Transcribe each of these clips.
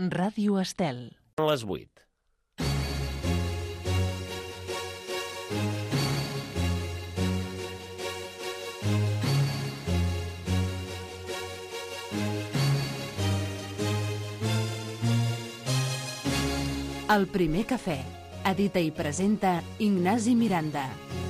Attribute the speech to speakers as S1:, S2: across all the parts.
S1: Ràdio Estel.
S2: A les 8.
S1: El primer cafè. Edita i presenta Ignasi Miranda.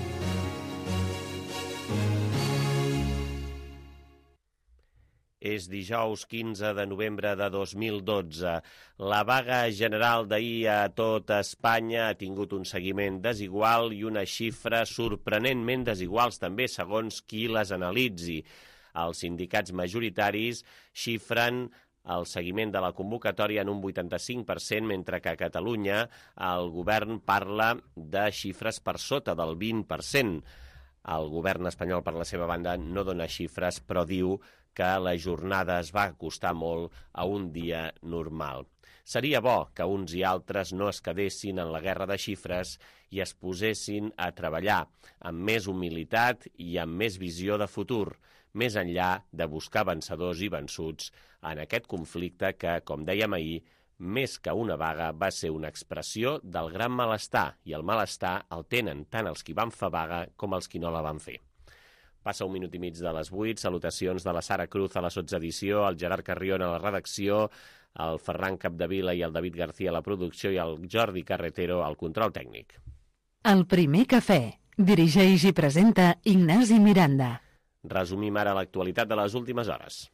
S2: És dijous 15 de novembre de 2012. La vaga general d'ahir a tot Espanya ha tingut un seguiment desigual i unes xifres sorprenentment desiguals també segons qui les analitzi. Els sindicats majoritaris xifren el seguiment de la convocatòria en un 85%, mentre que a Catalunya el govern parla de xifres per sota del 20%. El govern espanyol, per la seva banda, no dona xifres, però diu que la jornada es va acostar molt a un dia normal. Seria bo que uns i altres no es quedessin en la guerra de xifres i es posessin a treballar amb més humilitat i amb més visió de futur, més enllà de buscar vencedors i vençuts en aquest conflicte que, com dèiem ahir, més que una vaga va ser una expressió del gran malestar, i el malestar el tenen tant els qui van fer vaga com els qui no la van fer. Passa un minut i mig de les 8, salutacions de la Sara Cruz a la sotsedició, el Gerard Carrion a la redacció, el Ferran Capdevila i el David García a la producció i el Jordi Carretero al control tècnic.
S1: El primer cafè. Dirigeix i presenta Ignasi Miranda.
S2: Resumim ara l'actualitat de les últimes hores.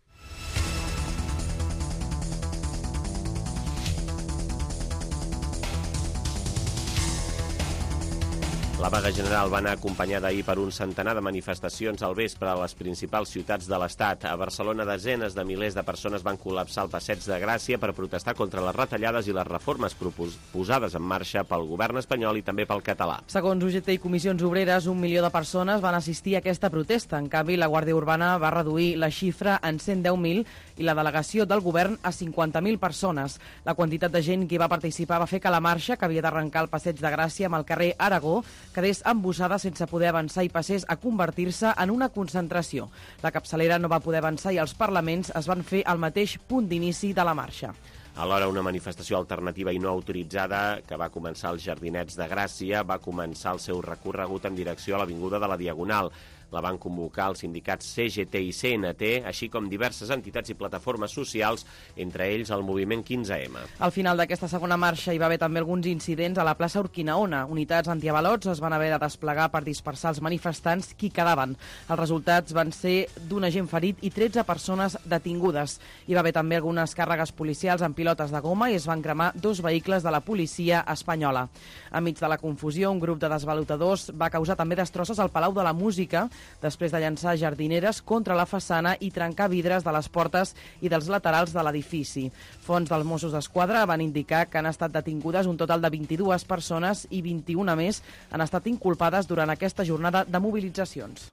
S2: La vaga general va anar acompanyada ahir per un centenar de manifestacions al vespre a les principals ciutats de l'Estat. A Barcelona, desenes de milers de persones van col·lapsar el Passeig de Gràcia per protestar contra les retallades i les reformes posades en marxa pel govern espanyol i també pel català.
S3: Segons UGT i Comissions Obreres, 1 milió de persones van assistir a aquesta protesta. En canvi, la Guàrdia Urbana va reduir la xifra en 110.000 i la delegació del govern a 50.000 persones. La quantitat de gent que hi va participar va fer que la marxa, que havia d'arrencar el Passeig de Gràcia amb el carrer Aragó, quedés embussada sense poder avançar i passés a convertir-se en una concentració. La capçalera no va poder avançar i els parlaments es van fer al mateix punt d'inici de la marxa.
S2: Alhora, una manifestació alternativa i no autoritzada, que va començar als Jardinets de Gràcia, va començar el seu recorregut en direcció a l'Avinguda de la Diagonal. La van convocar els sindicats CGT i CNT, així com diverses entitats i plataformes socials, entre ells el moviment 15M.
S3: Al final d'aquesta segona marxa hi va haver també alguns incidents a la plaça Urquinaona. Unitats antiavalots es van haver de desplegar per dispersar els manifestants que hi quedaven. Els resultats van ser d'un agent ferit i 13 persones detingudes. Hi va haver també algunes càrregues policials amb pilotes de goma i es van cremar 2 vehicles de la policia espanyola. Enmig de la confusió, un grup de desvalutadors va causar també destrosses al Palau de la Música, després de llançar jardineres contra la façana i trencar vidres de les portes i dels laterals de l'edifici. Fonts dels Mossos d'Esquadra van indicar que han estat detingudes un total de 22 persones i 21 més han estat inculpades durant aquesta jornada de mobilitzacions.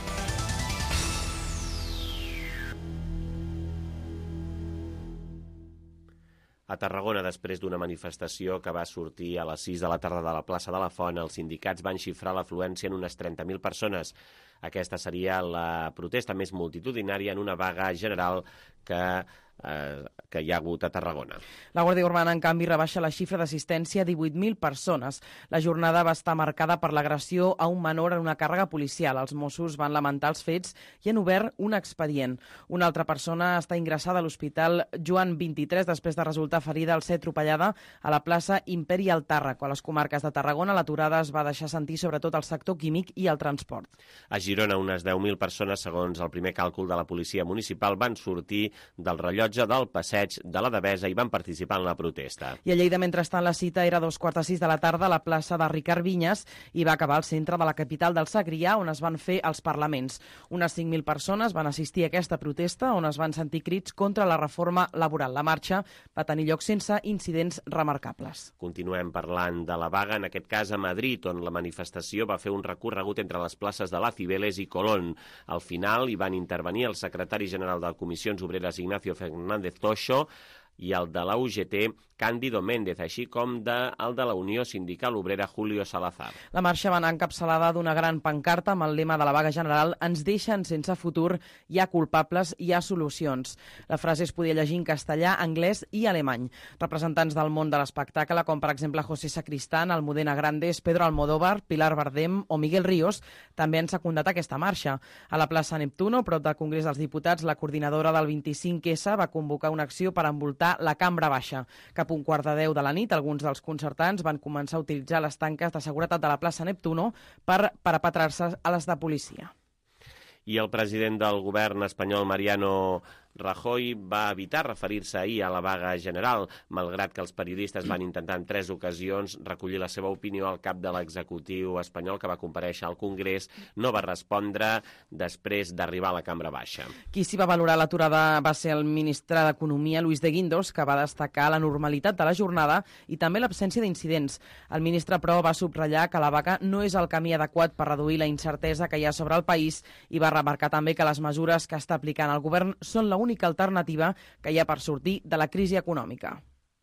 S2: A Tarragona, després d'una manifestació que va sortir a les 6 de la tarda de la plaça de la Font, els sindicats van xifrar l'afluència en unes 30.000 persones. Aquesta seria la protesta més multitudinària en una vaga general que hi ha hagut a Tarragona.
S3: La Guàrdia Urbana, en canvi, rebaixa la xifra d'assistència a 18.000 persones. La jornada va estar marcada per l'agressió a un menor en una càrrega policial. Els Mossos van lamentar els fets i han obert un expedient. Una altra persona està ingressada a l'Hospital Joan 23 després de resultar ferida al ser atropellada a la plaça Imperi al Tàrrec. A les comarques de Tarragona, l'aturada es va deixar sentir sobretot al sector químic i el transport.
S2: A Girona, unes 10.000 persones, segons el primer càlcul de la policia municipal, van sortir del rellotge del passeig de la Devesa i van participar en la protesta.
S3: I a Lleida, mentrestant, la cita era a 2:45 de la tarda a la plaça de Ricard Vinyes i va acabar al centre de la capital del Segrià, on es van fer els parlaments. Unes 5.000 persones van assistir a aquesta protesta, on es van sentir crits contra la reforma laboral. La marxa va tenir lloc sense incidents remarcables.
S2: Continuem parlant de la vaga, en aquest cas a Madrid, on la manifestació va fer un recorregut entre les places de la Cibeles i Colón. Al final hi van intervenir el secretari general de Comissions Obreres, Ignacio Fernández Toixo, i el de la UGT, Cándido Méndez, així com el de la Unió Sindical Obrera, Julio Salazar.
S3: La marxa va anar encapçalada d'una gran pancarta amb el lema de la vaga general «Ens deixen sense futur, hi ha culpables, hi ha solucions». La frase es podia llegir en castellà, anglès i alemany. Representants del món de l'espectacle, com per exemple José Sacristán, Almudena Grandes, Pedro Almodóvar, Pilar Bardem o Miguel Ríos, també han secundat aquesta marxa. A la plaça Neptuno, prop del Congrés dels Diputats, la coordinadora del 25S va convocar una acció per envoltar la Cambra Baixa. Cap a 1:15 de la nit, alguns dels concertants van començar a utilitzar les tanques de seguretat de la plaça Neptuno per perpetrar-se a les de policia.
S2: I el president del govern espanyol, Mariano Rajoy, va evitar referir-se ahir a la vaga general, malgrat que els periodistes van intentar en 3 ocasions recollir la seva opinió. Al cap de l'executiu espanyol, que va comparèixer al Congrés, no va respondre després d'arribar a la Cambra Baixa.
S3: Qui s'hi va valorar l'aturada va ser el ministre d'Economia, Luis de Guindos, que va destacar la normalitat de la jornada i també l'absència d'incidents. El ministre, però, va subratllar que la vaga no és el camí adequat per reduir la incertesa que hi ha sobre el país i va remarcar també que les mesures que està aplicant el govern són l'única alternativa que hi ha per sortir de la crisi econòmica.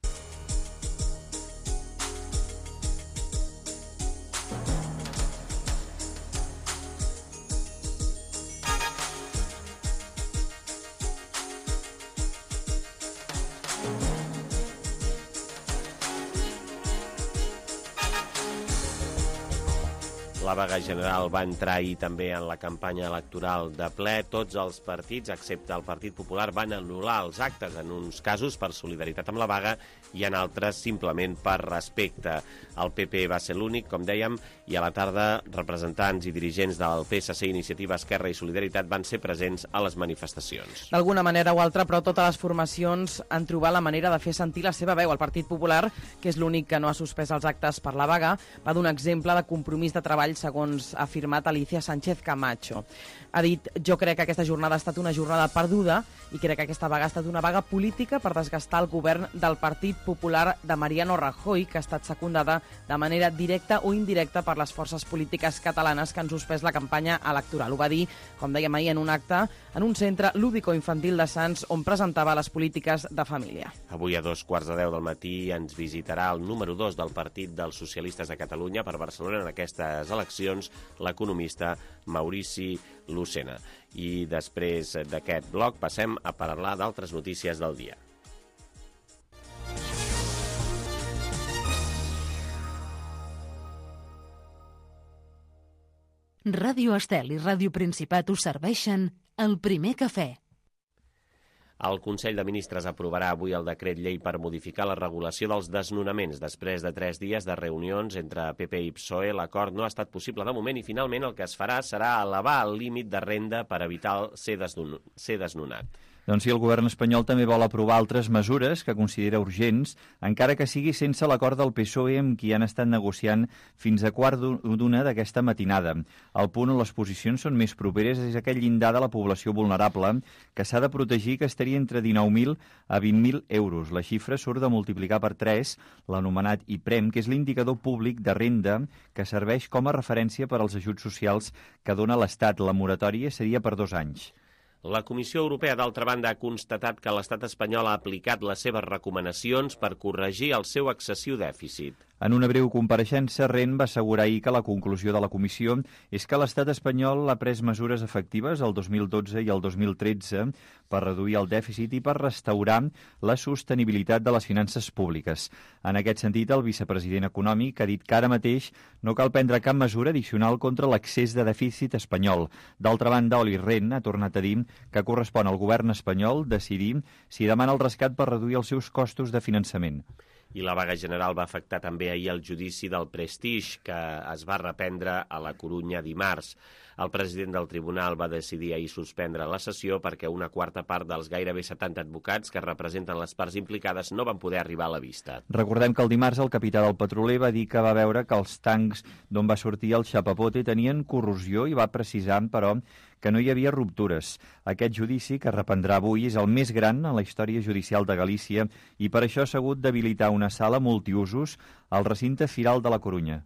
S2: La vaga general va entrar ahir també en la campanya electoral de ple. Tots els partits, excepte el Partit Popular, van anul·lar els actes, en uns casos per solidaritat amb la vaga i en altres simplement per respecte. El PP va ser l'únic, com dèiem, i a la tarda representants i dirigents del PSC, Iniciativa, Esquerra i Solidaritat van ser presents a les manifestacions.
S3: D'alguna manera o altra, però totes les formacions han trobat la manera de fer sentir la seva veu. El Partit Popular, que és l'únic que no ha suspès els actes per la vaga, va donar exemple de compromís de treball, segons ha afirmat Alicia Sánchez Camacho. Ha dit: jo crec que aquesta jornada ha estat una jornada perduda i crec que aquesta vaga ha estat una vaga política per desgastar el govern del Partit Popular de Mariano Rajoy, que ha estat secundada de manera directa o indirecta per les forces polítiques catalanes que han suspès la campanya electoral. Ho va dir, com dèiem ahir, en un acte en un centre lúdico-infantil de Sants on presentava les polítiques de família.
S2: Avui a 2:15 del matí ens visitarà el número 2 del Partit dels Socialistes de Catalunya per Barcelona en aquestes eleccions, l'economista Maurici Lucena. I després d'aquest bloc passem a parlar d'altres notícies del dia.
S1: Ràdio Estel i Ràdio Principat us serveixen El Primer Cafè.
S2: El Consell de Ministres aprovarà avui el decret llei per modificar la regulació dels desnonaments. Després de 3 dies de reunions entre PP i PSOE, l'acord no ha estat possible de moment i finalment el que es farà serà elevar el límit de renda per evitar ser desnonat.
S4: Doncs sí, el govern espanyol també vol aprovar altres mesures que considera urgents, encara que sigui sense l'acord del PSOE amb qui han estat negociant fins a 1:15 d'aquesta matinada. El punt on les posicions són més properes és aquell llindar de la població vulnerable que s'ha de protegir, que estaria entre 19.000 a 20.000 euros. La xifra surt de multiplicar per 3 l'anomenat IPREM, que és l'indicador públic de renda que serveix com a referència per als ajuts socials que dona l'Estat. La moratòria seria per 2 anys.
S2: La Comissió Europea, d'altra banda, ha constatat que l'estat espanyol ha aplicat les seves recomanacions per corregir el seu excessiu dèficit.
S4: En una breu compareixença, Rehn va assegurar ahir que la conclusió de la comissió és que l'estat espanyol ha pres mesures efectives el 2012 i el 2013 per reduir el dèficit i per restaurar la sostenibilitat de les finances públiques. En aquest sentit, el vicepresident econòmic ha dit que ara mateix no cal prendre cap mesura addicional contra l'excés de dèficit espanyol. D'altra banda, Olli Rehn ha tornat a dir que correspon al govern espanyol decidir si demana el rescat per reduir els seus costos de finançament.
S2: I la vaga general va afectar també ahir el judici del Prestige, que es va reprendre a la Corunya dimarts. El president del tribunal va decidir ahir suspendre la sessió perquè una quarta part dels gairebé 70 advocats que representen les parts implicades no van poder arribar a la vista.
S4: Recordem que el dimarts el capità del petroler va dir que va veure que els tancs d'on va sortir el chapapote tenien corrosió i va precisar, però, que no hi havia ruptures. Aquest judici, que reprendrà avui, és el més gran en la història judicial de Galícia i per això s'ha hagut d'habilitar una sala multiusos al recinte firal de la Corunya.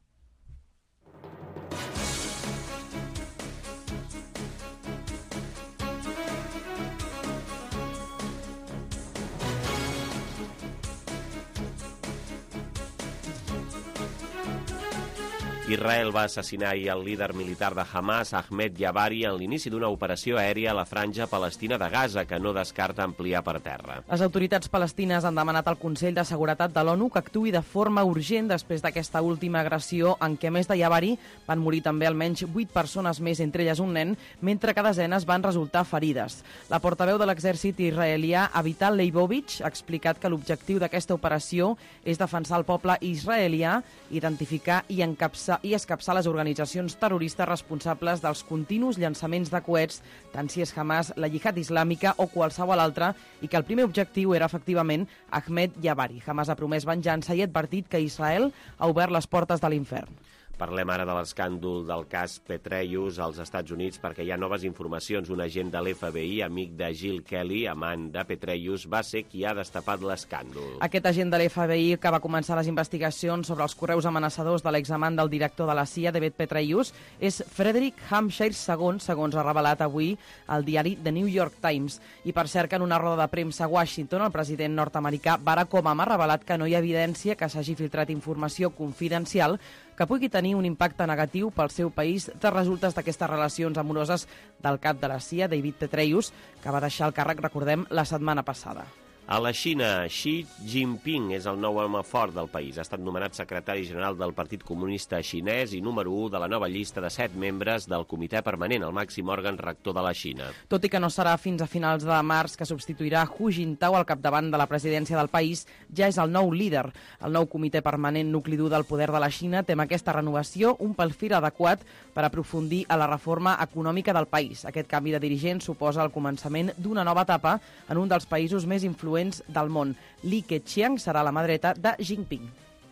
S2: Israel va assassinar ahir el líder militar de Hamas, Ahmed Jabari, en l'inici d'una operació aèria a la franja palestina de Gaza, que no descarta ampliar per terra.
S3: Les autoritats palestines han demanat al Consell de Seguretat de l'ONU que actuï de forma urgent després d'aquesta última agressió en què, a més de Jabari, van morir també almenys 8 persones més, entre elles un nen, mentre que desenes van resultar ferides. La portaveu de l'exèrcit israelià, Avital Leibovich, ha explicat que l'objectiu d'aquesta operació és defensar el poble israelià, identificar i escapçar les organitzacions terroristes responsables dels continus llançaments de coets, tant si és Hamas, la Jihad Islàmica o qualsevol altra, i que el primer objectiu era efectivament Ahmed Jabari. Hamas ha promès venjança i ha advertit que Israel ha obert les portes de l'infern.
S2: Parlem ara de l'escàndol del cas Petraeus als Estats Units perquè hi ha noves informacions. Un agent de l'FBI, amic de Jill Kelly, amant de Petraeus, va ser qui ha destapat l'escàndol.
S3: Aquest agent de l'FBI, que va començar les investigacions sobre els correus amenaçadors de l'examant del director de la CIA, David Petraeus, és Frederick Hampshire II, segons ha revelat avui el diari The New York Times. I per cert, que en una roda de premsa a Washington, el president nord-americà Barack Obama ha revelat que no hi ha evidència que s'hagi filtrat informació confidencial que pugui tenir un impacte negatiu pel seu país de resultes d'aquestes relacions amoroses del cap de la CIA, David Petraeus, que va deixar el càrrec, recordem, la setmana passada.
S2: A la Xina, Xi Jinping és el nou home fort del país. Ha estat nomenat secretari general del Partit Comunista Xinès i número 1 de la nova llista de 7 membres del Comitè Permanent, el màxim òrgan rector de la Xina.
S3: Tot i que no serà fins a finals de març que substituirà Hu Jintao al capdavant de la presidència del país, ja és el nou líder. El nou Comitè Permanent nucli dur del poder de la Xina té amb aquesta renovació un perfil adequat per aprofundir a la reforma econòmica del país. Aquest canvi de dirigent suposa el començament d'una nova etapa en un dels països més influents del món. Li Keqiang serà la mà dreta de Jinping.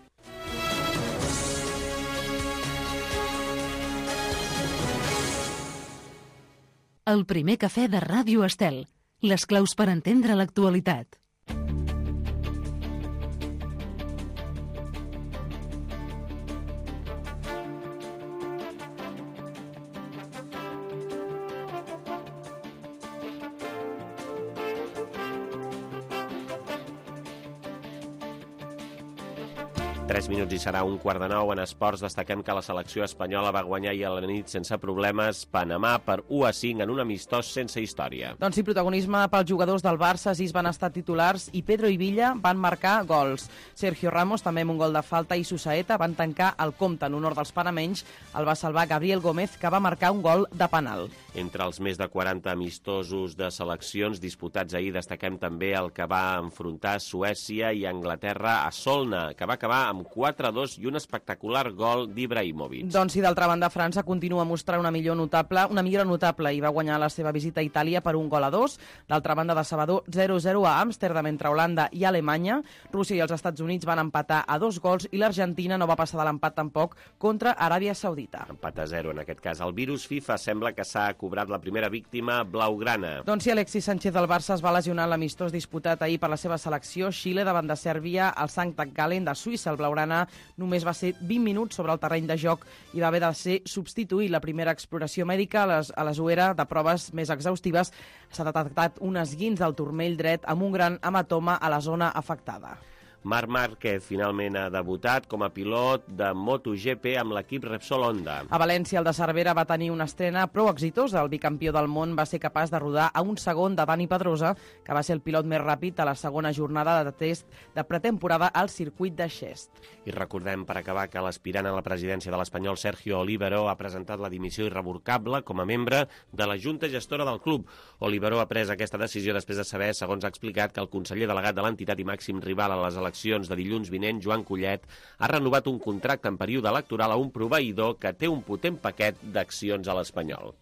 S1: El primer cafè de Ràdio Estel. Les claus per entendre l'actualitat.
S2: Tres minuts i serà 8:45. En esports destaquem que la selecció espanyola va guanyar ahir a la nit sense problemes Panamà per 1-5 en un amistós sense història.
S3: Doncs sí, protagonisme pels jugadors del Barça, 6 van estar titulars i Pedro i Villa van marcar gols. Sergio Ramos, també amb un gol de falta, i Susaeta van tancar el compte. En honor dels panamenys el va salvar Gabriel Gómez, que va marcar un gol de penal.
S2: Entre els més de 40 amistosos de seleccions disputats ahir destaquem també el que va enfrontar Suècia i Anglaterra a Solna, que va acabar amb 4-2 i un espectacular gol d'Ibrahimovic.
S3: Doncs sí, d'altra banda, França continua mostrant una millora notable i va guanyar la seva visita a Itàlia per 1-2. D'altra banda, de Sabador, 0-0 a Amsterdam entre Holanda i Alemanya. Rússia i els Estats Units van empatar a 2 gols i l'Argentina no va passar de l'empat tampoc contra Aràbia Saudita.
S2: Empat a 0 en aquest cas. El virus FIFA sembla que s'ha cobrat la primera víctima blaugrana.
S3: Doncs sí, Alexis Sánchez del Barça es va lesionar en l'amistós disputat ahir per la seva selecció Xile davant de Sèrbia al St. Gallen de Suïssa. El blaugrana només va ser 20 minuts sobre el terreny de joc i va haver de ser substituït. La primera exploració mèdica a la UERA de proves més exhaustives s'ha detectat un esguins del turmell dret amb un gran hematoma a la zona afectada.
S2: Marc Márquez finalment ha debutat com a pilot de MotoGP amb l'equip Repsol Honda.
S3: A València, el de Cervera va tenir una estrena prou exitosa. El bicampió del món va ser capaç de rodar a un segon de Dani Pedrosa, que va ser el pilot més ràpid a la segona jornada de test de pretemporada al circuit de Xest.
S2: I recordem, per acabar, que l'aspirant a la presidència de l'Espanyol, Sergio Olivero, ha presentat la dimissió irrevocable com a membre de la Junta Gestora del club. Olivero ha pres aquesta decisió després de saber, segons ha explicat, que el conseller delegat de l'entitat i màxim rival a les eleccions de dilluns vinent, Joan Collet, ha renovat un contracte en període electoral a un proveïdor que té un potent paquet d'accions a l'Espanyol.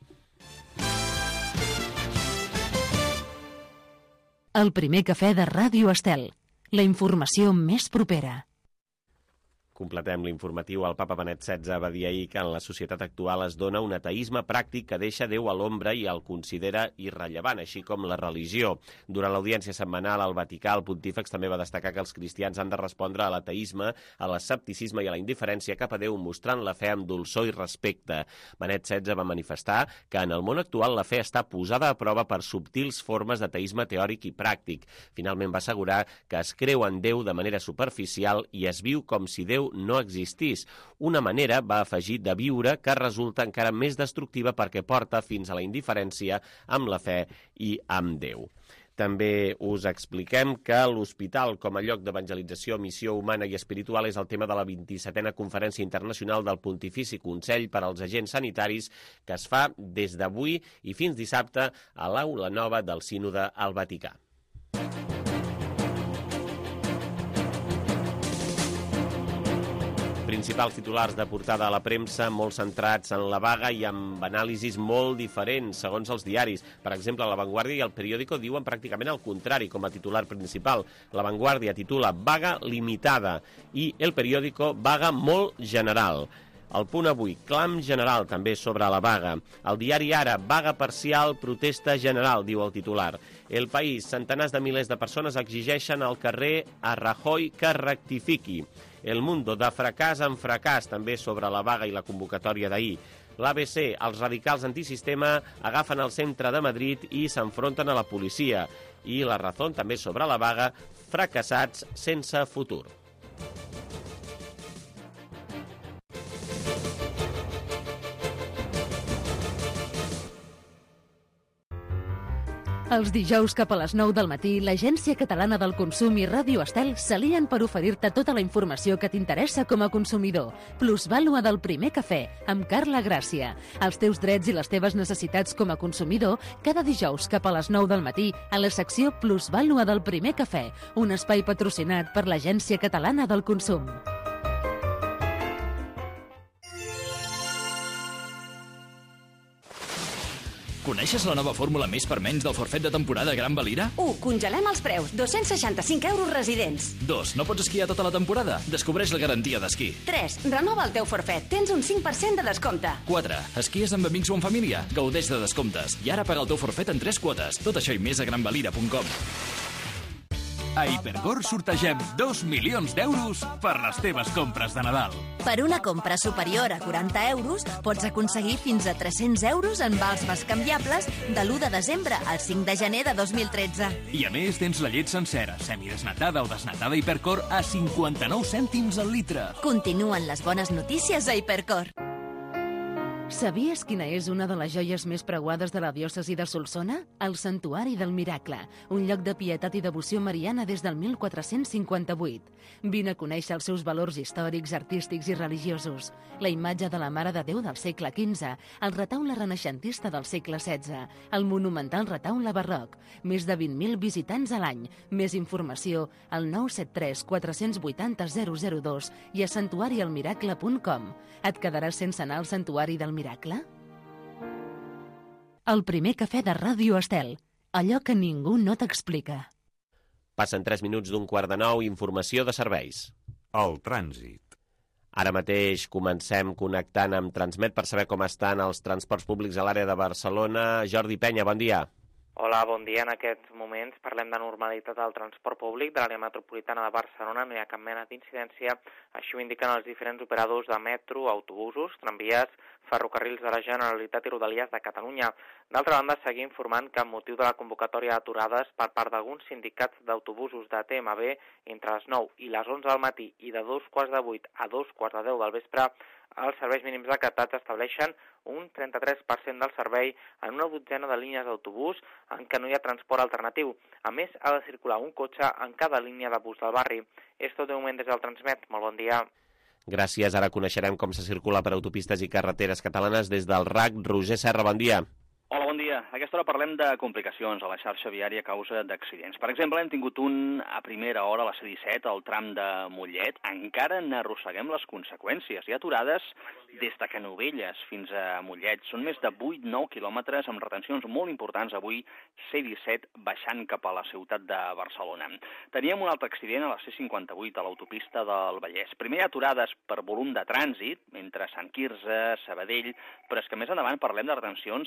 S1: El primer cafè de Ràdio Estel. La informació més propera.
S2: Completem l'informatiu. El papa Benet XVI va dir ahir que en la societat actual es dona un ateisme pràctic que deixa Déu a l'ombra i el considera irrellevant, així com la religió. Durant l'audiència setmanal al Vaticà, el pontífex també va destacar que els cristians han de respondre a l'ateisme, a l'escepticisme i a la indiferència cap a Déu, mostrant la fe amb dolçor i respecte. Benet XVI va manifestar que en el món actual la fe està posada a prova per subtils formes d'ateisme teòric i pràctic. Finalment va assegurar que es creu en Déu de manera superficial i es viu com si Déu Déu no existís. Una manera, va afegir, de viure que resulta encara més destructiva perquè porta fins a la indiferència amb la fe i amb Déu. També us expliquem que l'hospital com a lloc d'evangelització, missió humana i espiritual és el tema de la 27a Conferència Internacional del Pontifici Consell per als Agents Sanitaris que es fa des d'avui i fins dissabte a l'Aula Nova del Sínode al Vaticà. Principals titulars de portada a la premsa, molt centrats en la vaga i amb anàlisis molt diferents, segons els diaris. Per exemple, La Vanguardia i El Periódico diuen pràcticament el contrari com a titular principal. La Vanguardia titula Vaga limitada i El Periódico Vaga molt general. El Punt Avui, clam general també sobre la vaga. El diari Ara, vaga parcial, protesta general, diu el titular. El País, centenars de milers de persones exigeixen al carrer a Rajoy que rectifiqui. El Mundo, de fracàs en fracàs, també sobre la vaga i la convocatòria d'ahir. L'ABC, els radicals antisistema agafen el centre de Madrid i s'enfronten a la policia. I La Razón, també sobre la vaga, fracassats sense futur.
S1: Els dijous cap a les 9 del matí, l'Agència Catalana del Consum i Ràdio Estel s'alien per oferir-te tota la informació que t'interessa com a consumidor. Plusvàlua del primer cafè, amb Carla Gràcia. Els teus drets i les teves necessitats com a consumidor, cada dijous cap a les 9 del matí, a la secció Plusvàlua del primer cafè, un espai patrocinat per l'Agència Catalana del Consum.
S5: Coneixes la nova fórmula més per menys del forfet de temporada Gran Valira?
S6: 1. Congelem els preus. 265 euros residents.
S5: 2. No pots esquiar tota la temporada? Descobreix la garantia d'esquí.
S6: 3. Renova el teu forfet. Tens un 5% de descompte.
S5: 4. Esquies amb amics o en família? Gaudeix de descomptes. I ara paga el teu forfet en 3 quotes. Tot això i més a granvalira.com.
S7: A Hipercor sortegem 2 milions d'euros per les teves compres de Nadal.
S8: Per una compra superior a 40 euros pots aconseguir fins a 300 euros en vals bescanviables de l'1 de desembre al 5 de gener de 2013.
S7: I a més tens la llet sencera, semidesnatada o desnatada Hipercor a 59 cèntims al litre.
S8: Continuen les bones notícies a Hipercor.
S1: Sabies quina és una de les joies més preuades de la diòcesi de Solsona? El Santuari del Miracle, un lloc de pietat i devoció mariana des del 1458. Vine a conèixer els seus valors històrics, artístics i religiosos. La imatge de la Mare de Déu del segle XV, el retaule renaixentista del segle XVI, el monumental retaule barroc, més de 20.000 visitants a l'any. Més informació al 973 480 002 i a santuarialmiracle.com. Et quedaràs sense anar al Santuari del Miracle? El primer cafè de Ràdio Estel. Allò que ningú no t'explica.
S2: Passen 3 minuts d'un 8:45, informació de serveis.
S9: El trànsit.
S2: Ara mateix comencem connectant amb Transmet per saber com estan els transports públics a l'àrea de Barcelona. Jordi Penya, bon dia.
S10: Hola, bon dia. En aquests moments parlem de normalitat del transport públic de l'àrea metropolitana de Barcelona. No hi ha cap mena d'incidència. Així ho indiquen els diferents operadors de metro, autobusos, tramvies, ferrocarrils de la Generalitat i Rodalies de Catalunya. D'altra banda, seguim informant que amb motiu de la convocatòria d'aturades per part d'alguns sindicats d'autobusos de TMB entre les 9 i les 11 del matí i de 2:15 a 2:10 del vespre, els serveis mínims acatats estableixen un 33% del servei en una dotzena de línies d'autobús en què no hi ha transport alternatiu. A més, ha de circular un cotxe en cada línia de bus del barri. És tot de moment des del Transmet. Molt bon dia.
S2: Gràcies. Ara coneixerem com se circula per autopistes i carreteres catalanes des del RAC. Roger Serra, bon dia.
S11: Hola, bon dia. A aquesta hora parlem de complicacions a la xarxa viària a causa d'accidents. Per exemple, hem tingut un a primera hora a la C-17, al tram de Mollet. Encara n'arrosseguem les conseqüències. Hi ha aturades des de Canovelles fins a Mollet. Són més de 8-9 quilòmetres amb retencions molt importants avui, C-17 baixant cap a la ciutat de Barcelona. Teníem un altre accident a la C-58, a l'autopista del Vallès. Primer aturades per volum de trànsit entre Sant Quirze, Sabadell, però és que més endavant parlem de retencions des de Barberà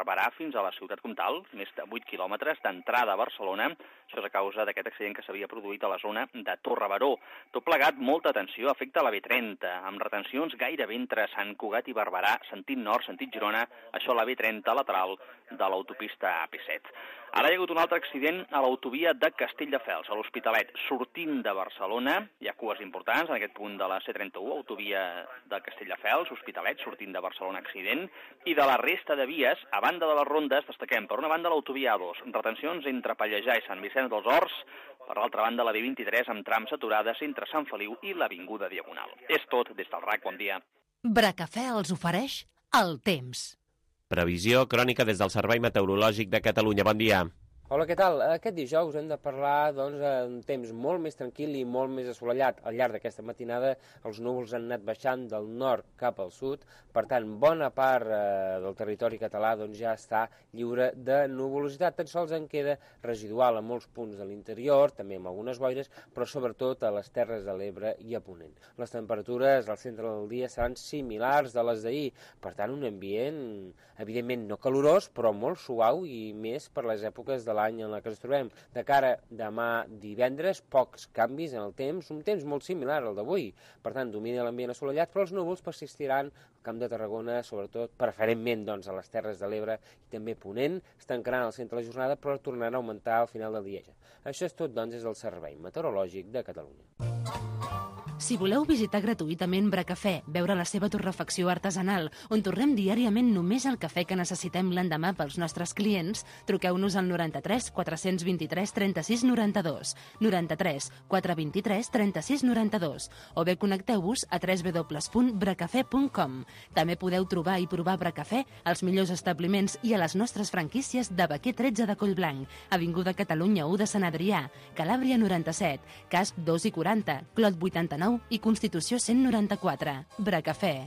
S11: Barberà fins a la ciutat comtal, més de 8 quilòmetres d'entrada a Barcelona. Això és a causa d'aquest accident que s'havia produït a la zona de Torre-Baró. Tot plegat, molta atenció, afecta la B30, amb retencions gairebé entre Sant Cugat i Barberà, sentit nord, sentit Girona, això a la B30 lateral de l'autopista AP7. Ara hi ha hagut un altre accident a l'autovia de Castelldefels, a l'Hospitalet. Sortint de Barcelona, hi ha cues importants en aquest punt de la C31, autovia de Castelldefels, Hospitalet, sortint de Barcelona, accident. I de la resta de vies, a banda de les rondes, destaquem per una banda l'autovia A2, retencions entre Pallejà i Sant Vicenç dels Horts, per l'altra banda la B23 amb trams aturades entre Sant Feliu i l'Avinguda Diagonal. És tot des del RAC, bon dia.
S8: Bracafè els ofereix el temps.
S2: Previsió crònica des del Servei Meteorològic de Catalunya. Bon dia.
S12: Hola, què tal? Aquest dijous hem de parlar d'un temps molt més tranquil i molt més assolellat. Al llarg d'aquesta matinada els núvols han anat baixant del nord cap al sud, per tant, bona part del territori català ja està lliure de nuvolositat. Tan sols en queda residual a molts punts de l'interior, també amb algunes boires, però sobretot a les Terres de l'Ebre i a Ponent. Les temperatures al centre del dia seran similars de les d'ahir, per tant, un ambient, evidentment, no calorós, però molt suau i més per les èpoques de l'any en la que ens trobem. De cara demà divendres, pocs canvis en el temps, un temps molt similar al d'avui. Per tant, domina l'ambient assolellat, però els núvols persistiran al Camp de Tarragona, sobretot preferentment a les Terres de l'Ebre i també Ponent. Es tancaran al centre de la jornada, però tornaran a augmentar al final del dia. Això és tot, des del Servei Meteorològic de Catalunya.
S1: Si voleu visitar gratuïtament Bracafè, veure la seva torrefacció artesanal, on torrem diàriament només el cafè que necessitem l'endemà pels nostres clients, truqueu-nos al 93 423 36 92, 93 423 36 92, o bé connecteu-vos a www.bracafè.com. També podeu trobar i provar Bracafè als millors establiments i a les nostres franquícies de Baquer 13 de Collblanc, Avinguda Catalunya 1 de Sant Adrià, Calàbria 97, Casp 2 i 40, Clot 89 i Constitució 194. Bracafè.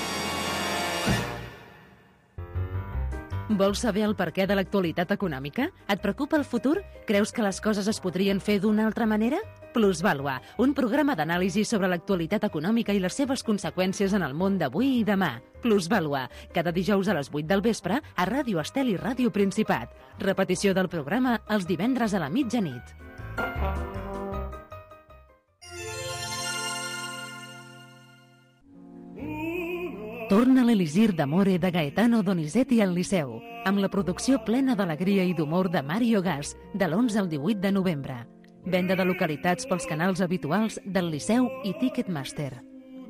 S1: Vols saber el perquè de l'actualitat econòmica? Et preocupa el futur? Creus que les coses es podrien fer d'una altra manera? Plusvàlua, un programa d'anàlisi sobre l'actualitat econòmica i les seves conseqüències en el món d'avui i demà. Plusvàlua, cada dijous a les 8 del vespre a Ràdio Estel i Ràdio Principat. Repetició del programa els divendres a la mitjanit. Torna l'Elisir d'Amore de Gaetano Donizetti al Liceu, amb la producció plena d'alegria i d'humor de Mario Gas, de l'11 al 18 de novembre. Venda de localitats pels canals habituals del Liceu i Ticketmaster.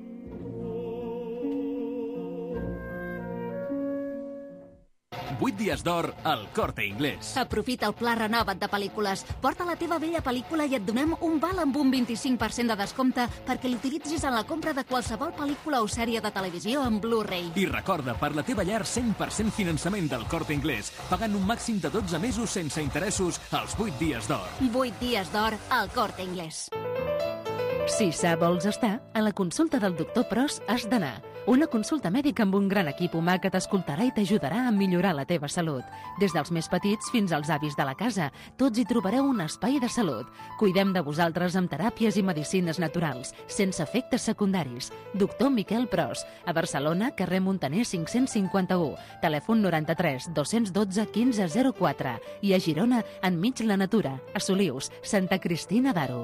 S7: 8 dies d'or al Corte Inglés.
S6: Aprofita el pla renovat de pel·lícules. Porta la teva vella pel·lícula i et donem un val amb un 25% de descompte perquè l'utilitzis en la compra de qualsevol pel·lícula o sèrie de televisió en Blu-ray.
S7: I recorda, per la teva llar, 100% finançament del Corte Inglés, pagant un màxim de 12 mesos sense interessos als 8 dies d'or.
S6: 8 dies d'or al Corte Inglés.
S1: Si sa vols estar, a la consulta del doctor Pros has d'anar. Una consulta mèdica amb un gran equip humà que t'escoltarà i t'ajudarà a millorar la teva salut. Des dels més petits fins als avis de la casa, tots hi trobareu un espai de salut. Cuidem de vosaltres amb teràpies i medicines naturals, sense efectes secundaris. Doctor Miquel Pros, a Barcelona, carrer Montaner 551, telèfon 93 212 1504 i a Girona, enmig la natura, a Solius, Santa Cristina d'Aro.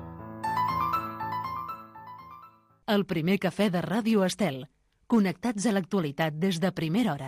S1: El primer cafè de Ràdio Estel. Connectats a l'actualitat des de primera hora.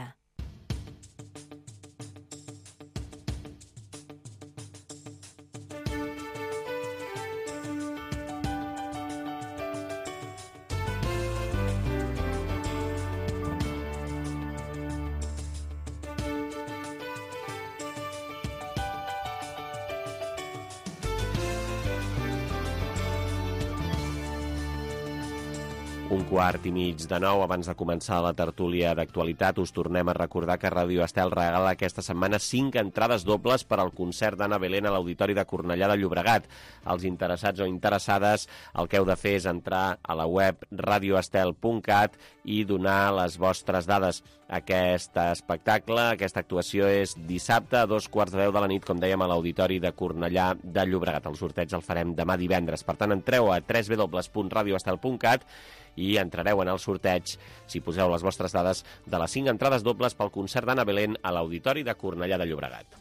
S2: Un quart i mig de 9, abans de començar la tertúlia d'actualitat, us tornem a recordar que Ràdio Estel regala aquesta setmana 5 entrades dobles per al concert d'Anna Belén a l'Auditori de Cornellà de Llobregat. Els interessats o interessades, el que heu de fer és entrar a la web radioestel.cat i donar les vostres dades. Aquest espectacle, aquesta actuació és dissabte a 2:15 de la nit, com dèiem, a l'Auditori de Cornellà de Llobregat. El sorteig el farem demà divendres. Per tant, entreu a www.radioestel.cat i entrareu en el sorteig, si poseu les vostres dades, de les 5 entrades dobles pel concert d'Anna Belén a l'Auditori de Cornellà de Llobregat.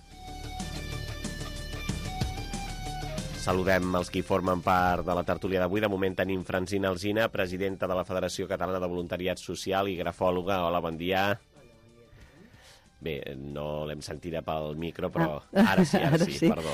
S2: Saludem els qui formen part de la tertúlia d'avui. De moment tenim Francina Alsina, presidenta de la Federació Catalana de Voluntariat Social i grafòloga. Hola, bon dia. Bé, no l'hem sentida pel micro, però ara sí, perdó.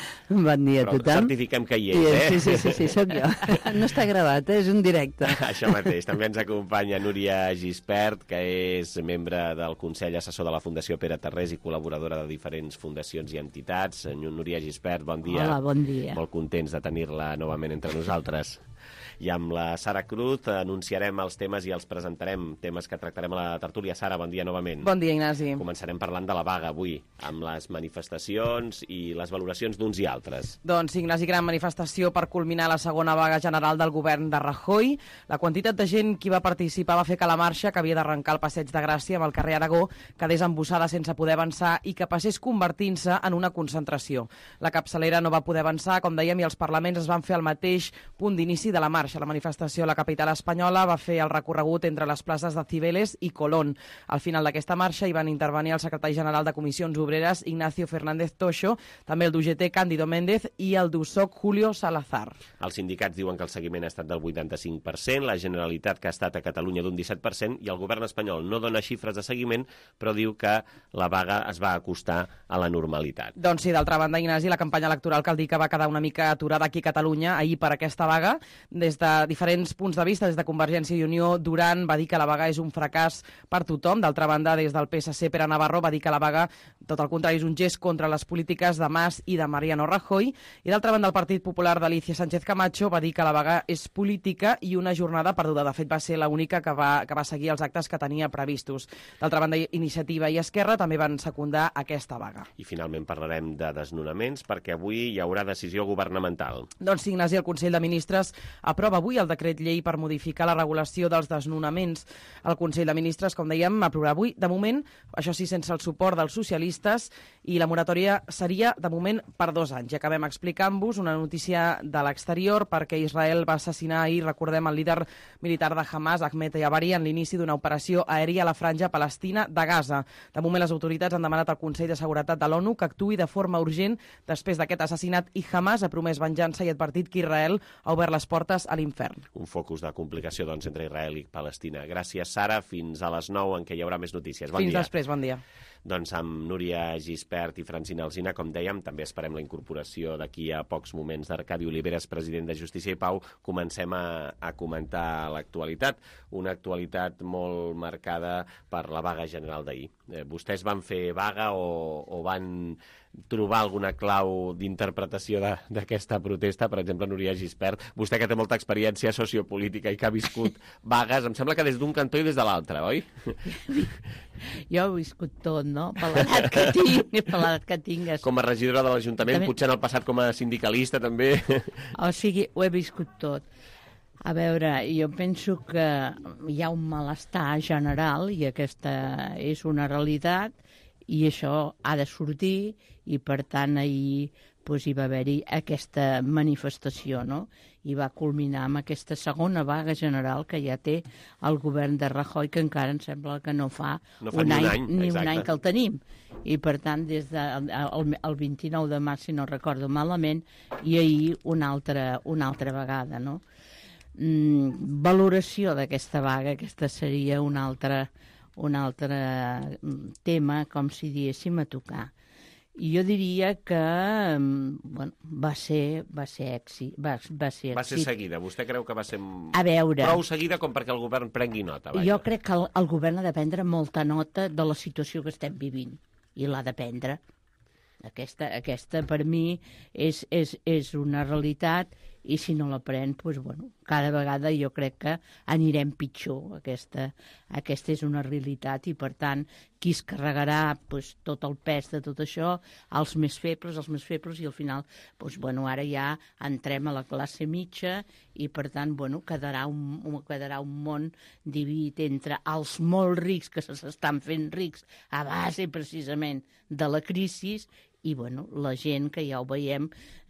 S13: Bon dia a tothom.
S2: Certifiquem que hi és,
S13: Sí, sóc jo. No està gravat, és un directe.
S2: Això mateix. També ens acompanya Núria Gispert, que és membre del Consell Assessor de la Fundació Pere Tarrés i col·laboradora de diferents fundacions i entitats. Núria Gispert, bon dia.
S13: Hola, bon dia.
S2: Molt contents de tenir-la novament entre nosaltres. I amb la Sara Cruz anunciarem els temes i els presentarem, temes que tractarem a la tertúlia. Sara, bon dia novament.
S3: Bon dia, Ignasi.
S2: Començarem parlant de la vaga avui, amb les manifestacions i les valoracions d'uns i altres.
S3: Doncs, Ignasi, gran manifestació per culminar la segona vaga general del govern de Rajoy. La quantitat de gent que va participar va fer que la marxa, que havia d'arrencar el Passeig de Gràcia amb el carrer Aragó, quedés embussada sense poder avançar i que passés convertint-se en una concentració. La capçalera no va poder avançar, com dèiem, i els parlaments es van fer al mateix punt d'inici de la marxa. La manifestació a la capital espanyola va fer el recorregut entre les places de Cibeles i Colón. Al final d'aquesta marxa hi van intervenir el secretari general de Comissions Obreres, Ignacio Fernández Toixo, també el d'UGT, Cándido Méndez, i el d'USOC, Julio Salazar.
S2: Els sindicats diuen que el seguiment ha estat del 85%, la Generalitat que ha estat a Catalunya d'un 17%, i el govern espanyol no dona xifres de seguiment, però diu que la vaga es va acostar a la normalitat.
S3: Doncs sí, d'altra banda, Ignasi, la campanya electoral cal dir que va quedar una mica aturada aquí a Catalunya ahir per aquesta vaga. Des de diferents punts de vista, des de Convergència i Unió, Duran va dir que la vaga és un fracàs per tothom. D'altra banda, des del PSC, Pere Navarro va dir que la vaga, tot el contrari, és un gest contra les polítiques de Mas i de Mariano Rajoy. I d'altra banda, el Partit Popular d'Alicia Sánchez Camacho va dir que la vaga és política i una jornada perduda. De fet, va ser l'única que va seguir els actes que tenia previstos. D'altra banda, Iniciativa i Esquerra també van secundar aquesta vaga.
S2: I finalment parlarem de desnonaments, perquè avui hi haurà decisió governamental.
S3: Doncs, Ignasi, el Consell de Ministres aprova avui el decret llei per modificar la regulació dels desnonaments. El Consell de Ministres, com dèiem, aprovarà avui, de moment, això sí, sense el suport dels socialistes, i la moratòria seria, de moment, per 2 anys. I acabem explicant-vos una notícia de l'exterior, perquè Israel va assassinar ahir, recordem, el líder militar de Hamas, Ahmed Yabari, en l'inici d'una operació aèria a la franja palestina de Gaza. De moment, les autoritats han demanat al Consell de Seguretat de l'ONU que actuï de forma urgent després d'aquest assassinat, i Hamas ha promès venjança i advertit que Israel ha obert les portes a l'infern.
S2: Un focus de complicació, doncs, entre Israel i Palestina. Gràcies, Sara. Fins a les 9, en què hi haurà més notícies. Bon dia.
S3: Fins després, bon dia.
S2: Doncs amb Núria Gispert i Francina Alsina, com dèiem, també esperem la incorporació d'aquí a pocs moments d'Arcadi Oliveres, president de Justícia i Pau. Comencem a comentar l'actualitat, una actualitat molt marcada per la vaga general d'ahir. Vostès van fer vaga o van trobar alguna clau d'interpretació d'aquesta protesta? Per exemple, Núria Gispert, vostè que té molta experiència sociopolítica i que ha viscut vagues, em sembla que des d'un cantó i des de l'altre, oi?
S13: Jo he viscut tot, no? Per l'edat que tinc.
S2: Com a regidora de l'Ajuntament, potser en el passat com a sindicalista també.
S13: O sigui, ho he viscut tot. A veure, jo penso que hi ha un malestar general i aquesta és una realitat i això ha de sortir i, per tant, ahir hi va haver-hi aquesta manifestació, no? I va culminar amb aquesta segona vaga general que ja té el govern de Rajoy, que encara em sembla que no fa un any que el tenim. I, per tant, des del 29 de març, si no recordo malament, i ahir una altra vegada, no? Valoració d'aquesta vaga, aquesta seria un altre tema, com si diguéssim, a tocar. I jo diria que va ser èxit. Va ser
S2: seguida. Vostè creu que va ser
S13: prou
S2: seguida com perquè el govern prengui nota?
S13: Jo crec que el govern ha de prendre molta nota de la situació que estem vivint. I l'ha de prendre. Aquesta per mi és una realitat, i si no la pren, cada vegada jo crec que anirem pitjor. Aquesta és una realitat i, per tant, qui es carregarà tot el pes de tot això? Els més febles, i al final, ara ja entrem a la classe mitja i, per tant, quedarà un món dividit entre els molt rics que s'estan fent rics a base, precisament, de la crisi i bueno, la gent que ja ho veiem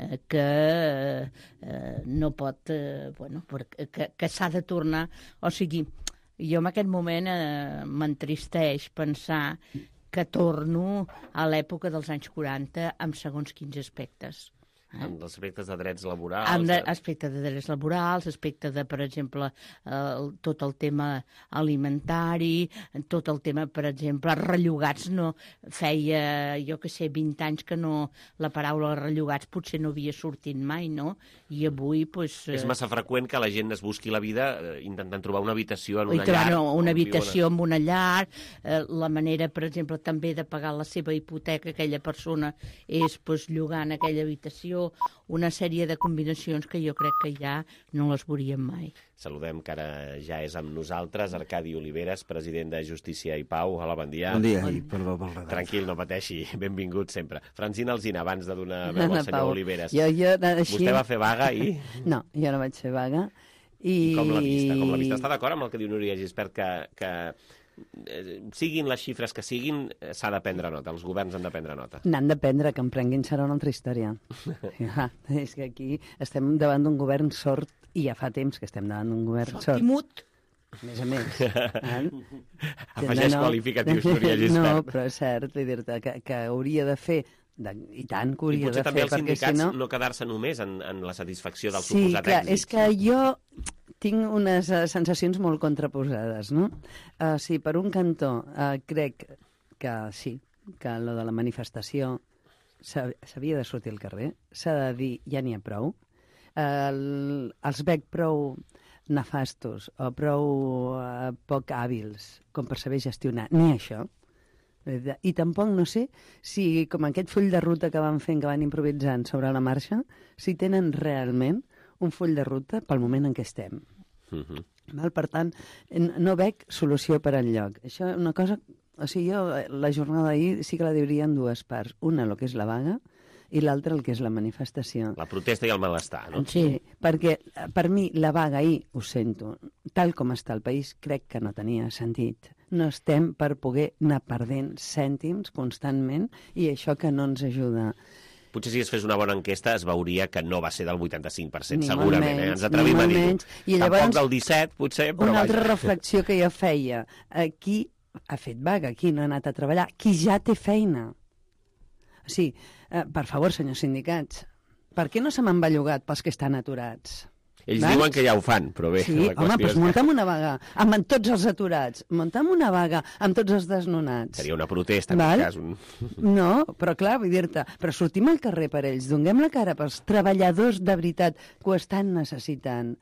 S13: que no pot, que s'ha de tornar, o sigui, jo en aquest moment m'entristeix pensar que torno a l'època dels anys 40 amb segons quins aspectes.
S2: Amb els aspectes de drets laborals.
S13: Amb aspecte de drets laborals, aspecte de, per exemple, tot el tema alimentari, tot el tema, per exemple, rellogats. No feia, jo que sé, 20 anys que no, la paraula rellogats potser no havia sortit mai, no? I avui, doncs...
S2: És massa freqüent que la gent es busqui la vida intentant trobar una habitació en una llar.
S13: Una habitació en una llar, la manera, per exemple, també de pagar la seva hipoteca, aquella persona és llogant aquella habitació, una sèrie de combinacions que jo crec que ja no les veuríem mai.
S2: Saludem, que ara ja és amb nosaltres, Arcadi Oliveres, president de Justícia i Pau. Hola, bon dia.
S14: Bon dia, i perdó pel retard.
S2: Tranquil, no pateixi, benvingut sempre. Francina Alsina, abans de donar veu al senyor Oliveres.
S15: Vostè
S2: va fer vaga i...
S15: No, jo no vaig fer vaga.
S2: I com l'ha vista? Està d'acord amb el que diu Núria Gispert, que siguin les xifres que siguin, s'ha de prendre nota, els governs han de prendre nota.
S15: N'han de prendre, que en prenguin serà una altra història. És que aquí estem davant d'un govern sord, i ja fa temps que estem davant d'un govern sord.
S13: Sord i mut.
S15: A més a més.
S2: Afegeix qualificatius, Núria Gispert.
S15: No, però és cert, dir-te que hauria de fer, i tant que hauria de fer, perquè si no...
S2: I potser també els sindicats no quedar-se només en la satisfacció del suposat èxit.
S15: Sí, és que jo tinc unes sensacions molt contraposades, no? Sí, per un cantó crec que sí, que lo de la manifestació s'havia de sortir al carrer, s'ha de dir ja n'hi ha prou, els veig prou nefastos o prou poc hàbils com per saber gestionar, ni això. I tampoc no sé si, com aquest full de ruta que van fent, que van improvisant sobre la marxa, si tenen realment un full de ruta pel moment en què estem. Per tant, no veig solució per enlloc. Això és una cosa... O sigui, jo la jornada d'ahir sí que la dividiria en dues parts. Una, el que és la vaga, i l'altra, el que és la manifestació.
S2: La protesta i el malestar, no?
S15: Sí, perquè per mi la vaga ahir, ho sento, tal com està el país, crec que no tenia sentit. No estem per poder anar perdent cèntims constantment i això que no ens ajuda.
S2: Potser si es fes una bona enquesta es veuria que no va ser del 85%,
S15: ni
S2: segurament,
S15: menys,
S2: ens atrevim a dir-ho.
S15: Tampoc
S2: del 17, potser, però
S15: una altra reflexió que jo feia, qui ha fet vaga, qui no ha anat a treballar, qui ja té feina. Sí, per favor, senyors sindicats, per què no se m'han bellugat pels que estan aturats?
S2: Ells diuen que ja ho fan, però bé...
S15: Sí, home, doncs muntem una vaga amb tots els aturats, muntem una vaga amb tots els desnonats.
S2: Seria una protesta, en aquest cas.
S15: No, però clar, vull dir-te, però sortim al carrer per ells, donem la cara pels treballadors de veritat que ho estan necessitant.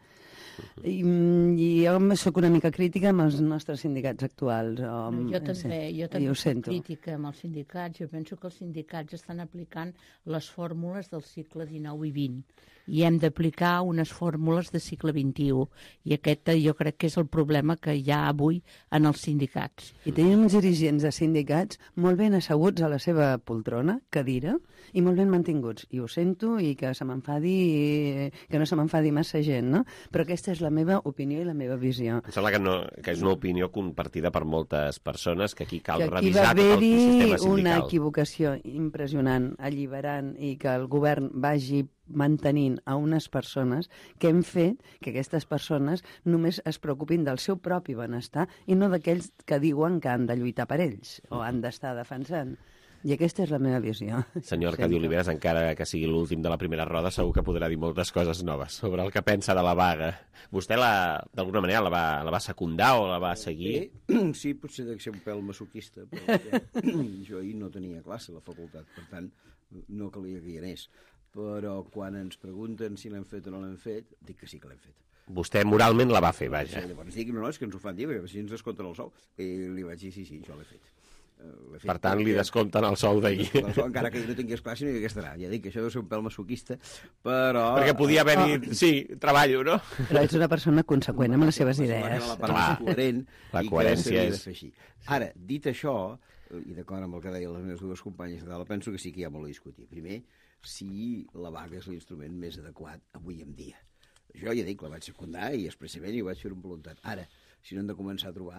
S15: I jo soc una mica crítica amb els nostres sindicats actuals.
S13: Jo també soc crítica amb els sindicats. Jo penso que els sindicats estan aplicant les fórmules del segle XIX i XX i hem d'aplicar unes fórmules del segle XXI. I aquest jo crec que és el problema que hi ha avui en els sindicats.
S15: I tenim uns dirigents de sindicats molt ben asseguts a la seva poltrona, cadira, i molt ben mantinguts. I ho sento, i que se m'enfadi, que no se m'enfadi massa gent, no? Però aquesta és la meva opinió i la meva visió.
S2: Em sembla que és una opinió compartida per moltes persones, que aquí cal
S15: revisar
S2: tot el sistema sindical.
S15: Que aquí va haver-hi una equivocació impressionant, alliberant, i que el govern vagi mantenint a unes persones que hem fet que aquestes persones només es preocupin del seu propi benestar i no d'aquells que diuen que han de lluitar per ells o han d'estar defensant. I aquesta és la meva visió.
S2: Senyor Arcadi Oliveres, encara que sigui l'últim de la primera roda, segur que podrà dir moltes coses noves sobre el que pensa de la vaga. Vostè, d'alguna manera, la va secundar o la va seguir?
S14: Sí, potser dec ser un pèl masoquista, perquè jo ahir no tenia classe a la facultat, per tant, no calia que hi anés. Però quan ens pregunten si l'hem fet o no l'hem fet, dic que sí que l'hem fet.
S2: Vostè moralment la va fer, vaja.
S14: Llavors dic, no, és que ens ho fan dir, perquè si ens descompten el sou. I li vaig dir, sí, jo l'he fet.
S2: Per tant, li descompten el sou d'ahir.
S14: Encara que no tingués classe ni que estarà. Ja dic que això deu ser un pèl masoquista, però...
S2: Perquè podia haver dit, sí, treballo, no?
S15: Però ets una persona conseqüent amb les seves idees.
S14: La coherència és... Ara, dit això, i d'acord amb el que deien les meves dues companyes de dalt, penso que sí que hi ha molt a discutir. Primer, si la vaga és l'instrument més adequat avui en dia. Jo ja dic, la vaig secundar i expressament hi vaig fer un voluntat. Ara, si no hem de començar a trobar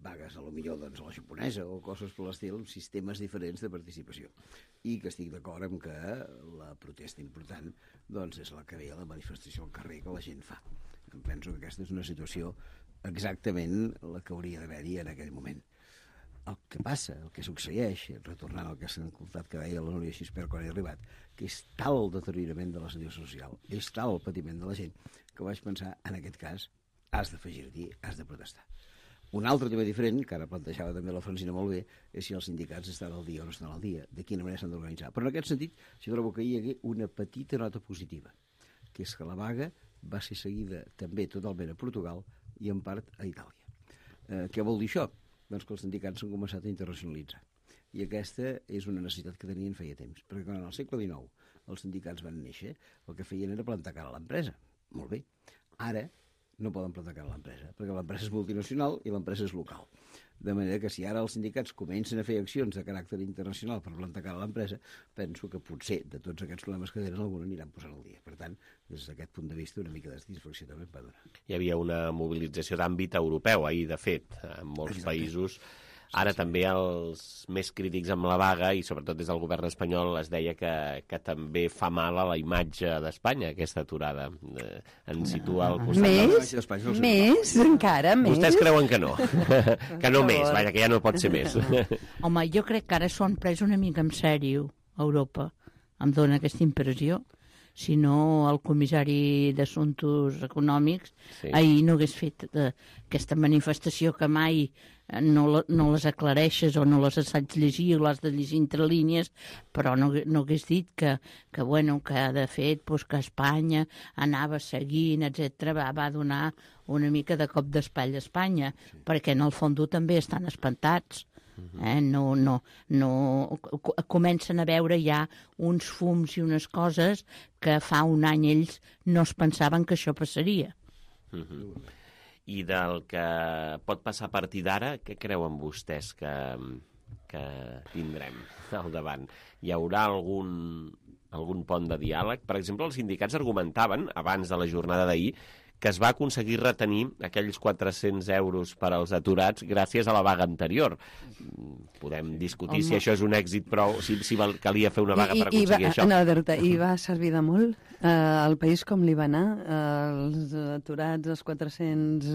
S14: vagues a lo millor doncs, a la japonesa o coses per l'estil, amb sistemes diferents de participació. I que estic d'acord amb que la protesta important doncs, és la que veia la manifestació al carrer que la gent fa. Em penso que aquesta és una situació exactament la que hauria d'haver-hi en aquell moment. El que passa, el que succeeix, retornant al que s'ha escoltat que deia la Núria Gispert quan he arribat, que és tal el deteriorament de la situació social, és tal el patiment de la gent, que vaig pensar, en aquest cas, has d'afegir-t'hi, has de protestar. Un altre tema diferent, que ara plantejava també la Francina molt bé, és si els sindicats estan al dia o no estan al dia, de quina manera s'han d'organitzar. Però en aquest sentit, jo trobo que hi hagué una petita nota positiva, que és que la vaga va ser seguida també totalment a Portugal i en part a Itàlia. Què vol dir això? Doncs que els sindicats s'han començat a internacionalitzar. I aquesta és una necessitat que tenien feia temps, perquè quan en el segle XIX els sindicats van néixer, el que feien era plantar cara a l'empresa. Molt bé. Ara no poden plantar cara a l'empresa, perquè l'empresa és multinacional i l'empresa és local. De manera que si ara els sindicats comencen a fer accions de caràcter internacional per plantar cara a l'empresa, penso que potser de tots aquests problemes que tenen alguna aniran posant al dia. Per tant, des d'aquest punt de vista, una mica de satisfacció també em va donar.
S2: Hi havia una mobilització d'àmbit europeu ahir, de fet, en molts països. Ara també els més crítics amb la vaga, i sobretot des del govern espanyol, es deia que també fa mal a la imatge d'Espanya, aquesta aturada. Ens situa al costat...
S15: Més, encara més.
S2: Vostès creuen que no, que no més, vaja, que ja no pot ser més.
S13: Home, jo crec que ara s'ho han pres una mica en sèrio, a Europa. Em dóna aquesta impressió. Si no, el comissari d'Assumptes Econòmics ahir no hagués fet aquesta manifestació que mai no les aclareixes o no les saps llegir o les de llegir entre línies, però no hagués dit que de fet que Espanya anava seguint, etc. Va donar una mica de cop d'espatlla a Espanya, perquè en el fons també estan espantats. Comencen a veure ja uns fums i unes coses que fa un any ells no es pensaven que això passaria.
S2: I del que pot passar a partir d'ara, què creuen vostès que tindrem al davant? Hi haurà algun pont de diàleg? Per exemple, els sindicats argumentaven, abans de la jornada d'ahir, que es va aconseguir retenir aquells 400 euros per als aturats gràcies a la vaga anterior. Podem discutir si això és un èxit, però si calia fer una vaga per aconseguir això.
S15: No, Berta, i va servir de molt? Al país com li va anar? Els aturats, els 400...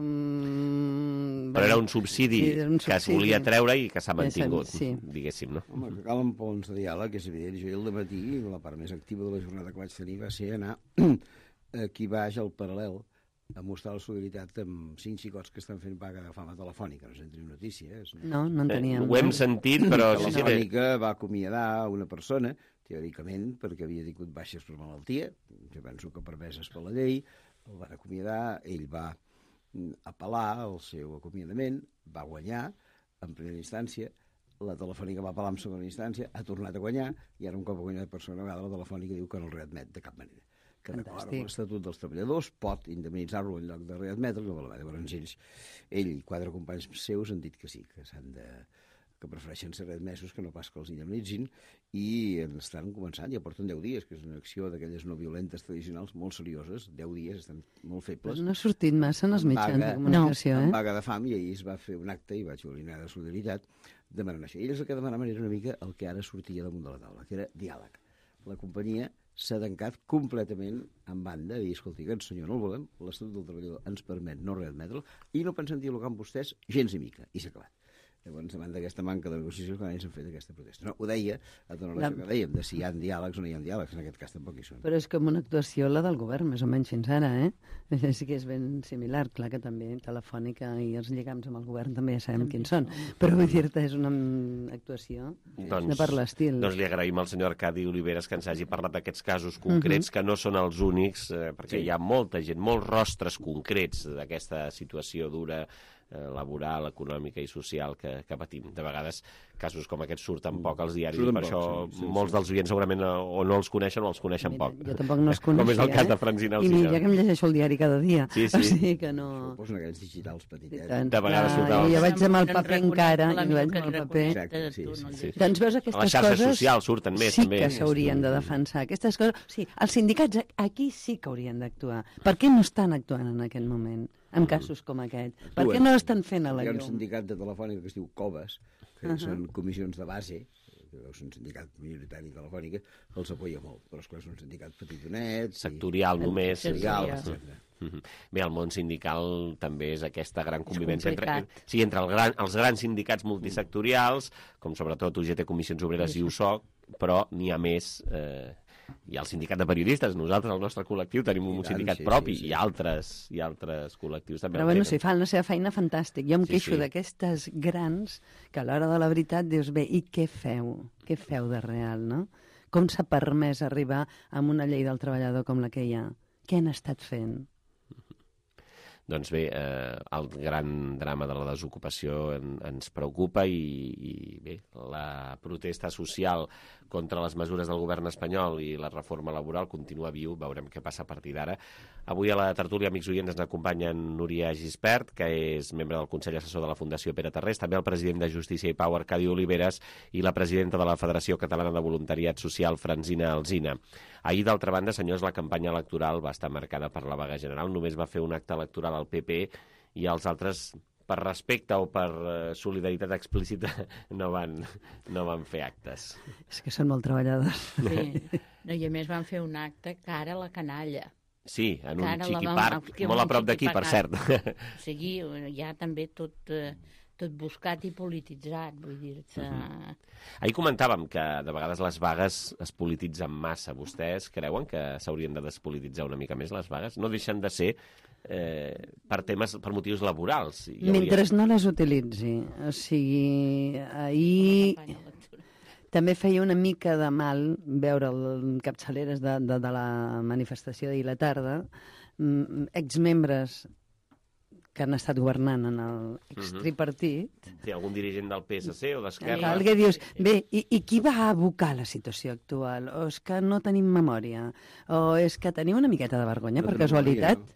S2: Però era un subsidi que es volia treure i que s'ha mantingut, diguéssim, no?
S14: Home, que calen ponts de diàleg, és evident. Jo el dematí, la part més activa de la jornada que vaig tenir va ser anar aquí baix al paral·lel a mostrar la solidaritat amb 5 xicots que estan fent vaga de fama telefònica. No se'n teniu notícies.
S15: No en teníem.
S2: Ho hem sentit, però...
S14: La telefònica va acomiadar una persona, teòricament, perquè havia tingut baixes per malaltia, jo penso que permeses per la llei, el van acomiadar, ell va apel·lar al seu acomiadament, va guanyar en primera instància, la telefònica va apel·lar en segona instància, ha tornat a guanyar, i ara un cop ha guanyat per segona vegada, la telefònica diu que no el readmet de cap manera. Que d'acord amb l'Estatut dels Treballadors pot indemnitzar-lo en lloc de readmetre-lo. Llavors ell i 4 companys seus han dit que sí, que prefereixen ser readmesos que no pas que els indemnitzin, i estan començant, ja porten 10 dies, que és una acció d'aquelles no violentes tradicionals molt serioses, 10 dies, estan molt febles.
S15: Però no ha sortit massa en els mitjans de comunicació,
S14: en vaga de fam, i ahir es va fer un acte, i vaig orinar de solidaritat, demanant això. I ells el que demanaven era una mica el que ara sortia damunt de la taula, que era diàleg. La companyia s'ha tancat completament en banda i dir, escolti, aquest senyor no el volem, l'Estatut del Treballador ens permet no readmetre'l i no pensem dialogar amb vostès gens ni mica, i s'ha acabat. Llavors, davant d'aquesta manca de negociació, que ells han fet aquesta protesta. No, ho deia, a donar la que dèiem, de si hi ha diàlegs o no hi ha diàlegs, en aquest cas tampoc hi són.
S15: Però és com una actuació la del govern, més o menys fins ara, Sí que és ben similar, clar que també Telefònica i els lligams amb el govern també ja sabem quins són, però vull dir-te, és una actuació de per l'estil.
S2: Doncs li agraïm al senyor Arcadi Oliveres que ens hagi parlat d'aquests casos concrets, que no són els únics, perquè hi ha molta gent, molts rostres concrets d'aquesta situació dura laboral, econòmica i social que patim. De vegades casos com aquests surten poc als diaris, i per això molts dels oients segurament o no els coneixen o els coneixen poc.
S15: Jo tampoc no els coneixia.
S2: Com és el cas de Francina Alsina.
S15: I mira que em llegeixo el diari cada dia.
S2: Sí.
S15: O sigui que no...
S14: Això posen aquells digitals petitets.
S2: De vegades surten...
S15: Jo vaig amb el paper encara, i vaig amb el paper.
S14: Exacte, sí.
S15: Doncs veus, aquestes coses...
S2: A les xarxes socials surten més, també.
S15: Sí que s'haurien de defensar. Aquestes coses... Sí, els sindicats aquí sí que haurien d'actuar. Per què no estan actuant en aquest moment, en casos com aquest? Per què no estan fent a la llum?
S14: Hi ha un sindicat de Telefònica que es diu COBES, que són comissions de base, que és un sindicat minoritari de Telefònica, els apoya molt, però esclar, és un sindicat petitonet...
S2: Sectorial només.
S14: Sectorial, etc.
S2: Bé, el món sindical també és aquesta gran convivència entre els grans sindicats multisectorials, com sobretot UGT, Comissions Obreres i USOC, però n'hi ha més... Hi ha el sindicat de periodistes, nosaltres, el nostre col·lectiu, tenim un sindicat propi, i altres col·lectius també.
S15: Però bueno, si fan la seva feina, fantàstic. Jo em queixo d'aquestes grans que a l'hora de la veritat dius, bé, i què feu? Què feu de real, no? Com s'ha permès arribar amb una llei del treballador com la que hi ha? Què han estat fent?
S2: Doncs bé, el gran drama de la desocupació ens preocupa i bé, la protesta social contra les mesures del govern espanyol i la reforma laboral continua viu, veurem què passa a partir d'ara. Avui a la tertúlia, amics oients, ens acompanyen Núria Gispert, que és membre del Consell Assessor de la Fundació Pere Tarrés, també el president de Justícia i Pau, Arcadi Oliveres, i la presidenta de la Federació Catalana de Voluntariat Social, Francina Alsina. Ahir, d'altra banda, senyors, la campanya electoral va estar marcada per la vaga general, només va fer un acte electoral al PP i els altres, per respecte o per solidaritat explícita, no van fer actes.
S15: És que són molt treballadors.
S13: Sí. No, i a més van fer un acte cara a la canalla.
S2: Sí, en un xiquiparc, molt a prop d'aquí, per cert.
S13: O sigui, ja també tot buscat i polititzat, vull dir-te...
S2: Ahir comentàvem que de vegades les vagues es polititzen massa. Vostès creuen que s'haurien de despolititzar una mica més les vagues? No deixen de ser per motius laborals.
S15: Mentre no les utilitzi. O sigui, ahir també feia una mica de mal veure el capçaleres de la manifestació d'ahir la tarda, exmembres que han estat governant en l'extripartit.
S2: Sí, algun dirigent del PSC o d'Esquerra.
S15: Que dius, bé, i qui va abocar la situació actual? O és que no tenim memòria? O és que tenim una miqueta de vergonya, per casualitat?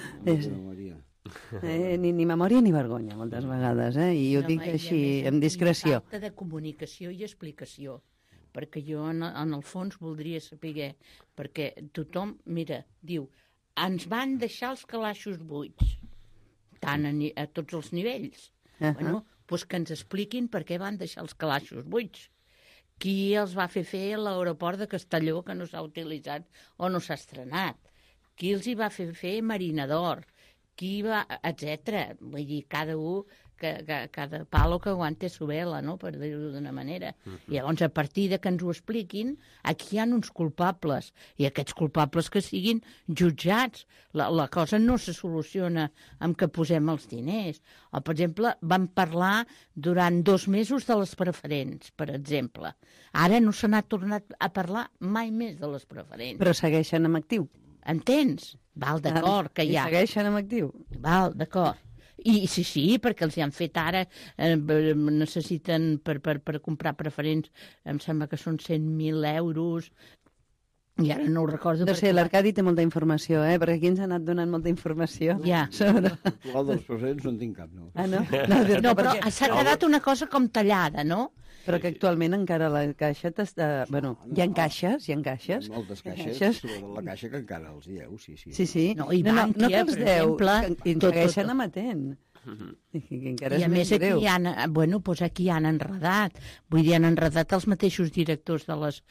S15: Ni memòria ni vergonya, moltes vegades, i ho dic així, amb discreció.
S13: Falta de comunicació i explicació, perquè jo en el fons voldria saber, perquè tothom, mira, diu, ens van deixar els calaixos buits, tant a tots els nivells. Bueno, doncs que ens expliquin per què van deixar els calaixos buits. Qui els va fer l'aeroport de Castelló, que no s'ha utilitzat o no s'ha estrenat? Qui els hi va fer Marina d'Or? Qui va... etcètera. Vull dir, cada palo que aguante su vela, no?, per dir-ho d'una manera. I llavors, a partir de que ens ho expliquin, aquí hi ha uns culpables, i aquests culpables que siguin jutjats. La cosa no se soluciona amb que posem els diners. O, per exemple, vam parlar durant 2 mesos de les preferents, per exemple. Ara no se n'ha tornat a parlar mai més de les preferents.
S15: Però segueixen en actiu.
S13: Entens? Val, d'acord, que hi ha...
S15: I segueixen en actiu.
S13: Val, d'acord. I sí, perquè els hi han fet ara, necessiten per comprar preferents, em sembla que són 100.000 euros, i ara no ho recordo.
S15: No sé, l'Arcadi té molta informació, perquè aquí ens ha anat donant molta informació.
S13: Ja.
S14: Sobre... L'actual dels preferents no en tinc cap, no.
S15: Ah, no?
S13: No, però s'ha quedat una cosa com tallada, no?
S15: Però que actualment encara la caixa t'està... Bueno, hi ha caixes.
S14: Moltes caixes, sobre la caixa que encara els dieu, sí.
S15: Sí.
S13: No, i Bankia,
S15: no que els deu, que ens segueixen emetent.
S13: I a més aquí aquí han enredat. Vull dir, han enredat els mateixos directors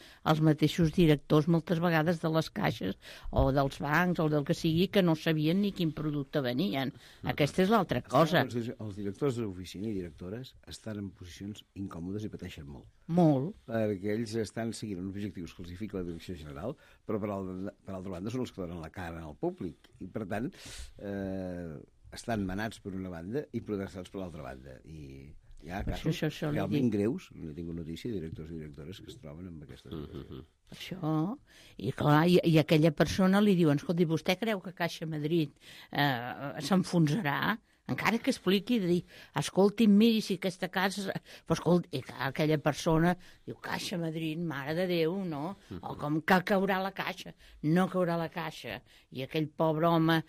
S13: moltes vegades de les caixes o dels bancs o del que sigui, que no sabien ni quin producte venien. Aquesta és l'altra cosa.
S14: Els directors d'oficina i directores estan en posicions incòmodes i pateixen molt.
S13: Molt.
S14: Perquè ells estan seguint uns objectius que els fica la direcció general, però per altra banda són els que donen la cara al públic. I per tant, estan manats per una banda i protestats per l'altra banda. I hi ha casos realment greus, no he tingut notícia, directors i directores que es troben amb aquestes situacions.
S13: Això, i clar, i aquella persona li diuen, escolti, vostè creu que Caixa Madrid s'enfonsarà? encara que expliqui, de dir, escolti, miri, si aquesta casa... Però escolti, aquella persona diu, Caixa Madrid, mare de Déu, no? O com que caurà la caixa. No caurà la caixa. I aquell pobre home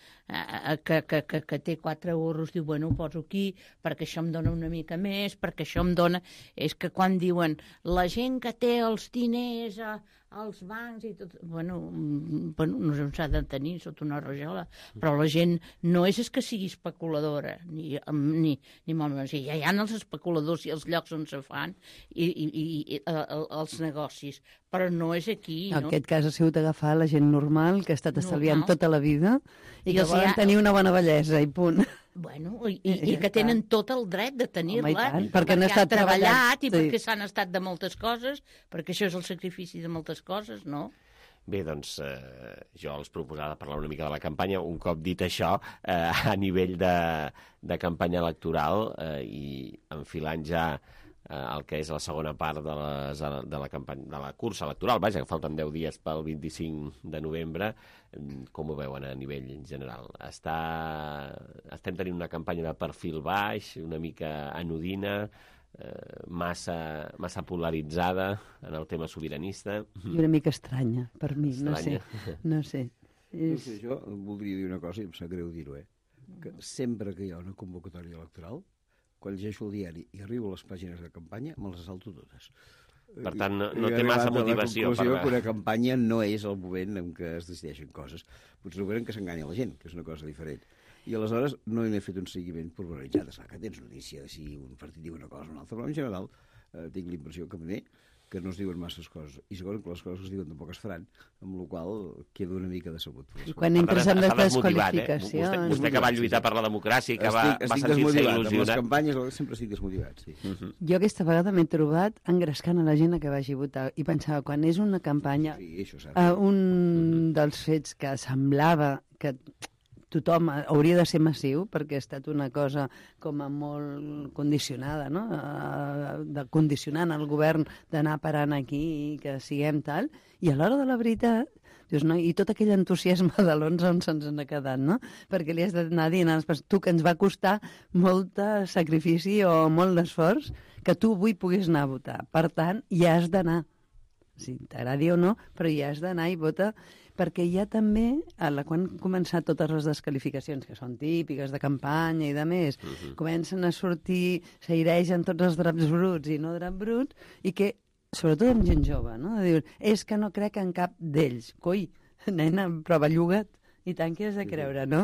S13: que té 4 euros diu, bueno, ho poso aquí perquè això em dona una mica més, perquè això em dona... És que quan diuen la gent que té els diners als bancs i tot... Bueno, no s'ha de tenir sota una rajola, però la gent no és que sigui especuladora, ni molt menys. Ja hi ha els especuladors i els llocs on se fan i els negocis, però no és aquí.
S15: En aquest cas ha sigut agafar la gent normal que ha estat estalviant tota la vida i que volen tenir una bona bellesa i punt.
S13: Bueno, i que tenen tot el dret de tenir-la,
S15: perquè han estat
S13: treballat i perquè s'han estat de moltes coses, perquè això és el sacrifici de moltes coses, no?
S2: Bé, doncs jo els proposava parlar una mica de la campanya. Un cop dit això, a nivell de campanya electoral i enfilant ja el que és la segona part de la cursa electoral, vaja, que falten 10 dies pel 25 de novembre, com ho veuen a nivell general? Estem tenint una campanya de perfil baix, una mica anodina, massa polaritzada en el tema sobiranista.
S15: I una mica estranya, per mi, no sé.
S14: No sé, jo voldria dir una cosa, i em sap greu dir-ho, que sempre que hi ha una convocatòria electoral, quan llegeixo el diari i arribo a les pàgines de campanya, me les assalto totes.
S2: Per tant, no té massa motivació.
S14: Que una campanya no és el moment en què es decideixen coses. Potser no que s'enganya la gent, que és una cosa diferent. I aleshores no n'he fet un seguiment pormenoritzat. És clar que tens notícia de si un partit diu una cosa o una altra, però en general tinc la impressió que no es diuen masses coses. I segon, que les coses es diuen tampoc es faran, amb la qual quedo una mica decebut.
S15: I quan entres en les desqualificacions...
S2: Vostè que va lluitar per la democràcia i que va sentir-se il·lusionat.
S14: Amb les campanyes sempre estic desmotivat, sí.
S15: Jo aquesta vegada m'he trobat engrescant a la gent que vagi a votar i pensava, quan és una campanya, un dels fets que semblava que tothom hauria de ser massiu, perquè ha estat una cosa com a molt condicionada, no? Condicionant el govern d'anar parant aquí i que siguem tal, i a l'hora de la veritat, dius, no? I tot aquell entusiasme de l'11 on se'ns n'ha quedat, no? Perquè li has d'anar dient tu, que ens va costar molt de sacrifici o molt d'esforç, que tu avui puguis anar a votar. Per tant, hi has d'anar. Si t'agradi o no, però hi has d'anar i vota, perquè hi ha també, quan han començat totes les desqualificacions, que són típiques de campanya i de més, comencen a sortir, s'airegen tots els draps bruts i no draps bruts, i que, sobretot amb gent jove, no? Diuen, és que no crec en cap d'ells. Coi, nena, però belluga't, i tant que has de creure, no?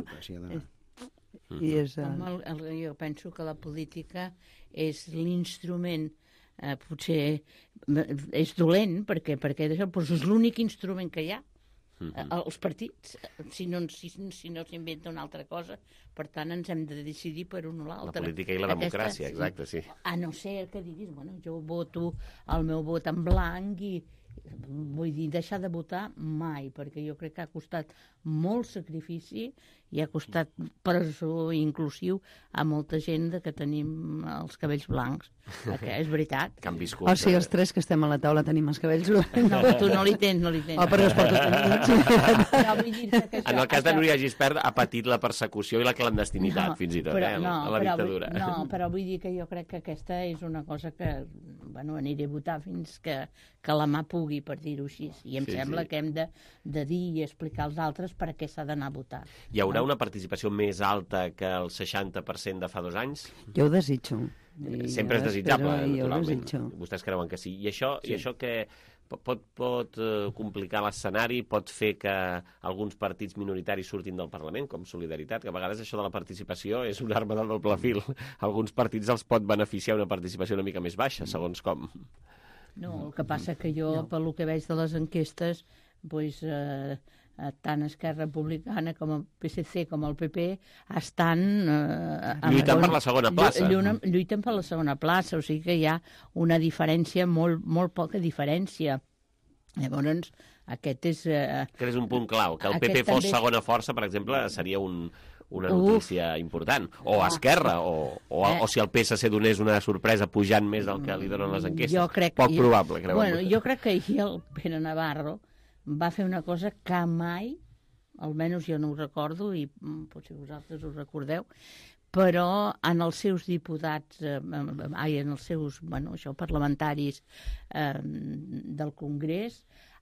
S13: Jo penso que la política és l'instrument potser és dolent, perquè és l'únic instrument que hi ha. Els partits, si no s'inventa una altra cosa, per tant ens hem de decidir per un o l'altre.
S2: La política i la democràcia, exacte, sí.
S13: A no ser que diguis, bueno, jo voto el meu vot en blanc i vull dir, deixar de votar mai, perquè jo crec que ha costat molt sacrifici i ha costat presó inclusiu a molta gent que tenim els cabells blancs. Que és veritat.
S2: Que han viscut...
S15: O sigui, els tres que estem a la taula tenim els cabells blancs.
S13: No, tu no li tens.
S15: Oh, però es pot
S2: En el cas de Núria Gispert ha patit la persecució i la clandestinitat, fins i tot, a la dictadura.
S13: No, però vull dir que jo crec que aquesta és una cosa que, bueno, aniré a votar fins que la mà pugui, per dir-ho així. I em sembla que hem de dir i explicar als altres per què s'ha d'anar a votar.
S2: Hi haurà una participació més alta que el 60% de fa 2 anys?
S15: Jo ho desitjo.
S2: Sempre és desitjable, naturalment. Vostès creuen que sí. I això que pot complicar l'escenari, pot fer que alguns partits minoritaris surtin del Parlament, com Solidaritat, que a vegades això de la participació és una arma de doble fil. Alguns partits els pot beneficiar una participació una mica més baixa, segons com.
S13: No, el que passa que jo, pel que veig de les enquestes, doncs, tant Esquerra Republicana com el PSC com el PP estan...
S2: lluitant per la segona plaça.
S13: Lluiten per la segona plaça, o sigui que hi ha una diferència, molt poca diferència. Llavors, aquest és...
S2: Que és un punt clau, que el PP fos segona força, per exemple, seria una notícia important. O Esquerra, o si el PSC donés una sorpresa pujant més del que li donen les enquestes. Poc probable, creu.
S13: Bueno, jo crec que ahir el Pere Navarro va fer una cosa que mai almenys jo no ho recordo, i potser vosaltres ho recordeu, però en els seus diputats, en els seus parlamentaris del Congrés,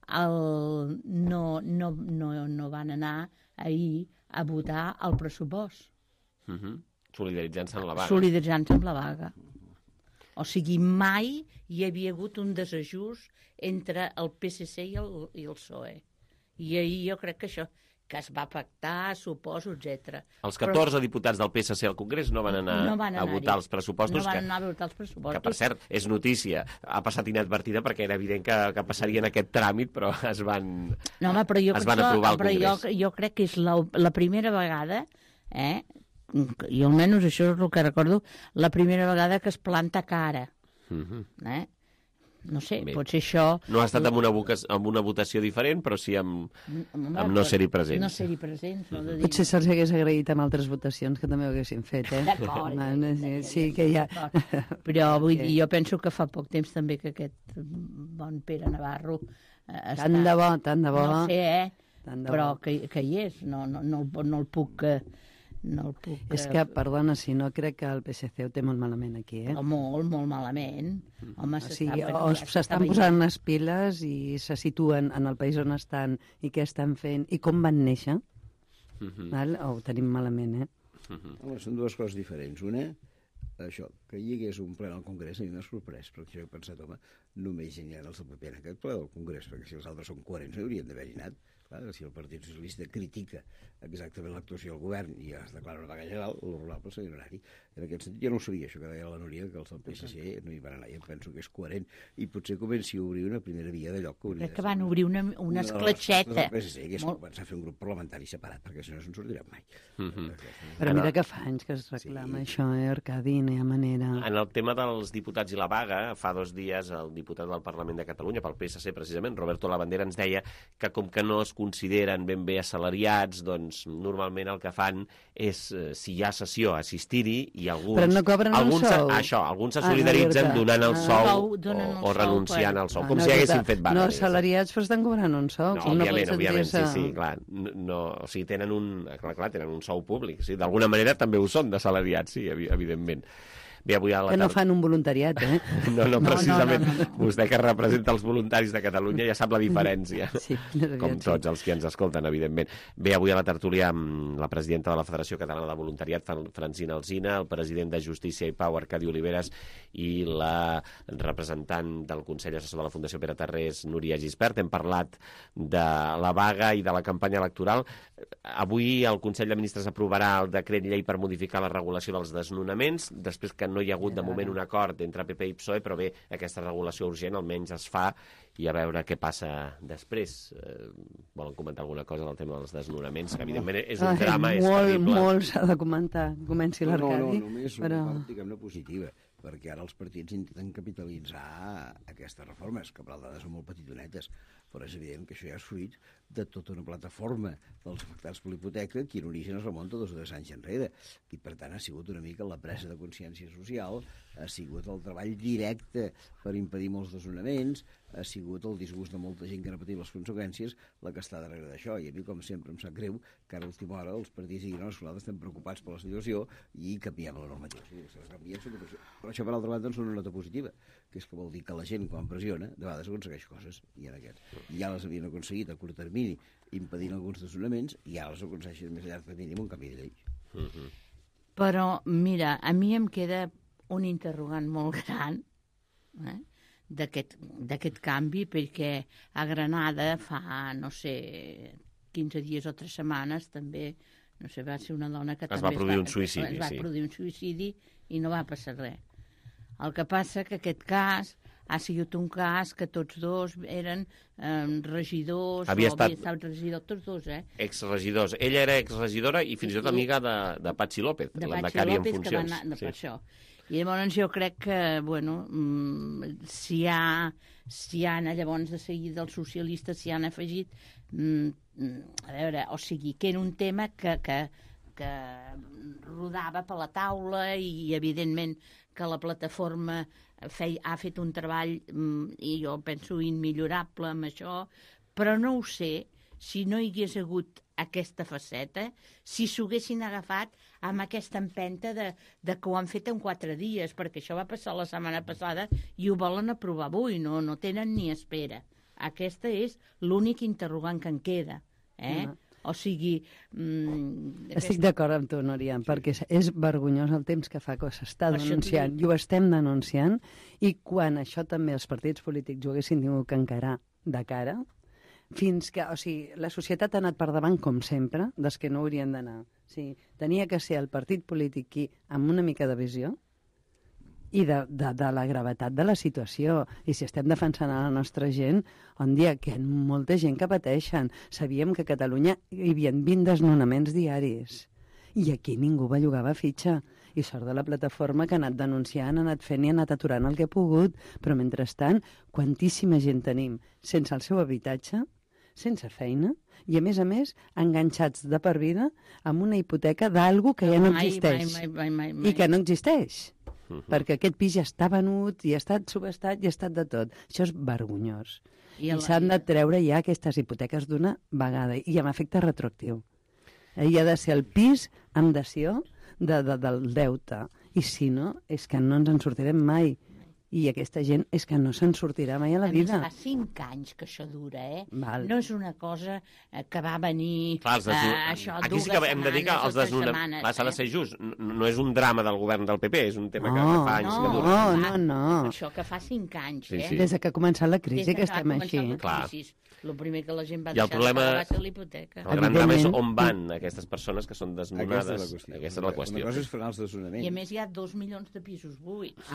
S13: no van anar ahir a votar el pressupost.
S2: Solidaritzant-se amb la vaga.
S13: Solidaritzant-se amb la vaga. O sigui, mai hi havia hagut un desajust entre el PSC i el PSOE. I ahir jo crec que això, que es va pactar, suposo, etc.
S2: Els 14 diputats del PSC al Congrés no van anar a votar els pressupostos.
S13: No van anar a votar els pressupostos.
S2: Que, per cert, és notícia. Ha passat inadvertida perquè era evident que passarien aquest tràmit, però es van aprovar al Congrés.
S13: Jo crec que és la primera vegada, i almenys això és el que recordo, la primera vegada que es planta cara. No sé, potser això...
S2: No ha estat amb una votació diferent, però sí amb no ser-hi presents.
S13: No ser-hi presents.
S15: Potser se'ls hagués agraït amb altres votacions que també ho haguessin fet,
S13: D'acord.
S15: Sí, que ja...
S13: Però vull dir, jo penso que fa poc temps també que aquest bon Pere Navarro...
S15: Tant de bo.
S13: No sé, però que hi és. No el puc...
S15: És que, perdona, si no, crec que el PSC ho té molt malament aquí,
S13: Molt, molt malament. Home,
S15: s'estan posant les piles i se situen en el país on estan i què estan fent i com van néixer. Ho tenim malament,
S14: Són dues coses diferents. Una, això, que hi hagués un ple al Congrés a mi m'ha sorprès, perquè jo he pensat, home, només hi aniran els del PP en aquest ple del Congrés, perquè si els altres són coherents no haurien d'haver-hi anat. Clar, si el Partit Socialista critica exactament l'actuació del govern i es declara una vaga general, l'honorable seria anar-hi. En aquest sentit, jo no ho sabia, això que deia la Núria, que els del PSC no hi van anar, i em penso que és coherent. I potser comenci a obrir una primera via de lloc que hauria de ser.
S13: Crec que van obrir una escletxeta.
S14: El PSC hagués començat a fer un grup parlamentari separat, perquè si no se'n sortirem mai.
S15: Però mira que fa anys que es reclama això, Arcadi, no hi ha manera.
S2: En el tema dels diputats i la vaga, fa 2 dies el diputat del Parlament de Catalunya, pel PSC precisament, Roberto Labandera, ens deia que com que no es consideren ben bé assalariats, doncs normalment el que fan és, si hi ha sessió, assistir-hi, i alguns...
S15: Però no cobren el sou?
S2: Alguns se solidaritzen donant el sou o renunciant al sou, com si haguessin fet vaga.
S15: No assalariats, però estan cobrant un sou.
S2: No, òbviament, sí, clar. O sigui, tenen un sou públic, sí, d'alguna manera també ho són d'assalariats, sí, evidentment. Bé, avui
S15: que no fan un voluntariat,
S2: No, precisament. Vostè que representa els voluntaris de Catalunya ja sap la diferència.
S15: Sí,
S2: com tots els que ens escolten, evidentment. Bé, avui a la tertúlia amb la presidenta de la Federació Catalana de Voluntariat, Francina Alsina, el president de Justícia i Pau, Arcadi Oliveres, i la representant del Consell Assessor de la Fundació Pere Tarrés, Núria Gispert. Hem parlat de la vaga i de la campanya electoral. Avui el Consell de Ministres aprovarà el decret llei per modificar la regulació dels desnonaments, després que no hi ha hagut de moment un acord entre PP i PSOE, però bé, aquesta regulació urgent almenys es fa i a veure què passa després. Volen comentar alguna cosa del tema dels desnonaments, que evidentment és un drama, és terrible.
S15: Molt s'ha de comentar. Comenci l'Arcadi.
S14: No, només una part, diguem-ne, positiva, perquè ara els partits intenten capitalitzar aquestes reformes, que per dades són molt petitonetes, però és evident que això ja és fruit de tota una plataforma dels afectats per l'hipoteca que en origen es remunta 2 o 3 anys enrere. I per tant ha sigut una mica la presa de consciència social, ha sigut el treball directe per impedir molts desnonaments, ha sigut el disgust de molta gent que n'ha patit les conseqüències la que està darrere d'això. I a mi, com sempre, em sap greu que ara a l'última hora els partits diguin que nosaltres estem preocupats per la situació i canviem la normativa. Però això, per altra banda, és una nota positiva, que és que vol dir que la gent, quan pressiona, de vegades aconsegueix coses. I ja les havien aconseguit a curt termini impedint alguns desnonaments i ara les aconsegueixen més a llarg termini amb un canvi de llei.
S13: Però, mira, a mi em queda un interrogant molt gran d'aquest canvi, perquè a Granada fa, no sé, 15 dies o 3 setmanes també, no sé, va ser una dona que
S2: es va produir un suïcidi.
S13: Es va produir un suïcidi i no va passar res. El que passa que aquest cas ha sigut un cas que tots dos eren regidors,
S2: havia estat
S13: regidors, tots dos,
S2: exregidors. Ella era exregidora i fins i tot amiga de Patxi López, l'endecari en funcions.
S13: Per això. I llavors jo crec que, bueno, si hi ha llavors de seguida els socialistes s'hi han afegit, a veure, o sigui, que era un tema que rodava per la taula i evidentment que la plataforma ha fet un treball, i jo penso immillorable amb això, però no ho sé, si no hi hagués hagut aquesta faceta si s'ho haguessin agafat amb aquesta empenta de que ho han fet en 4 dies, perquè això va passar la setmana passada i ho volen aprovar avui, no tenen ni espera. Aquesta és l'únic interrogant que en queda. O sigui...
S15: Estic d'acord amb tu, Núria, perquè és vergonyós el temps que fa que s'està denunciant, i ho estem denunciant, i quan això també els partits polítics ho haguessin tingut que encarar de cara, fins que, o sigui, la societat ha anat per davant, com sempre, dels que no haurien d'anar. O sigui, tenia que ser el partit polític qui, amb una mica de visió, i de la gravetat de la situació. I si estem defensant a la nostra gent, on dia que hi ha molta gent que pateixen. Sabíem que a Catalunya hi havia 20 desnonaments diaris. I aquí ningú bellugava fitxa. I sort de la plataforma que ha anat denunciant, ha anat fent i ha anat aturant el que ha pogut. Però mentrestant, quantíssima gent tenim sense el seu habitatge, sense feina, i a més, enganxats de per vida amb una hipoteca d'algú que ja no existeix.
S13: Mai.
S15: I que no existeix. Perquè aquest pis ja està venut, i ha estat subestat, i ha estat de tot. Això és vergonyós. I s'han de treure ja aquestes hipoteques d'una vegada, i amb efecte retroactiu. Hi ha de ser el pis amb dació del deute. I si no, és que no ens en sortirem mai. I aquesta gent és que no se'n sortirà mai a la vida.
S13: A més, fa 5 anys que això dura, No és una cosa que va venir això
S2: aquí sí que hem de dir que els desnonaments... S'ha de ser just. No és un drama del govern del PP, és un tema que fa anys que dura.
S15: No.
S13: Això que fa 5 anys,
S15: Des que ha començat la crisi que estem així.
S13: El primer que la gent va deixar de pagar va ser l'hipoteca.
S2: El gran drama és on van aquestes persones que són desnonades. Aquesta és la qüestió.
S14: Una cosa és frenar els desnonaments.
S13: I a més hi ha 2 milions de pisos buits.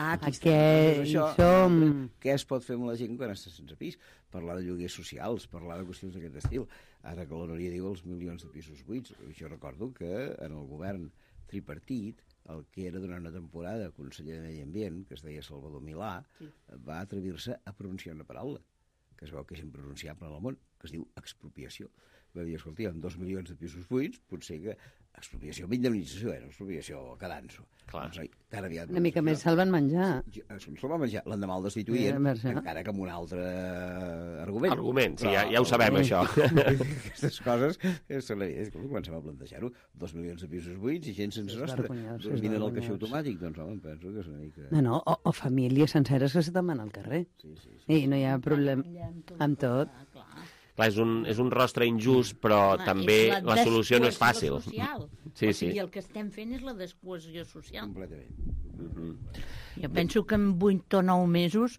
S14: Què es pot fer amb la gent quan està sense pis? Parlar de lloguers socials, parlar de qüestions d'aquest estil. Ara que la Núria diu els milions de pisos buits, jo recordo que en el govern tripartit, el que era durant una temporada conseller de Medi Ambient, que es deia Salvador Milà, va atrevir-se a pronunciar una paraula que es veu que és impronunciable en el món, que es diu expropiació. Va dir, escolta, hi ha 2 milions de pisos buits, potser que expropiació amb indemnització, expropiació cadanso.
S15: Una mica més se'l van menjar.
S14: Se'l van menjar, l'endemà el destituïen, encara que amb un altre argument.
S2: Sí, ja ho sabem, això.
S14: Aquestes coses, comencem a plantejar-ho. 2 milions de pisos buits i gent sense sostre. Vinen al caixer automàtic, doncs home, penso que és una mica...
S15: No, o famílies senceres que se te'n van al carrer. I no hi ha problema amb tot.
S2: Clar, és un rostre injust, però també la solució no és fàcil.
S13: Sí. I el que estem fent és la descohesió social.
S14: Completament.
S13: Jo penso que en 8 o 9 mesos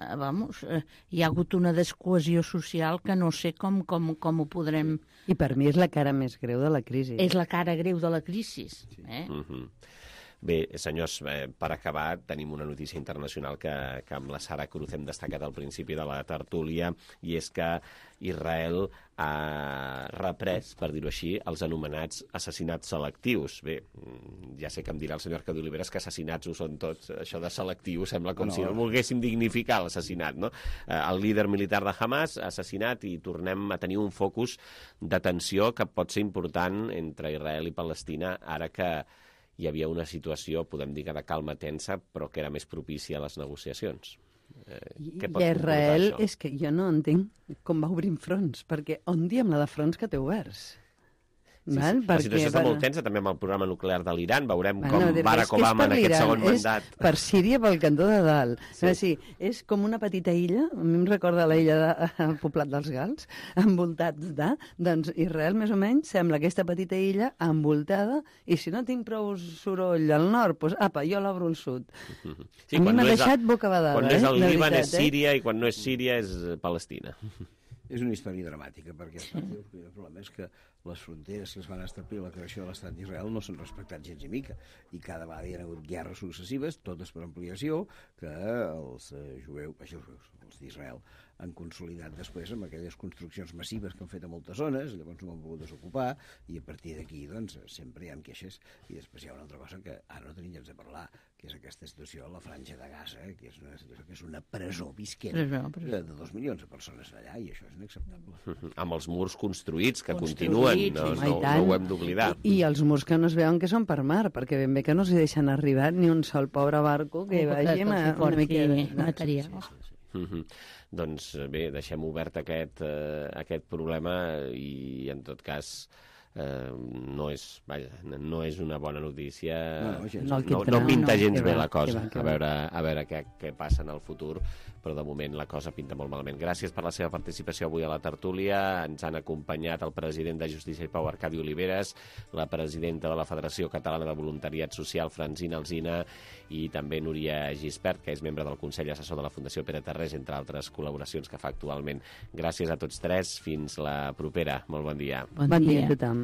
S13: hi ha hagut una descohesió social que no sé com ho podrem...
S15: I per mi és la cara més greu de la crisi.
S13: És la cara greu de la crisi.
S2: Bé, senyors, per acabar, tenim una notícia internacional que amb la Sara Cruz hem destacat al principi de la tertúlia, i és que Israel ha reprès, per dir-ho així, els anomenats assassinats selectius. Bé, ja sé que em dirà el senyor Arcadi Oliveres que assassinats ho són tots. Això de selectiu sembla com si no volguéssim dignificar l'assassinat, no? El líder militar de Hamas assassinat, i tornem a tenir un focus de tensió que pot ser important entre Israel i Palestina, ara que hi havia una situació, podem dir que de calma tensa, però que era més propícia a les negociacions.
S15: I Israel és que jo no entenc com va obrint fronts, perquè on diem la de fronts que té oberts?
S2: La situació està molt tensa també amb el programa nuclear de l'Iran. Veurem com Barack Obama en aquest segon mandat...
S15: És per Síria, pel cantó de dalt. És com una petita illa, a mi em recorda la illa del poblat dels Gals, envoltats de... Doncs Israel, més o menys, sembla aquesta petita illa envoltada, i si no tinc prou soroll al nord, doncs apa, jo l'obro al sud. A mi m'ha deixat bocabadada.
S2: Quan no és el Líban és Síria, i quan no és Síria és Palestina.
S14: És una història dramàtica, perquè el primer problema és que les fronteres que es van establir a la creació de l'estat d'Israel no s'han respectat gens i mica, i cada vegada hi ha hagut guerres successives, totes per ampliació, que els d'Israel han consolidat després amb aquelles construccions massives que han fet a moltes zones, llavors no ho han pogut desocupar, i a partir d'aquí doncs, sempre hi ha queixes, i després hi ha una altra cosa que ara no tenim temps de parlar, que és aquesta situació a la Franja de Gaza, que és una situació que és una presó visquent de 2 milions de persones allà, i això és inacceptable.
S2: Amb els murs construïts, que continuen, no ho hem d'oblidar.
S15: I els murs que no es veuen que són per mar, perquè ben bé que no s'hi deixen arribar ni un sol pobre barco que vagi amb una mica de material.
S2: Doncs bé, deixem obert aquest problema i en tot cas no és una bona notícia. No pinta gens bé la cosa. A veure què passa en el futur, però de moment la cosa pinta molt malament. Gràcies per la seva participació avui a la tertúlia. Ens han acompanyat el president de Justícia i Pau, Arcadi Oliveres, la presidenta de la Federació Catalana de Voluntariat Social, Francina Alsina, i també Núria Gispert, que és membre del Consell Assessor de la Fundació Pere Tarrés, entre altres col·laboracions que fa actualment. Gràcies a tots tres. Fins la propera. Molt bon dia.
S15: Bon dia a tothom.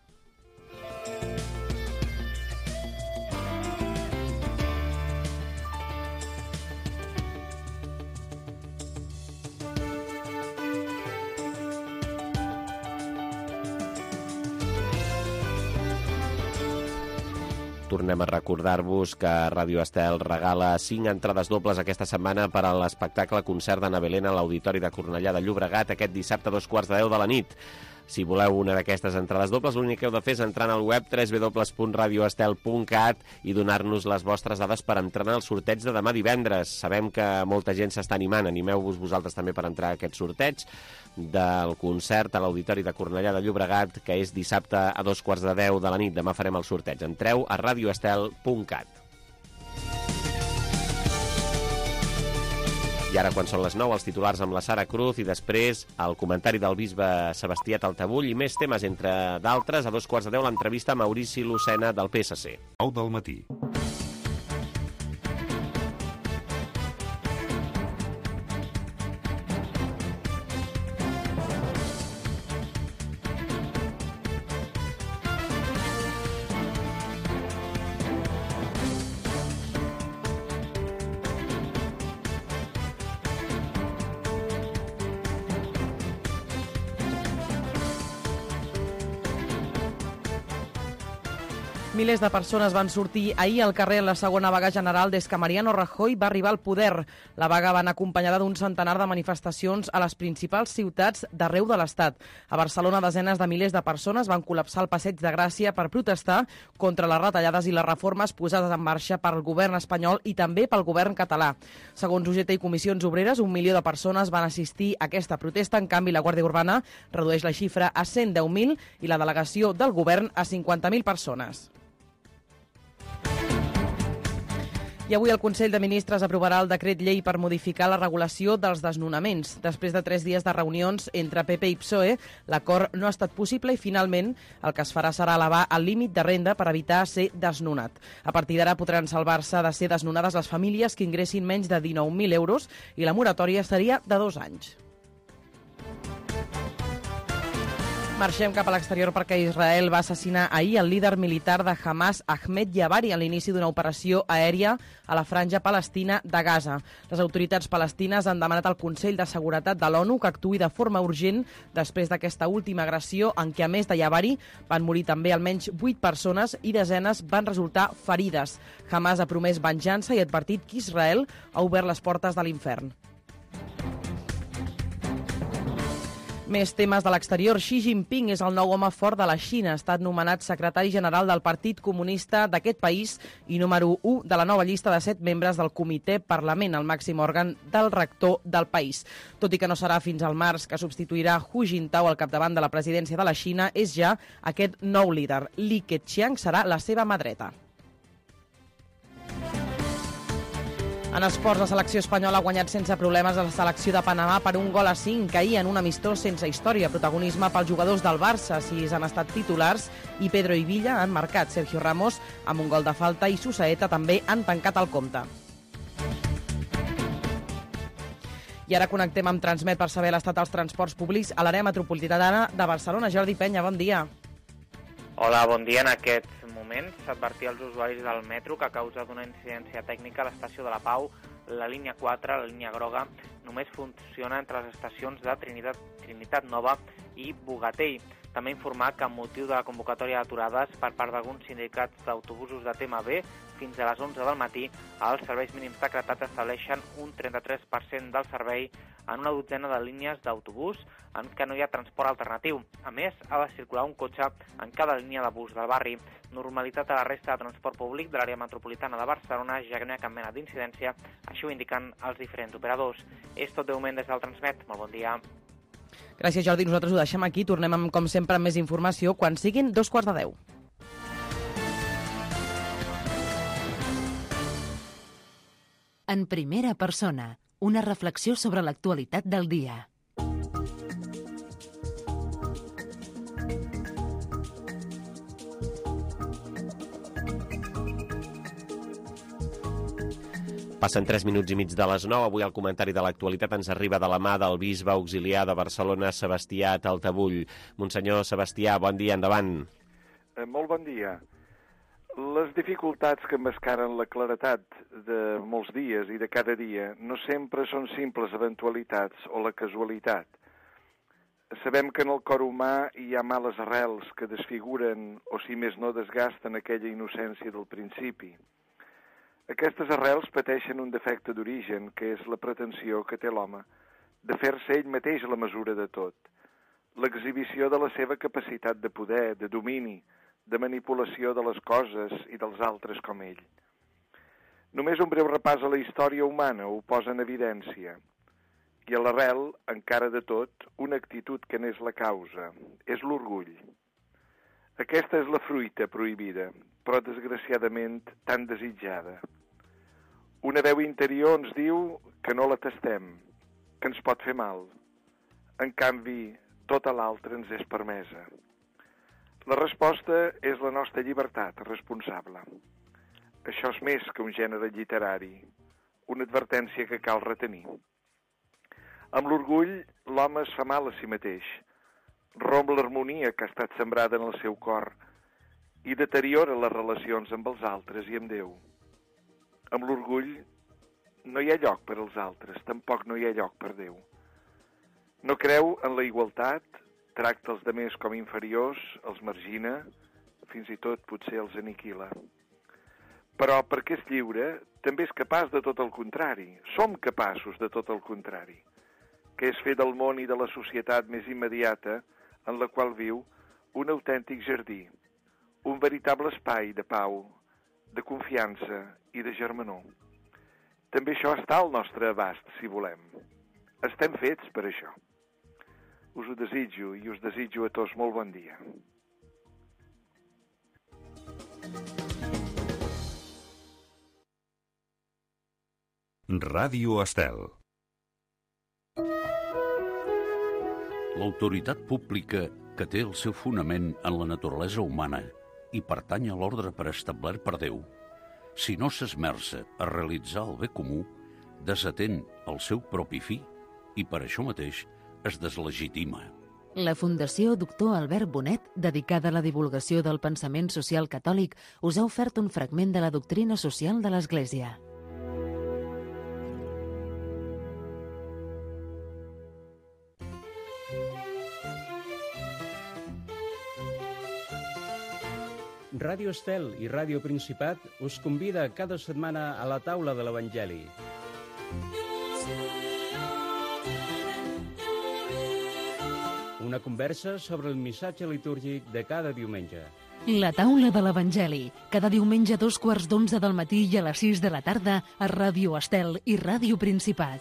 S2: Tornem a recordar-vos que Ràdio Estel regala 5 entrades dobles aquesta setmana per a l'espectacle Concert d'Anna Belén a l'Auditori de Cornellà de Llobregat aquest dissabte a 2:15 de la nit. Si voleu una d'aquestes entrades dobles, l'únic que heu de fer és entrar al web www.radioestel.cat i donar-nos les vostres dades per entrar al sorteig de demà divendres. Sabem que molta gent s'està animant. Animeu-vos vosaltres també per entrar a aquest sorteig del concert a l'Auditori de Cornellà de Llobregat, que és dissabte a 2:15 de la nit. Demà farem el sorteig. Entreu a radioestel.cat. I ara, quan són les 9, els titulars amb la Sara Cruz i després el comentari del bisbe Sebastià Taltabull i més temes, entre d'altres, a 2:15 l'entrevista a Maurici Lucena del PSC.
S9: 9 del matí.
S3: Milers de persones van sortir ahir al carrer en la segona vaga general des que Mariano Rajoy va arribar al poder. La vaga va anar acompanyada d'un centenar de manifestacions a les principals ciutats d'arreu de l'Estat. A Barcelona, desenes de milers de persones van col·lapsar el Passeig de Gràcia per protestar contra les retallades i les reformes posades en marxa pel govern espanyol i també pel govern català. Segons UGT i Comissions Obreres, 1 milió de persones van assistir a aquesta protesta. En canvi, la Guàrdia Urbana redueix la xifra a 110.000 i la delegació del govern a 50.000 persones. I avui el Consell de Ministres aprovarà el decret llei per modificar la regulació dels desnonaments. Després de 3 dies de reunions entre PP i PSOE, l'acord no ha estat possible i finalment el que es farà serà elevar el límit de renda per evitar ser desnonat. A partir d'ara podran salvar-se de ser desnonades les famílies que ingressin menys de 19.000 euros i la moratòria seria de 2 anys. Marxem cap a l'exterior perquè Israel va assassinar ahir el líder militar de Hamas, Ahmed Jabari, a l'inici d'una operació aèria a la franja palestina de Gaza. Les autoritats palestines han demanat al Consell de Seguretat de l'ONU que actuï de forma urgent després d'aquesta última agressió en què, a més de Jabari, van morir també almenys 8 persones i desenes van resultar ferides. Hamas ha promès venjança i ha advertit que Israel ha obert les portes de l'infern. Més temes de l'exterior. Xi Jinping és el nou home fort de la Xina. Ha estat nomenat secretari general del Partit Comunista d'aquest país i número 1 de la nova llista de 7 membres del Comitè Parlament, el màxim òrgan del rector del país. Tot i que no serà fins al març que substituirà Hu Jintao al capdavant de la presidència de la Xina, és ja aquest nou líder. Li Keqiang serà la seva mà dreta. En esports, la selecció espanyola ha guanyat sense problemes a la selecció de Panamà per 1-5 ahir en un amistós sense història. Protagonisme pels jugadors del Barça, 6 han estat titulars i Pedro i Villa han marcat. Sergio Ramos amb un gol de falta i Susaeta també han tancat el compte. I ara connectem amb Transmet per saber l'estat dels transports públics a l'àrea metropolitana de Barcelona. Jordi Penya, bon dia.
S10: Hola, bon dia. En aquests moments s'advertia als usuaris del metro que a causa d'una incidència tècnica a l'estació de la Pau, la línia 4, la línia groga, només funciona entre les estacions de Trinitat Nova i Bogatell. També informar que amb motiu de la convocatòria d'aturades per part d'alguns sindicats d'autobusos de TMB, fins a les 11 del matí, els serveis mínims decretats estableixen un 33% del servei en una dotzena de línies d'autobús en què no hi ha transport alternatiu. A més, ha de circular un cotxe en cada línia de bus del barri. Normalitat a la resta de transport públic de l'àrea metropolitana de Barcelona, ja que no hi ha cap mena d'incidència, així ho indiquen els diferents operadors. És tot de moment des del Transmet. Molt bon dia.
S3: Gràcies, Jordi. Nosaltres ho deixem aquí. Tornem, com sempre, amb més informació quan siguin 9:45.
S1: En primera persona, una reflexió sobre l'actualitat del dia.
S2: Passen 3 minuts i mig de les 9. Avui el comentari de l'actualitat ens arriba de la mà del bisbe auxiliar de Barcelona, Sebastià Taltabull. Monsenyor Sebastià, bon dia, endavant.
S16: Molt bon dia. Les dificultats que emmascaren la claretat de molts dies i de cada dia no sempre són simples eventualitats o la casualitat. Sabem que en el cor humà hi ha males arrels que desfiguren o, si més no, desgasten aquella innocència del principi. Aquestes arrels pateixen un defecte d'origen, que és la pretensió que té l'home de fer-se ell mateix la mesura de tot, l'exhibició de la seva capacitat de poder, de domini, de manipulació de les coses i dels altres com ell. Només un breu repàs a la història humana ho posa en evidència. I a l'arrel, encara de tot, una actitud que n'és la causa, és l'orgull. Aquesta és la fruita prohibida, però desgraciadament tan desitjada. Una veu interior ens diu que no la tastem, que ens pot fer mal. En canvi, tota l'altra ens és permesa. La resposta és la nostra llibertat responsable. Això és més que un gènere literari, una advertència que cal retenir. Amb l'orgull, l'home es fa mal a si mateix, romp l'harmonia que ha estat sembrada en el seu cor i deteriora les relacions amb els altres i amb Déu. Amb l'orgull no hi ha lloc per als altres, tampoc no hi ha lloc per Déu. No creu en la igualtat, tracta els demés com inferiors, els margina, fins i tot potser els aniquila. Però perquè és lliure, també és capaç de tot el contrari. Som capaços de tot el contrari, que és fer del món i de la societat més immediata en la qual viu un autèntic jardí, un veritable espai de pau, de confiança i de germanor. També això està al nostre abast, si volem. Estem fets per això. Us ho desitjo i us desitjo a tots molt bon dia.
S9: Ràdio Estel.
S17: L'autoritat pública, que té el seu fonament en la naturalesa humana i pertany a l'ordre preestablert per Déu, si no s'esmerça a realitzar el bé comú, desatén el seu propi fi i per això mateix es deslegitima.
S1: La Fundació Doctor Albert Bonet, dedicada a la divulgació del pensament social catòlic, us ha ofert un fragment de la doctrina social de l'Església.
S18: Ràdio Estel i Ràdio Principat us convida cada setmana a la taula de l'Evangeli. Una conversa sobre el missatge litúrgic de cada diumenge.
S1: La taula de l'Evangeli, cada diumenge a 11:15 del matí i a les 6 de la tarda a Ràdio Estel i Ràdio Principat.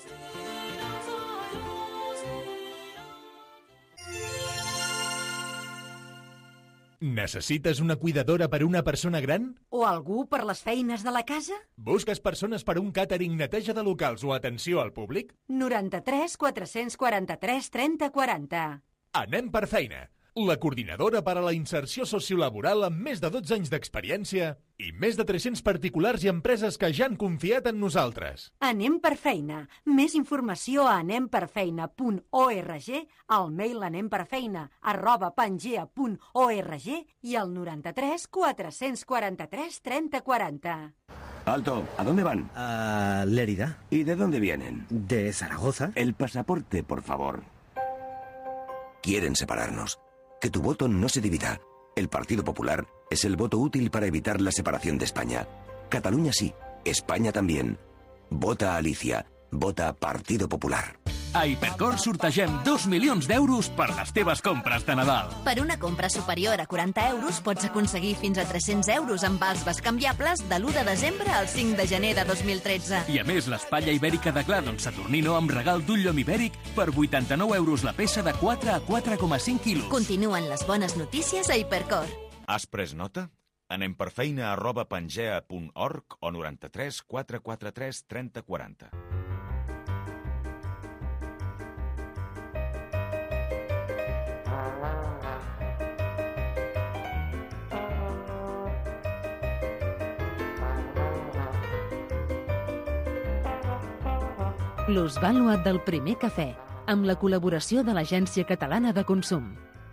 S19: Necessites una cuidadora per a una persona gran?
S20: O algú per les feines de la casa?
S19: Busques persones per a un càtering, neteja de locals o atenció al públic?
S20: 93 443 30 40.
S19: Anem per feina. La coordinadora per a la inserció sociolaboral amb més de 12 anys d'experiència i més de 300 particulars i empreses que ja han confiat en nosaltres.
S20: Anem per feina. Més informació a anemperfeina.org, al mail anemperfeina@pangea.org i al 93 443 30 40.
S21: Alto, ¿a dónde van?
S22: A Lérida.
S21: ¿Y de dónde vienen?
S22: De Zaragoza.
S21: El pasaporte, por favor. Quieren separarnos. Que tu voto no se divida. El Partido Popular es el voto útil para evitar la separación de España. Cataluña sí, España también. Vota Alicia. Vota Partido Popular.
S7: A Hipercor sortegem 2 milions d'euros per les teves compres de Nadal.
S8: Per una compra superior a 40 euros pots aconseguir fins a 300 euros en vals bescanviables de l'1 de desembre al 5 de gener de 2013.
S7: I a més, l'espatlla ibèrica de Gladon Saturnino amb regal d'un llom ibèric per 89 euros la peça de 4 a 4,5 quilos.
S8: Continuen les bones notícies a Hipercor.
S9: Has pres nota? Anem per feina @pangea.org o 93 443 30 40.
S1: Plusvàlua del primer cafè, amb la col·laboració de l'Agència Catalana de Consum.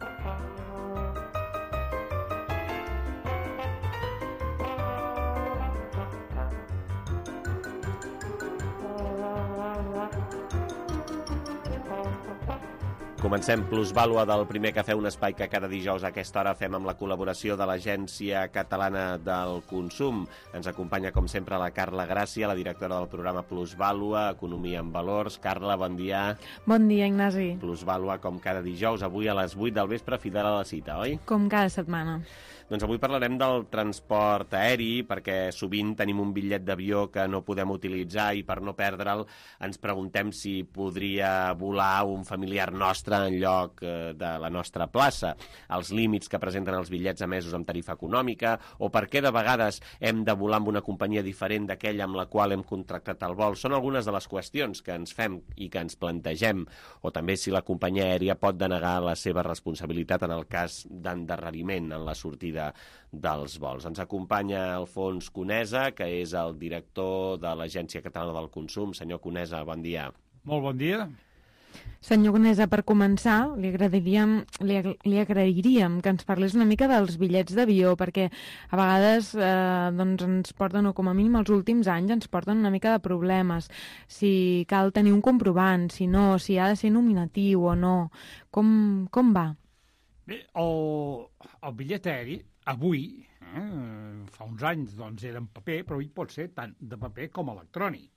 S2: Comencem Plusvàlua del primer cafè, un espai que cada dijous a aquesta hora fem amb la col·laboració de l'Agència Catalana del Consum. Ens acompanya, com sempre, la Carla Gràcia, la directora del programa Plusvàlua, Economia en Valors. Carla, bon dia.
S4: Bon dia, Ignasi.
S2: Plusvàlua, com cada dijous, avui a les 8 del vespre, fidel a la cita, oi?
S4: Com cada setmana.
S2: Doncs avui parlarem del transport aeri, perquè sovint tenim un bitllet d'avió que no podem utilitzar i per no perdre'l ens preguntem si podria volar un familiar nostre en lloc de la nostra plaça, els límits que presenten els bitllets emesos amb tarifa econòmica, o per què de vegades hem de volar amb una companyia diferent d'aquella amb la qual hem contractat el vol. Són algunes de les qüestions que ens fem i que ens plantegem, o també si la companyia aèria pot denegar la seva responsabilitat en el cas d'endarreriment en la sortida dels vols. Ens acompanya Alfons Conesa, que és el director de l'Agència Catalana del Consum. Senyor Conesa, bon dia.
S5: Molt bon dia.
S4: Senyor Conesa, per començar, li agrairíem que ens parlés una mica dels bitllets d'avió, perquè a vegades ens porten, o com a mínim els últims anys, ens porten una mica de problemes. Si cal tenir un comprovant, si no, si ha de ser nominatiu o no. Com va?
S5: Bé, el bitllet aeri, avui, fa uns anys, doncs era en paper, però avui pot ser tant de paper com electrònic.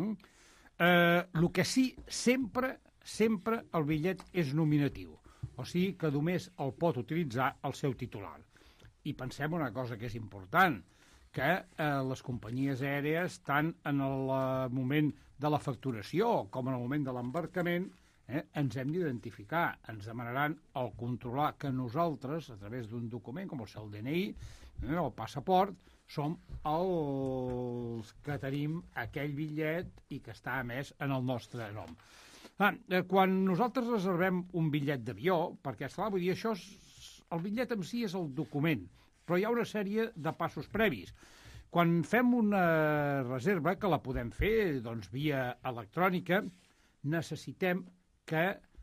S5: El que sí, sempre el bitllet és nominatiu, o sigui que només el pot utilitzar el seu titular. I pensem una cosa que és important, que les companyies aèries, tant en el moment de la facturació com en el moment de l'embarcament, ens hem d'identificar. Ens demanaran el controlar que nosaltres, a través d'un document com el DNI, el passaport, som els que tenim aquell bitllet i que està emès en el nostre nom. Quan nosaltres reservem un bitllet d'avió, perquè, esclar, vull dir, el bitllet en si és el document, però hi ha una sèrie de passos previs. Quan fem una reserva, que la podem fer doncs, via electrònica, necessitem que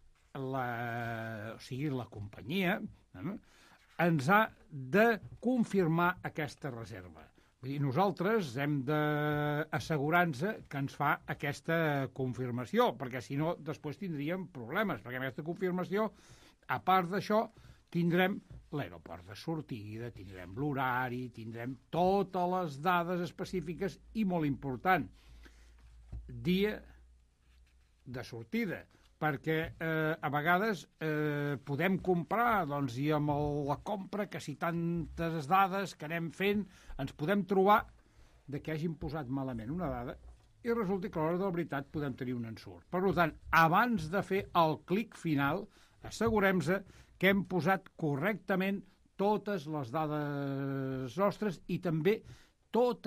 S5: la companyia ens ha de confirmar aquesta reserva. Vull dir, nosaltres hem d'assegurar-nos que ens fa aquesta confirmació, perquè si no, després tindríem problemes, perquè amb aquesta confirmació, a part d'això, tindrem l'aeroport de sortida, tindrem l'horari, tindrem totes les dades específiques i, molt important, dia de sortida, perquè a vegades podem comprar, doncs, i amb la compra, que si tantes dades que anem fent, ens podem trobar que hagin posat malament una dada i resulta que a l'hora de la veritat podem tenir un ensurt. Per tant, abans de fer el clic final, assegurem-nos que hem posat correctament totes les dades nostres i també tot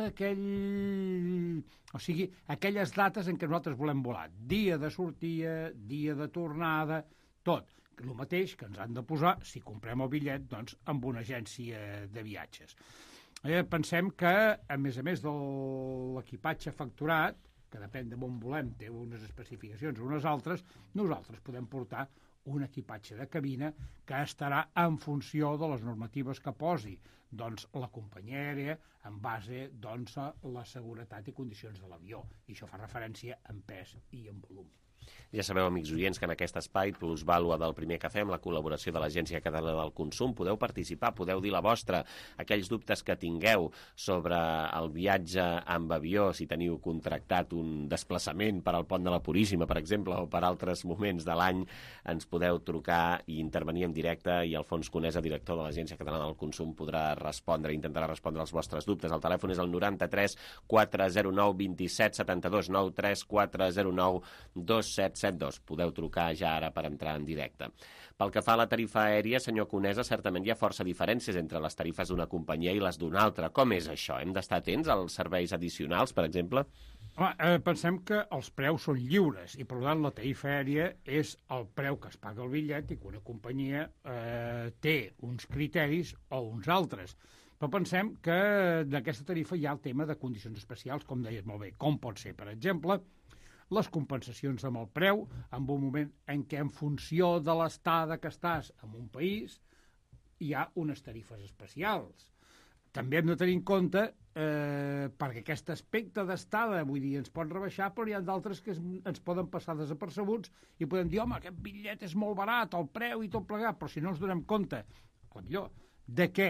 S5: aquelles dates en què nosaltres volem volar. Dia de sortida, dia de tornada, tot. El mateix que ens han de posar, si comprem el bitllet, doncs, amb una agència de viatges. Pensem que, a més de l'equipatge facturat, que depèn de on volem, té unes especificacions o unes altres, nosaltres podem portar un equipatge de cabina que estarà en funció de les normatives que posi la companyia aèria en base a la seguretat i condicions de l'avió. I això fa referència en pes i en volum.
S2: Ja sabeu, amics oients, que en aquest espai Plusvàlua del Primer Cafè, amb la col·laboració de l'Agència Catalana del Consum, podeu participar, podeu dir la vostra, aquells dubtes que tingueu sobre el viatge amb avió, si teniu contractat un desplaçament per al Pont de la Puríssima, per exemple, o per altres moments de l'any, ens podeu trucar i intervenir en directe, i Alfons Conesa, director de l'Agència Catalana del Consum, podrà respondre, intentarà respondre als vostres dubtes. El telèfon és el 93 409 27 72, 93 409 2772. Podeu trucar ja ara per entrar en directe. Pel que fa a la tarifa aèria, senyor Conesa, certament hi ha força diferències entre les tarifes d'una companyia i les d'una altra. Com és això? Hem d'estar atents als serveis addicionals, per exemple?
S5: Home, pensem que els preus són lliures i, per tant, la tarifa aèria és el preu que es paga el bitllet i que una companyia té uns criteris o uns altres. Però pensem que d'aquesta tarifa hi ha el tema de condicions especials, com deies molt bé. Com pot ser, per exemple, les compensacions amb el preu, en un moment en què, en funció de l'estada que estàs en un país, hi ha unes tarifes especials. També hem de tenir en compte, perquè aquest aspecte d'estada, vull dir, ens pot rebaixar, però hi ha d'altres que ens poden passar desapercebuts i podem dir, home, aquest bitllet és molt barat, el preu i tot plegat, però si no ens donem compte, potser, de què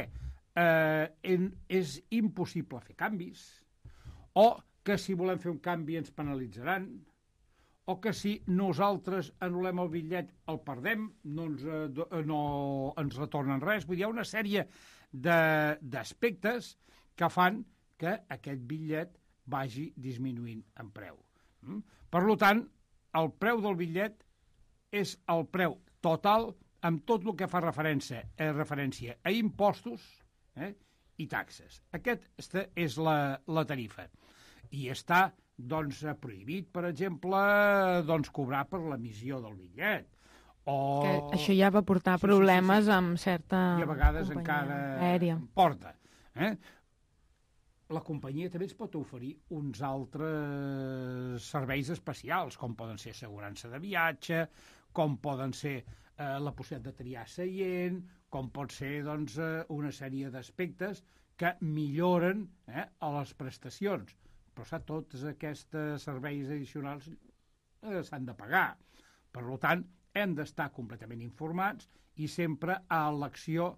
S5: és impossible fer canvis, o que si volem fer un canvi ens penalitzaran, o que si nosaltres anul·lem el bitllet el perdem, no ens retornen res. Vull dir, hi ha una sèrie d'aspectes que fan que aquest bitllet vagi disminuint en preu. Per tant, el preu del bitllet és el preu total amb tot el que fa referència a impostos i taxes. Aquesta és la tarifa. I està prohibit, per exemple, cobrar per l'emissió del bitllet.
S4: Això ja va portar problemes amb certa
S5: i a vegades encara
S4: aèria.
S5: Porta. La companyia també ens pot oferir uns altres serveis especials, com poden ser assegurança de viatge, com poden ser la possibilitat de triar seient, com pot ser una sèrie d'aspectes que milloren a les prestacions. Però tots aquests serveis addicionals s'han de pagar. Per tant, hem d'estar completament informats i sempre a l'acció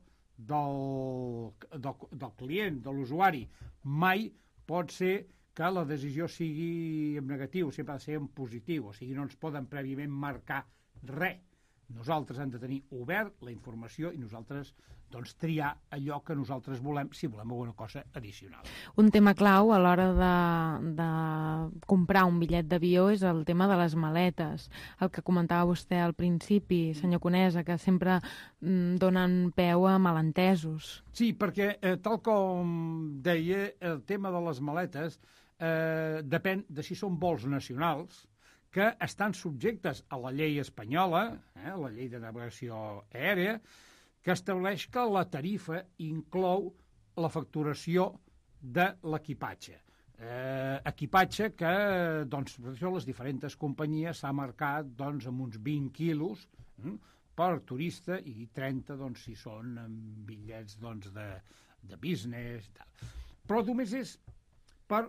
S5: del client, de l'usuari. Mai pot ser que la decisió sigui en negatiu, sempre ha de ser en positiu, o sigui, no ens poden prèviament marcar res. Nosaltres hem de tenir obert la informació i nosaltres triar allò que nosaltres volem, si volem alguna cosa addicional.
S4: Un tema clau a l'hora de comprar un bitllet d'avió és el tema de les maletes. El que comentava vostè al principi, senyor Conesa, que sempre donen peu a malentesos.
S5: Sí, perquè tal com deia, el tema de les maletes depèn de si són vols nacionals, que estan subjectes a la llei espanyola, la llei de navegació aèria, que estableix que la tarifa inclou la facturació de l'equipatge. Equipatge que, per les diferents companyies s'ha marcat amb uns 20 quilos per turista i 30 si són bitllets de business. Però només és per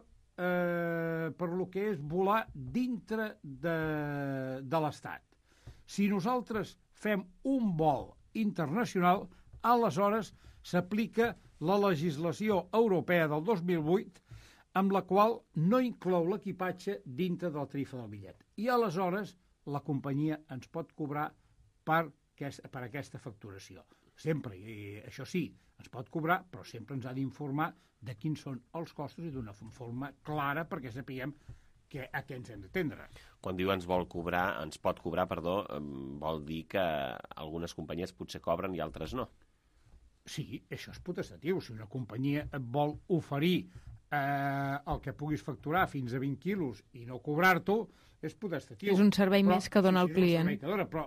S5: el que és volar dintre de l'Estat. Si nosaltres fem un vol internacional, aleshores s'aplica la legislació europea del 2008, amb la qual no inclou l'equipatge dintre de la tarifa del bitllet. I aleshores la companyia ens pot cobrar per aquesta facturació. Sempre, i això sí, ens pot cobrar, però sempre ens ha d'informar de quins són els costos i d'una forma clara perquè sapiguem a què ens hem d'atendre.
S2: Quan diu ens pot cobrar, vol dir que algunes companyies potser cobren i altres no.
S5: Sí, això és potestatiu. Si una companyia et vol oferir el que puguis facturar fins a 20 quilos i no cobrar-t'ho, és potestatiu.
S4: És un servei més que dona el client.
S5: Però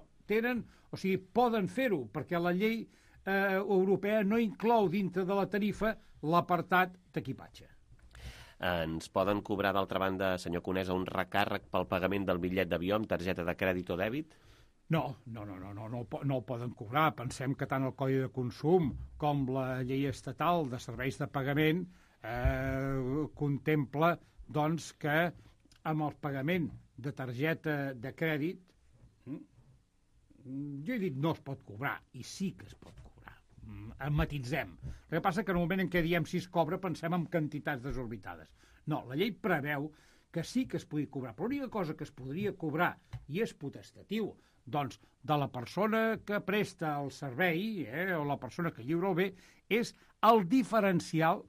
S5: poden fer-ho, perquè la llei europea no inclou dintre de la tarifa l'apartat d'equipatge.
S2: Ens poden cobrar, d'altra banda, senyor Conesa, un recàrrec pel pagament del bitllet d'avió amb targeta de crèdit o dèbit?
S5: No ho poden cobrar. Pensem que tant el Codi de Consum com la llei estatal de serveis de pagament contempla que amb el pagament de targeta de crèdit, jo he dit no es pot cobrar, i sí que es pot cobrar. Matitzem. El que passa que en el moment en què diem si es cobra pensem en quantitats desorbitades. No, la llei preveu que sí que es pugui cobrar, però l'única cosa que es podria cobrar, i és potestatiu, doncs, de la persona que presta el servei, o la persona que lliura el bé, és el diferencial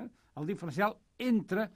S5: entre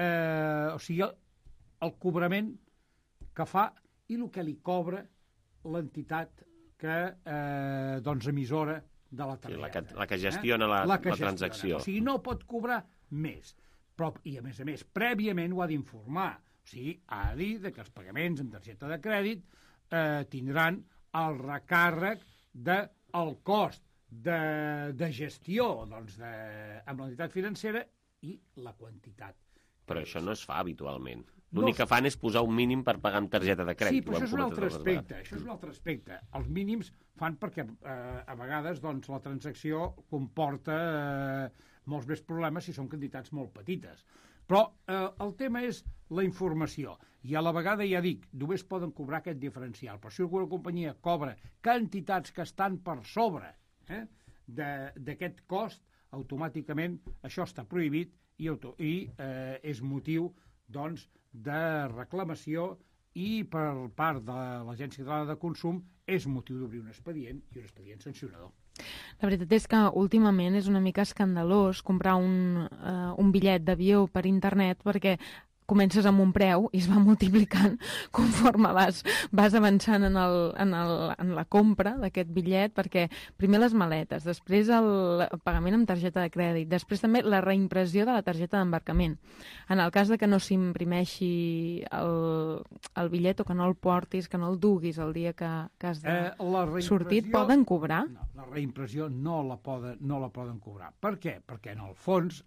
S5: el cobrament que fa i el que li cobra l'entitat que emissora de la targeta.
S2: La que gestiona la transacció.
S5: O sigui, no pot cobrar més. Però, i a més, prèviament ho ha d'informar. O sigui, ha de dir que els pagaments amb targeta de crèdit tindran el recàrrec del cost de gestió amb l'entitat financera i la quantitat.
S2: Però això no es fa habitualment. L'únic que fan és posar un mínim per pagar amb targeta de crèdit.
S5: Sí, però això és un altre aspecte. Els mínims fan perquè a vegades la transacció comporta molts més problemes si són quantitats molt petites. Però el tema és la informació. I a la vegada, ja dic, només poden cobrar aquest diferencial. Però si alguna companyia cobra quantitats que estan per sobre d'aquest cost, automàticament això està prohibit i és motiu de reclamació i per part de l'Agència Catalana de Consum és motiu d'obrir un expedient i un expedient sancionador.
S4: La veritat és que últimament és una mica escandalós comprar un bitllet d'avió per internet perquè comences amb un preu i es va multiplicant conforme vas avançant en la compra d'aquest bitllet, perquè primer les maletes, després el pagament amb targeta de crèdit, després també la reimpressió de la targeta d'embarcament. En el cas de que no s'imprimeixi el bitllet o que no el portis, que no el duguis el dia que has de sortir, poden cobrar?
S5: No, la reimpressió no la poden cobrar. Per què? Perquè en el fons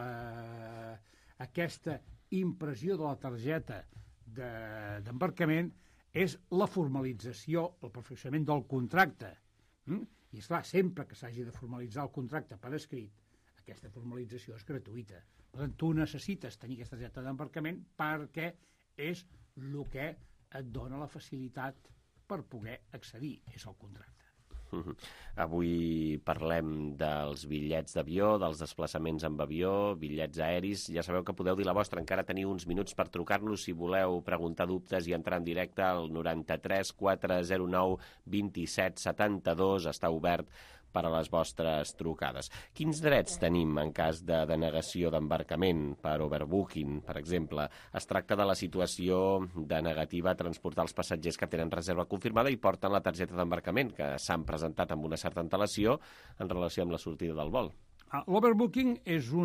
S5: aquesta impressió de la targeta d'embarcament és la formalització, el perfeccionament del contracte. I, esclar, sempre que s'hagi de formalitzar el contracte per escrit, aquesta formalització és gratuïta. Per tant, tu necessites tenir aquesta targeta d'embarcament perquè és el que et dona la facilitat per poder accedir, és el contracte.
S2: Avui parlem dels bitllets d'avió, dels desplaçaments amb avió, bitllets aeris. Ja sabeu que podeu dir la vostra, encara teniu uns minuts per trucar-nos si voleu preguntar dubtes i entrar en directe al 93 409 27 72. Està obert per a les vostres trucades. Quins drets tenim en cas de denegació d'embarcament per overbooking, per exemple? Es tracta de la situació de negativa a transportar els passatgers que tenen reserva confirmada i porten la targeta d'embarcament, que s'han presentat amb una certa antelació en relació amb la sortida del vol.
S5: L'overbooking és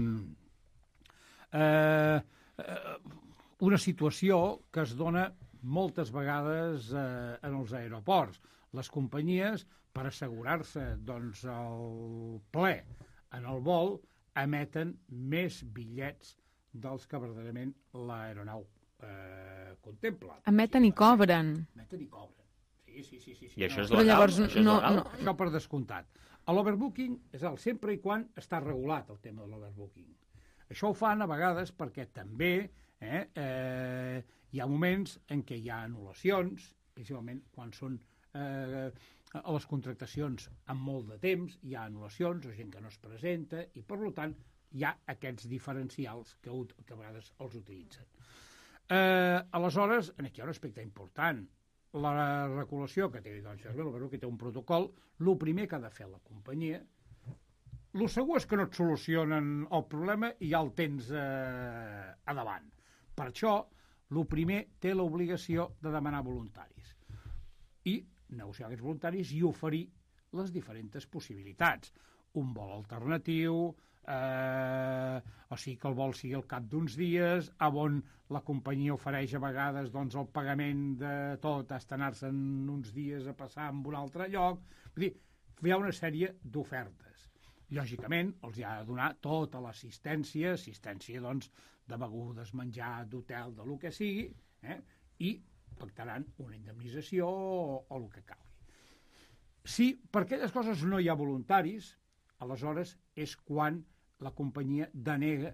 S5: una situació que es dona moltes vegades en els aeroports. Les companyies, per assegurar-se el ple en el vol, emeten més bitllets dels que verdaderament l'aeronau contempla.
S4: Emeten i cobren.
S5: Emeten i cobren. Sí.
S2: I això és legal?
S5: Això per descomptat. L'overbooking és sempre i quan està regulat el tema de l'overbooking. Això ho fan a vegades perquè també hi ha moments en què hi ha anul·lacions, principalment quan són a les contractacions amb molt de temps, hi ha anul·lacions o gent que no es presenta i, per tant, hi ha aquests diferencials que a vegades els utilitzen. Aleshores, aquí hi ha un aspecte important. La regulació que té, que té un protocol, el primer que ha de fer la companyia, el segur és que no et solucionen el problema i ja el tens a davant. Per això, el primer té l'obligació de demanar voluntaris i negociar aquests voluntaris i oferir les diferents possibilitats. Un vol alternatiu, o sigui que el vol sigui al cap d'uns dies, on la companyia ofereix a vegades el pagament de tot, hasta anar-se'n uns dies a passar en un altre lloc. Vull dir, hi ha una sèrie d'ofertes. Lògicament, els ha de donar tota l'assistència, de begudes, menjar, d'hotel, de lo que sigui, i pactaran una indemnització o el que calgui. Si per aquelles coses no hi ha voluntaris, aleshores és quan la companyia denega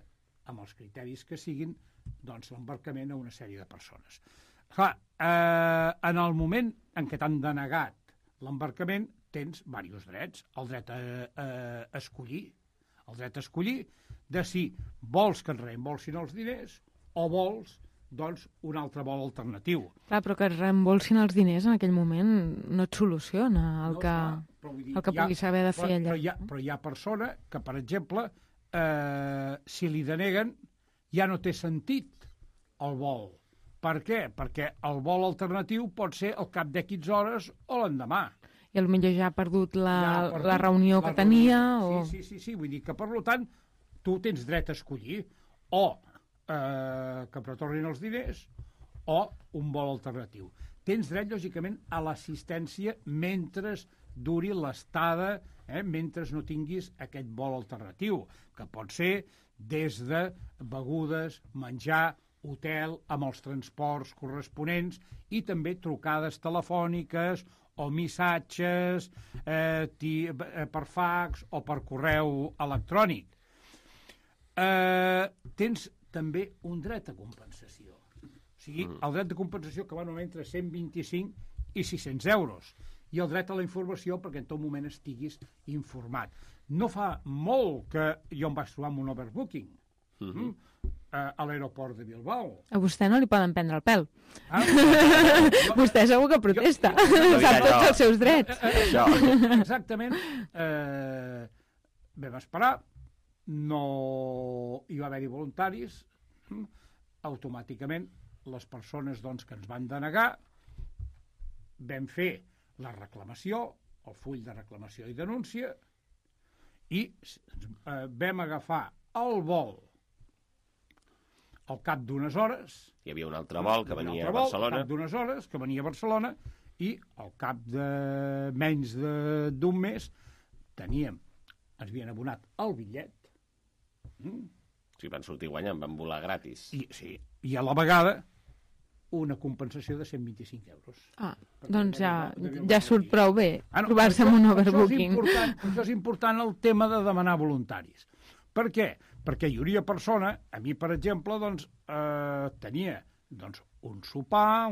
S5: amb els criteris que siguin, doncs l'embarcament a una sèrie de persones. Clar, en el moment en què t'han denegat l'embarcament, tens diversos drets. El dret a escollir de si vols que et reembolsin els diners o vols, doncs, un altre vol alternatiu.
S4: Clar, però que et reembolsin els diners en aquell moment no et soluciona el que puguis haver de fer allà.
S5: Però hi ha persona que, per exemple, si li deneguen, ja no té sentit el vol. Per què? Perquè el vol alternatiu pot ser al cap d'X hores o l'endemà.
S4: I potser ja ha perdut la reunió que tenia.
S5: Sí, vull dir que, per tant, tu tens dret a escollir o que et retornin els diners o un vol alternatiu. Tens dret, lògicament, a l'assistència mentre duri l'estada, mentre no tinguis aquest vol alternatiu, que pot ser des de begudes, menjar, hotel, amb els transports corresponents i també trucades telefòniques o missatges per fax o per correu electrònic. Tens també un dret a compensació. O sigui, el dret de compensació que va normalment entre 125 i 600 euros. I el dret a la informació perquè en tot moment estiguis informat. No fa molt que jo em vaig trobar amb un overbooking a l'aeroport de Bilbao.
S4: A vostè no li poden prendre el pèl. Vostè segur que protesta. Sap tots els seus drets.
S5: Exactament. Vam esperar, no hi va haver-hi voluntaris, automàticament les persones que ens van denegar vam fer la reclamació, el full de reclamació i denúncia, i vam agafar el vol al cap d'unes hores.
S2: Hi havia un altre vol que venia a Barcelona.
S5: Al cap d'unes hores, que venia a Barcelona, i al cap de menys d'un mes ens havien abonat el bitllet.
S2: Sí, van sortir guanyant, van volar gratis.
S5: I a la vegada una compensació de 125 euros.
S4: Doncs ja surt prou bé trobar-se amb un overbooking.
S5: Això és important el tema de demanar voluntaris. Per què? Perquè hi hauria persona, a mi, per exemple, tenia un sopar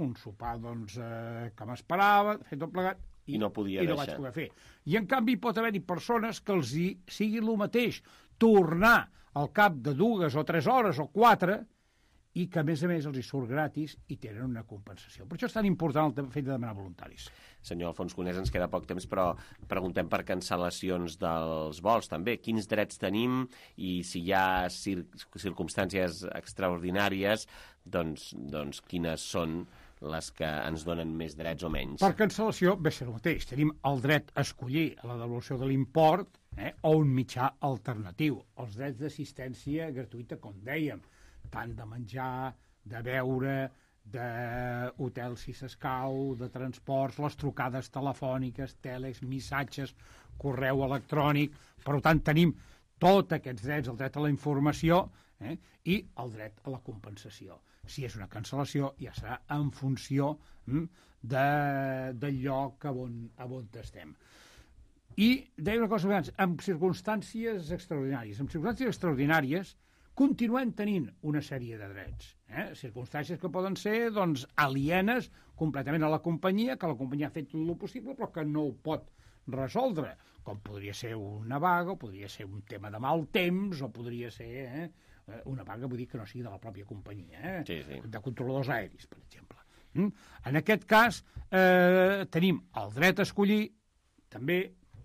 S5: que m'esperava, fer tot plegat,
S2: i no podia
S5: deixar. I no vaig poder fer. I, en canvi, pot haver-hi persones que els sigui el mateix tornar al cap de 2 o 3 hores o 4 i que, a més els hi surt gratis i tenen una compensació. Per això és tan important el fet de demanar voluntaris.
S2: Senyor Alfons Conés, ens queda poc temps, però preguntem per cancel·lacions dels vols, també. Quins drets tenim i si hi ha circumstàncies extraordinàries, doncs quines són les que ens donen més drets o menys?
S5: Per cancel·lació ve ser el mateix. Tenim el dret a escollir la devolució de l'import o un mitjà alternatiu. Els drets d'assistència gratuïta, com dèiem, tant de menjar, de beure, d'hotel si s'escau, de transports, les trucades telefòniques, teles, missatges, correu electrònic. Per tant, tenim tots aquests drets, el dret a la informació i el dret a la compensació. Si és una cancel·lació, ja serà en funció del lloc on estem. I deia una cosa abans, amb circumstàncies extraordinàries. En circumstàncies extraordinàries continuem tenint una sèrie de drets. Circumstàncies que poden ser alienes completament a la companyia, que la companyia ha fet tot el possible però que no ho pot resoldre, com podria ser una vaga, o podria ser un tema de mal temps, o podria ser una vaga, vull dir que no sigui de la pròpia companyia, de controladors aeris, per exemple. En aquest cas tenim el dret a escollir també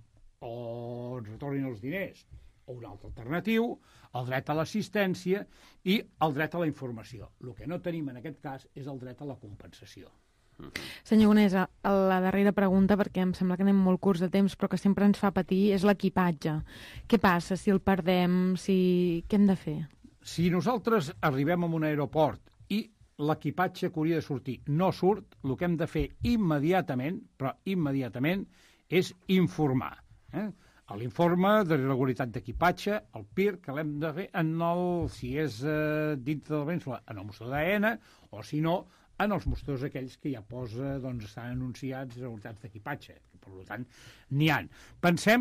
S5: o ens retornin els diners o un altre alternatiu, el dret a l'assistència i el dret a la informació. El que no tenim en aquest cas és el dret a la compensació.
S4: Senyor Conesa, la darrera pregunta, perquè em sembla que anem molt curts de temps, però que sempre ens fa patir, és l'equipatge. Què passa si el perdem? Què hem de fer?
S5: Si nosaltres arribem a un aeroport i l'equipatge que hauria de sortir no surt, el que hem de fer immediatament, però immediatament, és informar. L'informe d'irregularitat d'equipatge, el PIR, que l'hem de fer si és dintre de la península, en el mostrador d'AENA, o si no, en els mostradors aquells que ja posa, estan anunciats irregularitats d'equipatge. Per tant, n'hi ha. Pensem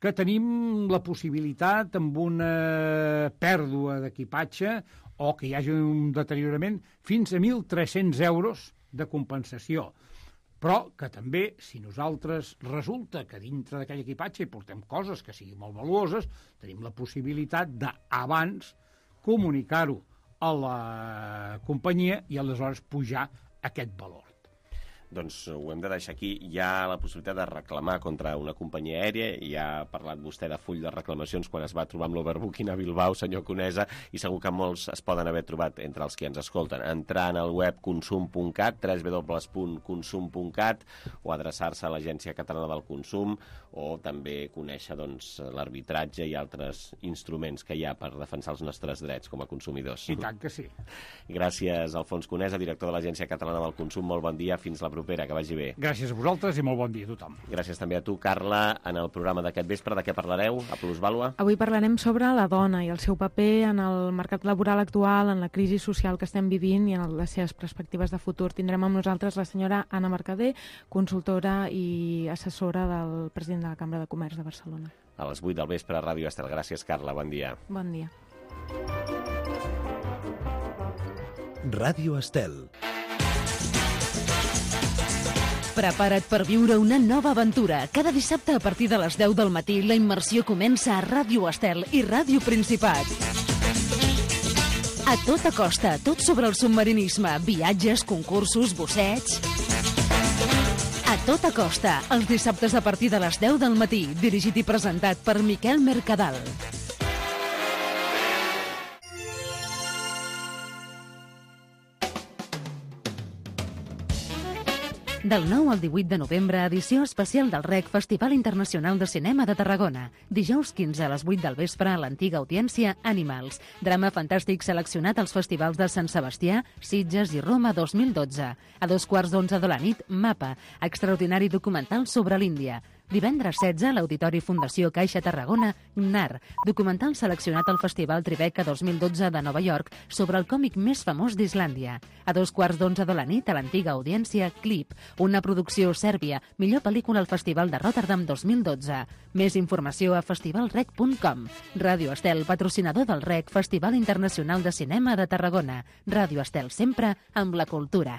S5: que tenim la possibilitat, amb una pèrdua d'equipatge o que hi hagi un deteriorament, fins a 1.300 euros de compensació. Però que també, si nosaltres resulta que dintre d'aquell equipatge hi portem coses que siguin molt valuoses, tenim la possibilitat d'abans comunicar-ho a la companyia i aleshores pujar aquest valor.
S2: Doncs ho hem de deixar aquí. Hi ha la possibilitat de reclamar contra una companyia aèria. Ja ha parlat vostè de full de reclamacions quan es va trobar amb l'overbooking a Bilbao, senyor Conesa, i segur que molts es poden haver trobat entre els que ens escolten. Entrant al web consum.cat, www.consum.cat, o adreçar-se a l'Agència Catalana del Consum, o també conèixer l'arbitratge i altres instruments que hi ha per defensar els nostres drets com a consumidors.
S5: I tant que sí.
S2: Gràcies, Alfons Conesa, director de l'Agència Catalana del Consum. Molt bon dia, fins la propera, que vagi bé.
S5: Gràcies a vosaltres i molt bon dia a tothom.
S2: Gràcies també a tu, Carla. En el programa d'aquest vespre, de què parlareu a Plusvàlua?
S4: Avui parlarem sobre la dona i el seu paper en el mercat laboral actual, en la crisi social que estem vivint i en les seves perspectives de futur. Tindrem amb nosaltres la senyora Anna Mercader, consultora i assessora del president de la Cambra de Comerç de Barcelona.
S2: A les 8 del vespre a Ràdio Estel. Gràcies, Carla. Bon dia.
S4: Bon dia.
S22: Ràdio Estel.
S1: Prepara't per viure una nova aventura. Cada dissabte a partir de les 10 del matí la immersió comença a Ràdio Estel i Ràdio Principat. A tota costa, tot sobre el submarinisme, viatges, concursos, busseigs... A tota costa, els dissabtes a partir de les 10 del matí, dirigit i presentat per Miquel Mercadal. Del 9 al 18 de novembre, edició especial del REC, Festival Internacional de Cinema de Tarragona. Dijous 15 a les 8 del vespre a l'antiga audiència Animals. Drama fantàstic seleccionat als festivals de Sant Sebastià, Sitges i Roma 2012. A 11:15 de la nit, Mapa, extraordinari documental sobre l'Índia. Divendres 16, a l'Auditori Fundació Caixa Tarragona, NAR, documental seleccionat al Festival Tribeca 2012 de Nova York sobre el còmic més famós d'Islàndia. A 11:15 de la nit, a l'antiga audiència Clip, una producció sèrbia, millor pel·lícula al Festival de Rotterdam 2012. Més informació a festivalrec.com. Ràdio Estel, patrocinador del REC, Festival Internacional de Cinema de Tarragona. Ràdio Estel, sempre amb la cultura.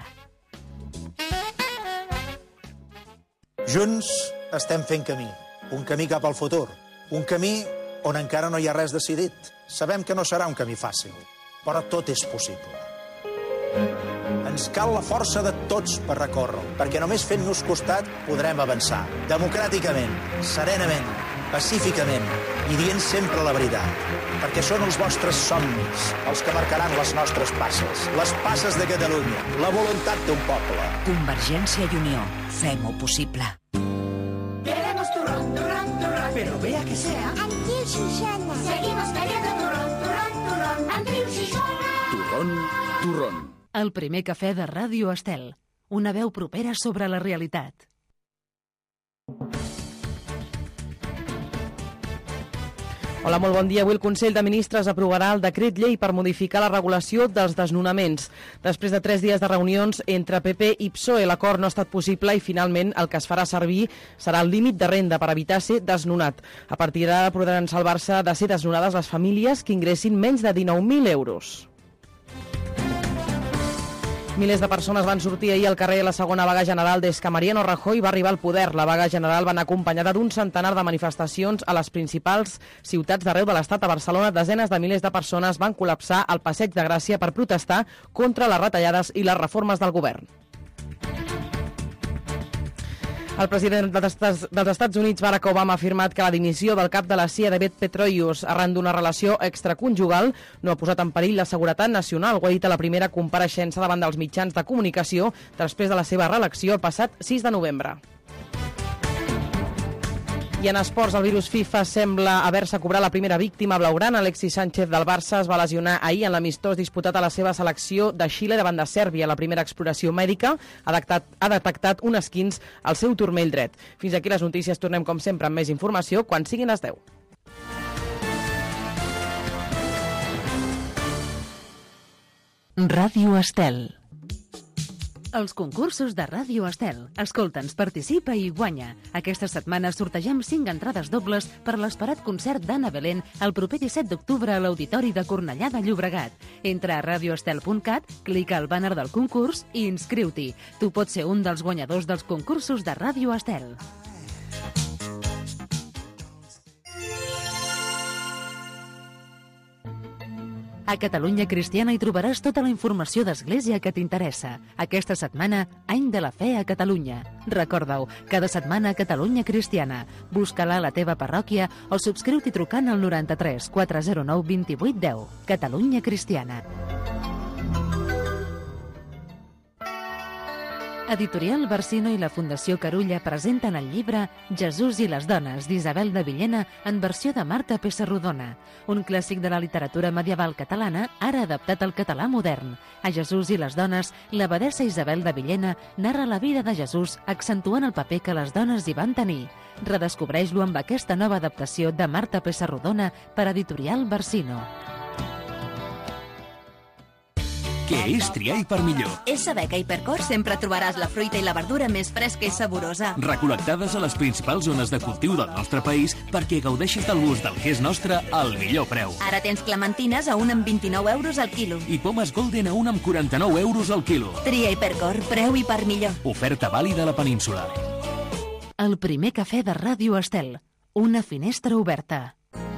S11: Junts estem fent camí, un camí cap al futur, un camí on encara no hi ha res decidit. Sabem que no serà un camí fàcil, però tot és possible. Ens cal la força de tots per recórrer-lo, perquè només fent-nos costat podrem avançar, democràticament, serenament, pacíficament i dient sempre la veritat, perquè són els vostres somnis els que marcaran les nostres passes, les passes de Catalunya, la voluntat d'un poble.
S8: Convergència i Unió. Fem-ho possible.
S12: Queremos turrón, turrón, turrón.
S11: Pero vea que sea.
S12: Andreu Xixona. Seguimos queriendo turrón, turrón, turrón. Andreu Xixona.
S19: Turrón, turrón.
S1: El primer cafè de Ràdio Estel. Una veu propera sobre la realitat.
S3: Hola, molt bon dia. Avui el Consell de Ministres aprovarà el decret llei per modificar la regulació dels desnonaments. Després de 3 dies de reunions entre PP i PSOE, l'acord no ha estat possible i finalment el que es farà servir serà el límit de renda per evitar ser desnonat. A partir d'ara podran salvar-se de ser desnonades les famílies que ingressin menys de 19.000 euros. Milers de persones van sortir ahir al carrer a la segona vaga general des que Mariano Rajoy va arribar al poder. La vaga general va anar acompanyada d'un centenar de manifestacions a les principals ciutats d'arreu de l'Estat. A Barcelona, desenes de milers de persones van col·lapsar al Passeig de Gràcia per protestar contra les retallades i les reformes del govern. El president dels Estats Units, Barack Obama, ha afirmat que la dimissió del cap de la CIA, David Petraeus, arran d'una relació extraconjugal, no ha posat en perill la seguretat nacional. Ho ha dit a la primera compareixença davant dels mitjans de comunicació després de la seva reelecció el passat 6 de novembre. I en esports, el virus FIFA sembla haver-se cobrat la primera víctima blaugrana. Alexis Sánchez del Barça es va lesionar ahir en l'amistós disputat a la seva selecció de Xile davant de Sèrbia. La primera exploració mèdica ha detectat un esquinç al seu turmell dret. Fins aquí les notícies. Tornem, com sempre, amb més informació quan siguin les 10.
S1: Ràdio Estel. Els concursos de Ràdio Estel. Escolta'ns, participa i guanya. Aquesta setmana sortegem 5 entrades dobles per l'esperat concert d'Anna Belén el proper 17 d'octubre a l'Auditori de Cornellà de Llobregat. Entra a radioestel.cat, clica al bàner del concurs i inscriu-t'hi. Tu pots ser un dels guanyadors dels concursos de Ràdio Estel. A Catalunya Cristiana hi trobaràs tota la informació d'Església que t'interessa. Aquesta setmana, Any de la Fe a Catalunya. Recorda-ho, cada setmana a Catalunya Cristiana. Busca-la a la teva parròquia o subscriu-t'hi trucant al 93 409 28 10. Catalunya Cristiana. Editorial Barsino i la Fundació Carulla presenten el llibre Jesús i les dones, d'Isabel de Villena, en versió de Marta Pessarrodona, un clàssic de la literatura medieval catalana, ara adaptat al català modern. A Jesús i les dones, l'abadessa Isabel de Villena narra la vida de Jesús, accentuant el paper que les dones hi van tenir. Redescobreix-lo amb aquesta nova adaptació de Marta Pessarrodona per Editorial Barsino.
S7: Què és triar per millor?
S8: És saber que a Hipercor sempre trobaràs la fruita i la verdura més fresca i saborosa.
S7: Recol·lectades a les principals zones de cultiu del nostre país perquè gaudeixis del gust del que és nostre al millor preu.
S8: Ara tens clementines a 1,29 € al quilo.
S7: I pomes Golden a 1,49 € al quilo.
S8: Tria Hipercor, preu i per millor.
S7: Oferta vàlida a la península.
S1: El primer cafè de Ràdio Estel. Una finestra oberta.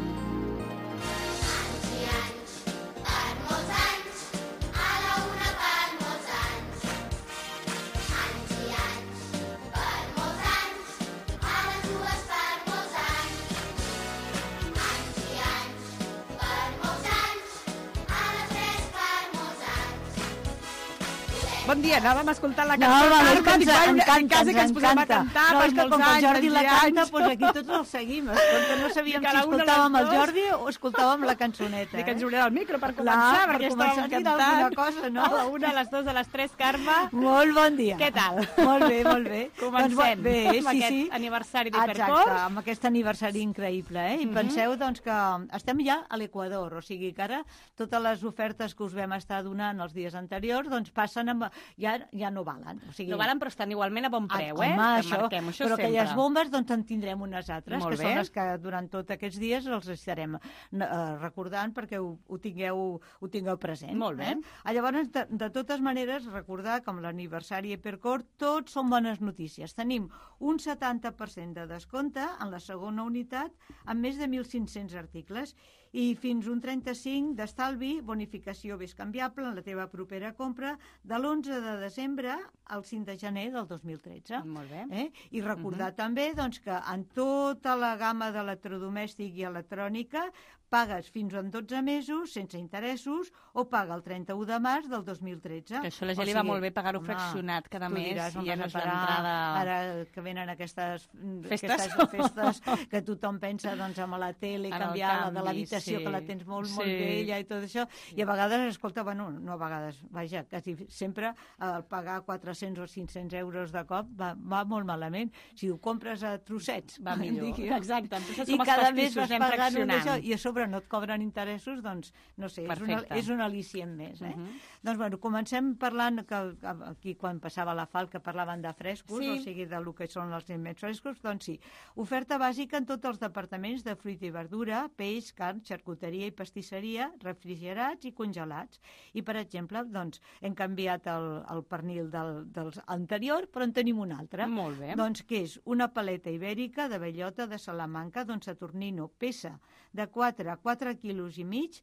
S3: Bon dia, anàvem escoltant la
S6: No,
S3: cançó.
S6: home, que ens
S3: encanta,
S6: ens encanta. No, és que com que el Jordi la canta, doncs aquí
S3: tots
S6: tots el seguim. Escolta, no sabíem si
S3: cada una
S6: escoltàvem
S3: les
S6: el
S3: dos.
S6: Jordi o escoltàvem la cançoneta.
S3: Dic que ens obrirà el micro per
S6: Clar,
S3: començar,
S6: per
S3: perquè
S6: començar
S3: estàvem
S6: a dir
S3: cantant.
S6: alguna cosa, no?
S3: A la una, a les dues, a les tres, Carme.
S6: Molt bon dia.
S3: Què tal?
S6: Molt bé, molt bé.
S3: Comencem
S6: bé,
S3: amb
S6: sí,
S3: aquest
S6: sí.
S3: aniversari
S6: Exacte,
S3: d'Hipercor.
S6: amb aquest aniversari increïble, I penseu, doncs, que estem ja a l'Equador, o sigui que ara totes les ofertes que us vam estar donant els dies anteriors, doncs passen amb... ja no valen. O sigui,
S3: No valen, però estan igualment a bon preu,
S6: home,
S3: Que
S6: això,
S3: marquem això
S6: però
S3: sempre.
S6: aquelles bombes doncs en tindrem unes altres,
S3: Molt
S6: que
S3: bé.
S6: són les que durant tots aquests dies els estarem recordant perquè ho tingueu present.
S3: Molt bé.
S6: Llavors, de totes maneres, recordar que amb l'aniversari Hipercor tots són bones notícies. Tenim un 70% de descompte en la segona unitat amb més de 1.500 articles i fins un 35% d'estalvi, bonificació bescanviable en la teva propera compra de l'11 de desembre al 5 de gener del 2013.
S3: Molt bé.
S6: I recordar també doncs, que en tota la gamma d'electrodomèstic i electrònica pagues fins a 12 mesos sense interessos o paga el 31 de març del 2013.
S3: Que això a la gent li va molt bé pagar-ho fraccionat cada mes
S6: i
S3: i ja no és l'entrada...
S6: Ara que venen aquestes
S3: Festes?
S6: festes que tothom pensa doncs, amb la tele,
S3: En el
S6: canviar la de
S3: canvi,
S6: l'habitació,
S3: sí.
S6: que la tens molt
S3: Sí.
S6: vella i tot això, i a vegades, escolta, bueno, no a vegades, vaja, quasi sempre pagar 400 o 500 euros de cop va molt malament. Si ho compres a trossets,
S3: Va millor. Exacte, entonces
S6: i
S3: som els
S6: cada mes
S3: pastissos,
S6: vas
S3: anem
S6: pagant
S3: fraccionant.
S6: això, i a sobre no et cobren interessos, doncs, no sé,
S3: Perfecte.
S6: és un al·licient més. Doncs, bueno, comencem parlant, que aquí quan passava la FAL, que parlaven de frescos,
S3: Sí.
S6: o sigui, de lo que són els aliments frescos, doncs sí, oferta bàsica en tots els departaments de fruita i verdura, peix, carn, xarcuteria i pastisseria, refrigerats i congelats. I, per exemple, doncs, hem canviat el pernil del anterior, però en tenim un altre.
S3: Molt bé.
S6: Doncs que és una paleta ibèrica de bellota de Salamanca, doncs Saturnino, peça de 4 a 4 quilos i mig,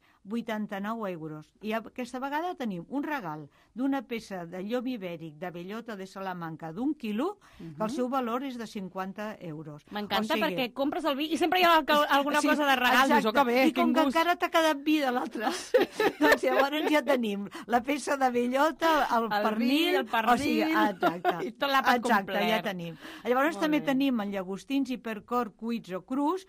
S6: 89 euros. I aquesta vegada tenim un regal d'una peça de llom ibèric de bellota de Salamanca d'1 quilo, que el seu valor és de 50 euros.
S3: M'encanta perquè compres el vi i sempre hi ha alguna cosa de regal. Dius,
S6: Exacte.
S3: oh, que bé,
S6: I com
S3: quin
S6: que
S3: gust.
S6: encara t'ha quedat vi de l'altre, doncs llavors ja tenim la peça de bellota, el pernil, o sigui, exacte.
S3: I tot l'àpat
S6: Exacte,
S3: complet.
S6: ja tenim. Llavors
S3: Molt
S6: també
S3: bé.
S6: tenim en llagostins Hipercor cuits o crus,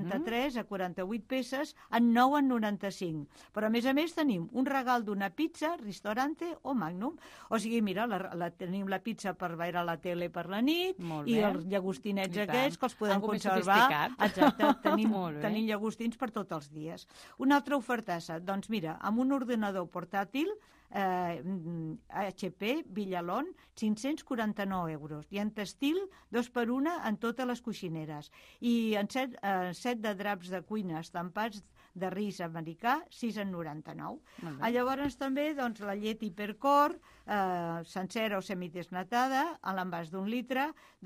S6: 43 a 48 peces, en 9 en 95. Però a més tenim un regal d'una pizza, Ristorante o Magnum. O sigui, mira, tenim la pizza per veure la tele per la nit
S3: Molt
S6: i
S3: bé.
S6: els llagostinets
S3: I tant.
S6: aquests que els podem
S3: Algo més
S6: conservar.
S3: sofisticat.
S6: Exacte,
S3: Molt bé.
S6: tenim llagostins per tots els dies. Una altra ofertassa, doncs mira, amb un ordenador portàtil HP, Villalón, 549 euros. I en textil, 2 per 1 en totes les coixineres. I en set de draps de cuina estampats de ris americà, 6,99. Llavors també la llet Hipercor, sencera o semidesnatada, a l'envàs d'1 litre,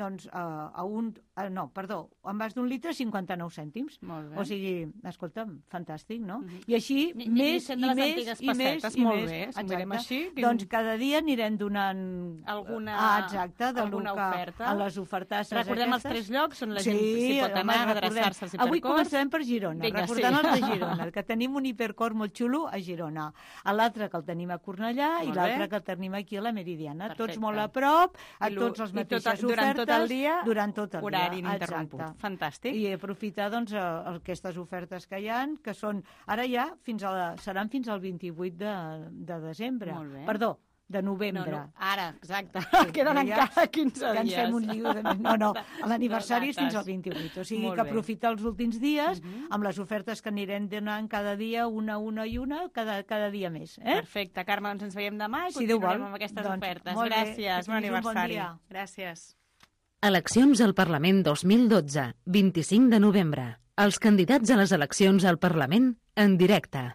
S6: envàs d'1 litre, 59 cèntims. O sigui, escolta'm, fantàstic, no? I així, més i més i més.
S13: Molt bé, si mirem així.
S6: Doncs cada dia anirem donant alguna oferta. A les ofertasses aquestes.
S13: Recordem els 3 llocs on la gent s'hi pot anar a adreçar-se als Hipercors.
S6: Avui començarem per Girona, recordant els de Girona, que tenim un Hipercor molt xulo a Girona. L'altre que el tenim a Cornellà i l'altre que el tenim aquí a la Meridiana. Tots molt a prop, a tots les mateixes ofertes.
S13: Durant tot el dia,
S6: durant tot el dia.
S13: Horari ininterromput. Fantàstic.
S6: I aprofitar aquestes ofertes que hi ha, que són, ara ja, seran fins al 28 de desembre. Perdó, de novembre.
S13: Ara, exacte. Queden encara 15 dies.
S6: Que ens fem un lío de... No, l'aniversari és fins al 28. O sigui que aprofitar els últims dies amb les ofertes que anirem donant cada dia, una i una, cada dia més.
S13: Perfecte. Carme, doncs ens veiem demà i continuarem amb aquestes ofertes. Gràcies. Bon aniversari. Gràcies.
S1: Eleccions al Parlament 2012, 25 de novembre. Els candidats a les eleccions al Parlament en directe.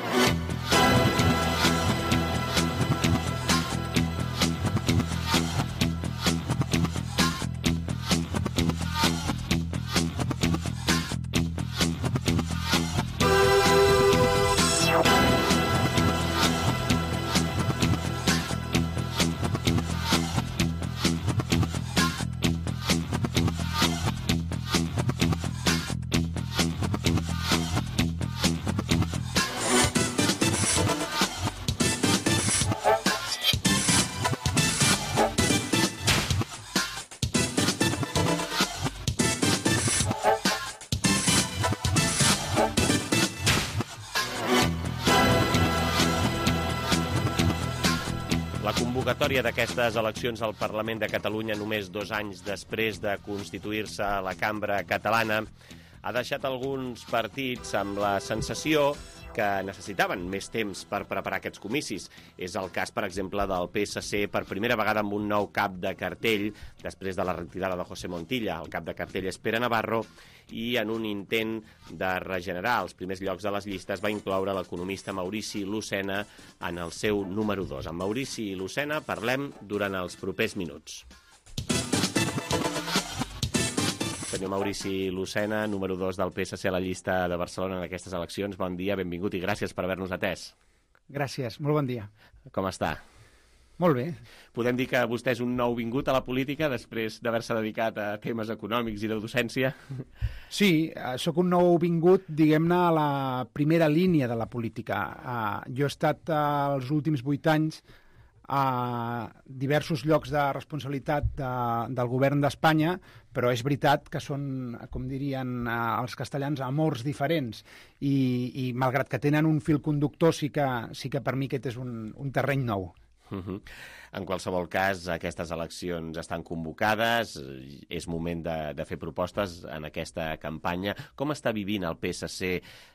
S2: convocatòria d'aquestes eleccions al Parlament de Catalunya només 2 anys després de constituir-se la Cambra Catalana ha deixat alguns partits amb la sensació que necessitaven més temps per preparar aquests comicis. És el cas, per exemple, del PSC, per primera vegada amb un nou cap de cartell, després de la retirada de José Montilla. El cap de cartell és Pere Navarro, i en un intent de regenerar els primers llocs de les llistes va incloure l'economista Maurici Lucena en el seu número 2. Amb Maurici Lucena parlem durant els propers minuts. Senyor Maurici Lucena, número 2 del PSC a la llista de Barcelona en aquestes eleccions. Bon dia, benvingut i gràcies per haver-nos atès.
S14: Gràcies, molt bon dia.
S2: Com està?
S14: Molt bé.
S2: Podem dir que vostè és un nou vingut a la política després d'haver-se dedicat a temes econòmics i de docència?
S14: Sí, sóc un nou vingut, diguem-ne, a la primera línia de la política. Jo he estat els últims 8 anys a diversos llocs de responsabilitat del govern d'Espanya, però és veritat que són, com dirien els castellans, amors diferents, i malgrat que tenen un fil conductor, sí que per mi aquest és un terreny nou.
S2: En qualsevol cas, aquestes eleccions estan convocades, és moment de fer propostes en aquesta campanya. Com està vivint el PSC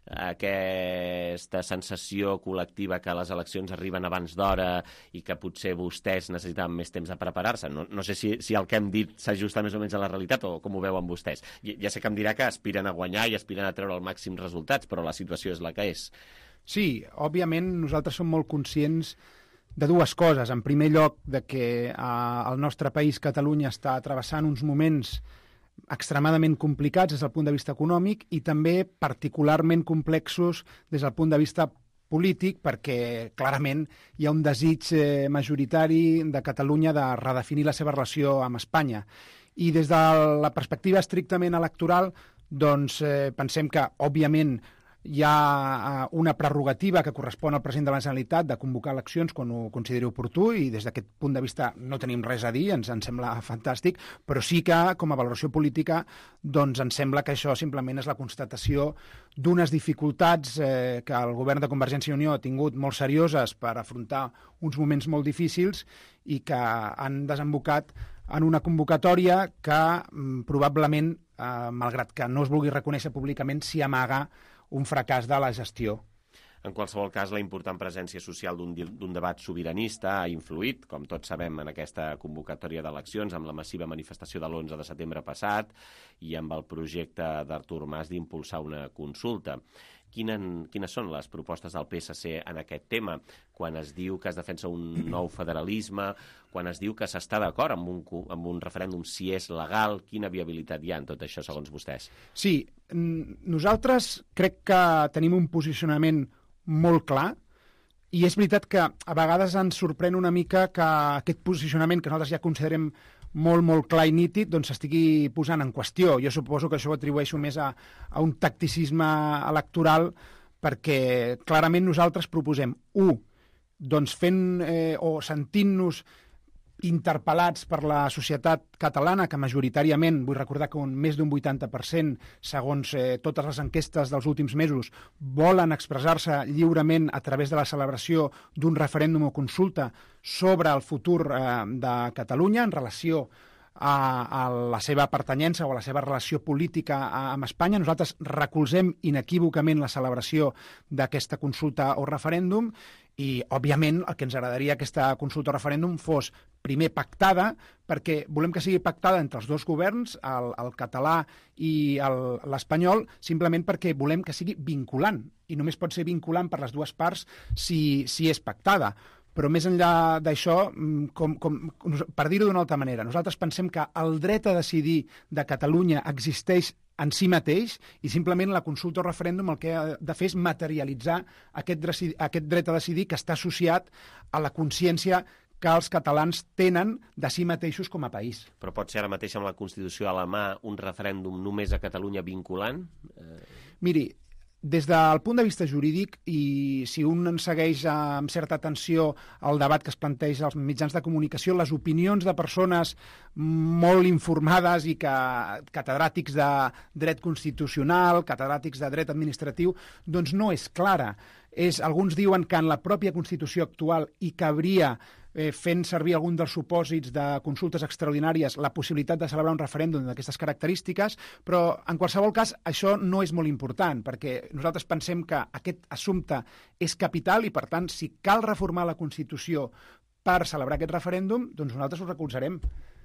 S2: aquesta sensació col·lectiva que les eleccions arriben abans d'hora i que potser vostès necessitaven més temps a preparar-se? No sé si el que hem dit s'ajusta més o menys a la realitat o com ho veuen vostès. Ja sé que em dirà que aspiren a guanyar i aspiren a treure el màxim resultats, però la situació és la que és.
S14: Sí, òbviament nosaltres som molt conscients de dues coses. En primer lloc, de que el nostre país, Catalunya, està travessant uns moments extremadament complicats des del punt de vista econòmic i també particularment complexos des del punt de vista polític, perquè clarament hi ha un desig majoritari de Catalunya de redefinir la seva relació amb Espanya. I des de la perspectiva estrictament electoral, doncs pensem que, òbviament, hi ha una prerrogativa que correspon al president de la Generalitat de convocar eleccions quan ho consideri oportú, i des d'aquest punt de vista no tenim res a dir, ens sembla fantàstic, però sí que, com a valoració política, doncs ens sembla que això simplement és la constatació d'unes dificultats que el govern de Convergència i Unió ha tingut molt serioses per afrontar uns moments molt difícils i que han desembocat en una convocatòria que probablement, malgrat que no es vulgui reconèixer públicament, s'hi amaga un fracàs de la gestió.
S2: En qualsevol cas, la important presència social d'un debat sobiranista ha influït, com tots sabem, en aquesta convocatòria d'eleccions, amb la massiva manifestació de l'11 de setembre passat i amb el projecte d'Artur Mas d'impulsar una consulta. Quines són les propostes del PSC en aquest tema, quan es diu que es defensa un nou federalisme, quan es diu que s'està d'acord amb un referèndum si és legal? Quina viabilitat hi ha en tot això, segons vostès?
S14: Sí, nosaltres crec que tenim un posicionament molt clar, i és veritat que a vegades ens sorprèn una mica que aquest posicionament, que nosaltres ja considerem molt clar i nítid, doncs s'estigui posant en qüestió. Jo suposo que això ho atribueixo més a un tacticisme electoral, perquè clarament nosaltres proposem, doncs fent o sentint-nos interpel·lats per la societat catalana, que majoritàriament, vull recordar que més d'un 80%, segons totes les enquestes dels últims mesos, volen expressar-se lliurement a través de la celebració d'un referèndum o consulta sobre el futur de Catalunya en relació a la seva pertanyença o a la seva relació política amb Espanya. Nosaltres recolzem inequívocament la celebració d'aquesta consulta o referèndum i, òbviament, el que ens agradaria aquesta consulta o referèndum fos primer pactada, perquè volem que sigui pactada entre els dos governs, el català i l'espanyol, simplement perquè volem que sigui vinculant, i només pot ser vinculant per les dues parts si és pactada. Però més enllà d'això, per dir-ho d'una altra manera, nosaltres pensem que el dret a decidir de Catalunya existeix en si mateix i simplement la consulta o referèndum el que ha de fer és materialitzar aquest dret a decidir que està associat a la consciència que els catalans tenen de si mateixos com a país.
S2: Però pot ser ara mateix amb la Constitució a la mà un referèndum només a Catalunya vinculant?
S14: Miri, des del punt de vista jurídic, i si un en segueix amb certa atenció el debat que es planteja als mitjans de comunicació, les opinions de persones molt informades i catedràtics de dret constitucional, catedràtics de dret administratiu, doncs no és clara. Alguns diuen que en la pròpia Constitució actual hi cabria, fent servir algun dels supòsits de consultes extraordinàries, la possibilitat de celebrar un referèndum d'aquestes característiques, però en qualsevol cas això no és molt important, perquè nosaltres pensem que aquest assumpte és capital i, per tant, si cal reformar la Constitució per celebrar aquest referèndum, doncs nosaltres ho recolzarem.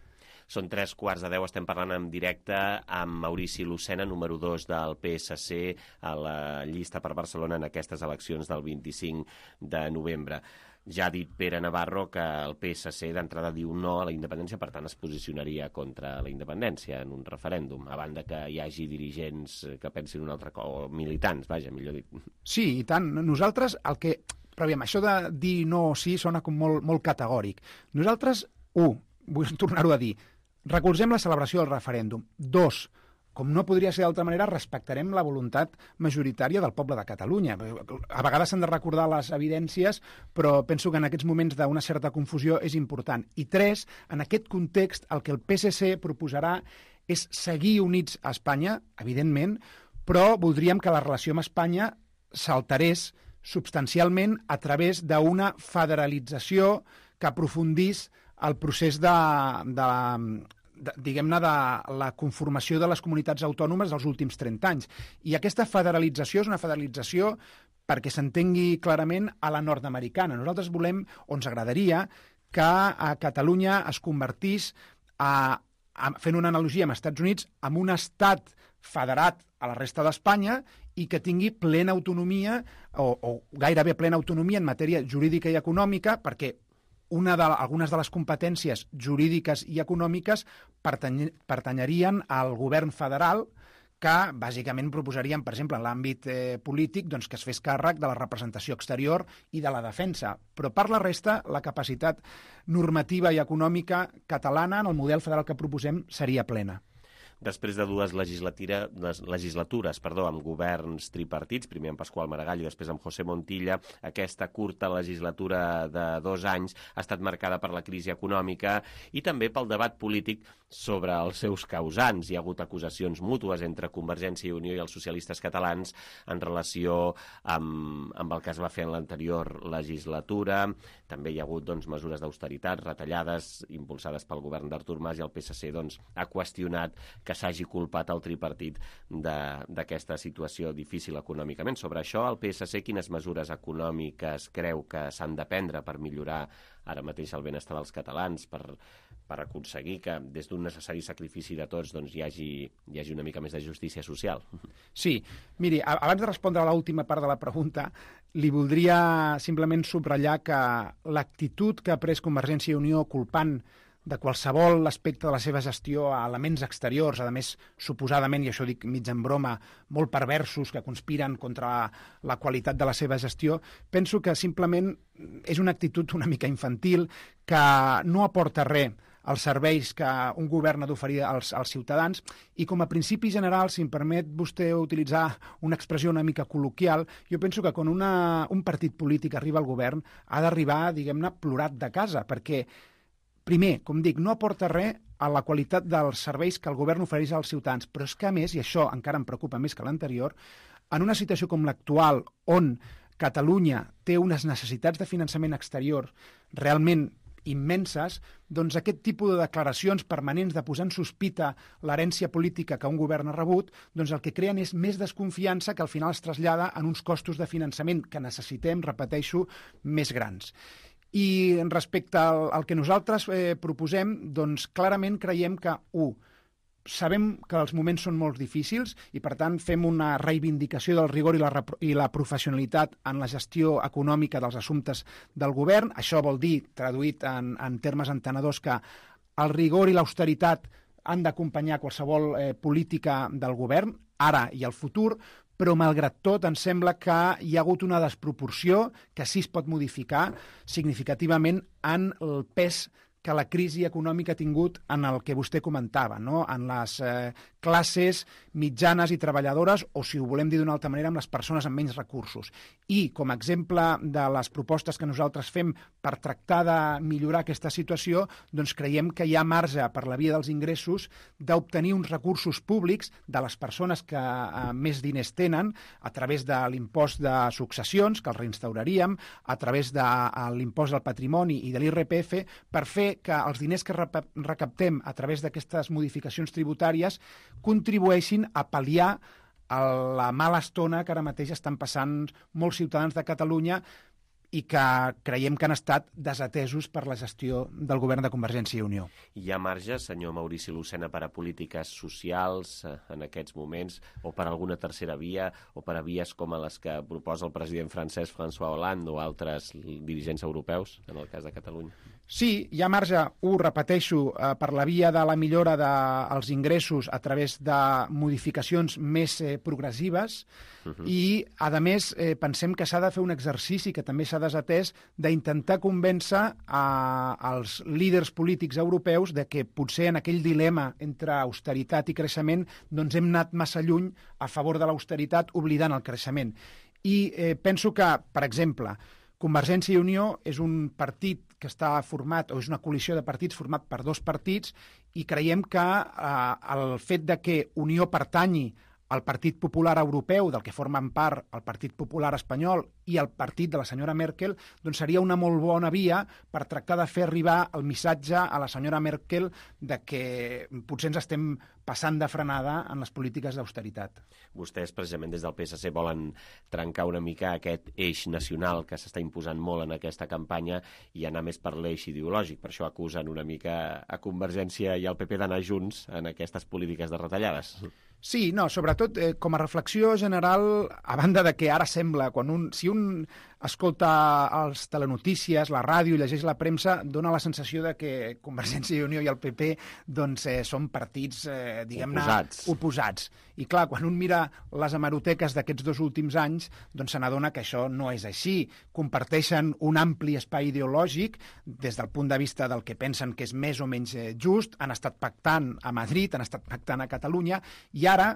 S2: Són 3:15, estem parlant en directe amb Maurici Lucena, número 2 del PSC a la llista per Barcelona en aquestes eleccions del 25 de novembre. Ja ha dit Pere Navarro que el PSC d'entrada diu no a la independència, per tant es posicionaria contra la independència en un referèndum, a banda que hi hagi dirigents que pensin una altra cosa, o militants, vaja, millor dit.
S14: Sí, i tant. Nosaltres, però aviam, això de dir no o sí sona com molt categòric. Nosaltres, vull tornar-ho a dir, recolzem la celebració del referèndum. 2, com no podria ser d'altra manera, respectarem la voluntat majoritària del poble de Catalunya. A vegades s'han de recordar les evidències, però penso que en aquests moments d'una certa confusió és important. I 3, en aquest context, el que el PSC proposarà és seguir units a Espanya, evidentment, però voldríem que la relació amb Espanya s'alterés substancialment a través d'una federalització que aprofundís el procés diguem-ne, de la conformació de les comunitats autònomes dels últims 30 anys. I aquesta federalització és una federalització, perquè s'entengui clarament, a la nord-americana. Nosaltres volem, o ens agradaria, que a Catalunya es convertís, fent una analogia amb Estats Units, en un estat federat a la resta d'Espanya i que tingui plena autonomia, o gairebé plena autonomia en matèria jurídica i econòmica, perquè algunes de les competències jurídiques i econòmiques pertanyerien al govern federal, que bàsicament proposarien, per exemple, en l'àmbit polític, doncs, que es fes càrrec de la representació exterior i de la defensa. Però per la resta, la capacitat normativa i econòmica catalana en el model federal que proposem seria plena.
S2: Després de dues legislatures amb governs tripartits, primer amb Pasqual Maragall i després amb José Montilla, aquesta curta legislatura de 2 anys ha estat marcada per la crisi econòmica i també pel debat polític sobre els seus causants. Hi ha hagut acusacions mútues entre Convergència i Unió i els socialistes catalans en relació amb el que es va fer en l'anterior legislatura. També hi ha hagut mesures d'austeritat, retallades, impulsades pel govern d'Artur Mas, i el PSC ha qüestionat que s'hagi culpat el tripartit d'aquesta situació difícil econòmicament. Sobre això, el PSC, quines mesures econòmiques creu que s'han de prendre per millorar ara mateix el benestar dels catalans, per aconseguir que des d'un necessari sacrifici de tots doncs, hi hagi una mica més de justícia social?
S14: Sí, miri, abans de respondre a l'última part de la pregunta, li voldria simplement subratllar que l'actitud que ha pres Convergència i Unió culpant de qualsevol aspecte de la seva gestió a elements exteriors, a més, suposadament, i això dic mig en broma, molt perversos que conspiren contra la qualitat de la seva gestió, penso que simplement és una actitud una mica infantil que no aporta res als serveis que un govern ha d'oferir als ciutadans i com a principi general, si em permet vostè utilitzar una expressió una mica col·loquial, jo penso que quan un partit polític arriba al govern ha d'arribar, diguem-ne, plorat de casa, perquè primer, com dic, no aporta res a la qualitat dels serveis que el govern ofereix als ciutadans, però és que, a més, i això encara em preocupa més que l'anterior, en una situació com l'actual, on Catalunya té unes necessitats de finançament exterior realment immenses, doncs aquest tipus de declaracions permanents de posar en sospita l'herència política que un govern ha rebut, doncs el que creen és més desconfiança que al final es trasllada en uns costos de finançament que necessitem, repeteixo, més grans. I respecte al que nosaltres proposem, doncs clarament creiem que, sabem que els moments són molt difícils i, per tant, fem una reivindicació del rigor i la professionalitat en la gestió econòmica dels assumptes del govern. Això vol dir, traduït en termes entenedors, que el rigor i l'austeritat han d'acompanyar qualsevol política del govern, ara i al futur, però, malgrat tot, ens sembla que hi ha hagut una desproporció que sí es pot modificar significativament en el pes que la crisi econòmica ha tingut en el que vostè comentava, no? En les classes mitjanes i treballadores, o, si ho volem dir d'una altra manera, amb les persones amb menys recursos. I, com a exemple de les propostes que nosaltres fem per tractar de millorar aquesta situació, doncs creiem que hi ha marge per la via dels ingressos d'obtenir uns recursos públics de les persones que més diners tenen a través de l'impost de successions, que el reinstauraríem, a través de l'impost del patrimoni i de l'IRPF, per fer que els diners que recaptem a través d'aquestes modificacions tributàries contribueixin a pal·liar la mala estona que ara mateix estan passant molts ciutadans de Catalunya i que creiem que han estat desatesos per la gestió del govern de Convergència i Unió.
S2: Hi ha marge, senyor Maurici Lucena, per a polítiques socials en aquests moments, o per alguna tercera via, o per a vies com a les que proposa el president francès François Hollande o altres dirigents europeus, en el cas de Catalunya?
S14: Sí, hi ha marge, ho repeteixo, per la via de la millora dels ingressos a través de modificacions més progressives i, a més, pensem que s'ha de fer un exercici que també s'ha desatès d'intentar convèncer als líders polítics europeus de que potser en aquell dilema entre austeritat i creixement doncs hem anat massa lluny a favor de l'austeritat oblidant el creixement. I penso que, per exemple, Convergència i Unió és un partit que està format, o és una coalició de partits format per dos partits, i creiem que el fet de que Unió pertanyi al Partit Popular Europeu, del que formen part el Partit Popular Espanyol i el partit de la senyora Merkel, doncs seria una molt bona via per tractar de fer arribar el missatge a la senyora Merkel de que potser ens estem passant de frenada en les polítiques d'austeritat.
S2: Vostès, precisament des del PSC, volen trencar una mica aquest eix nacional que s'està imposant molt en aquesta campanya i anar més per l'eix ideològic. Per això acusen una mica a Convergència i al PP d'anar junts en aquestes polítiques de retallades.
S14: Sí, no, sobretot com a reflexió general, a banda de que ara sembla, si un escolta els telenotícies, la ràdio i llegeix la premsa, dona la sensació de que Convergència i Unió i el PP doncs, són partits, diguem-ne, oposats. I clar, quan un mira les hemeroteques d'aquests dos últims anys, doncs se n'adona que això no és així. Comparteixen un ampli espai ideològic des del punt de vista del que pensen que és més o menys just, han estat pactant a Madrid, han estat pactant a Catalunya, i ara,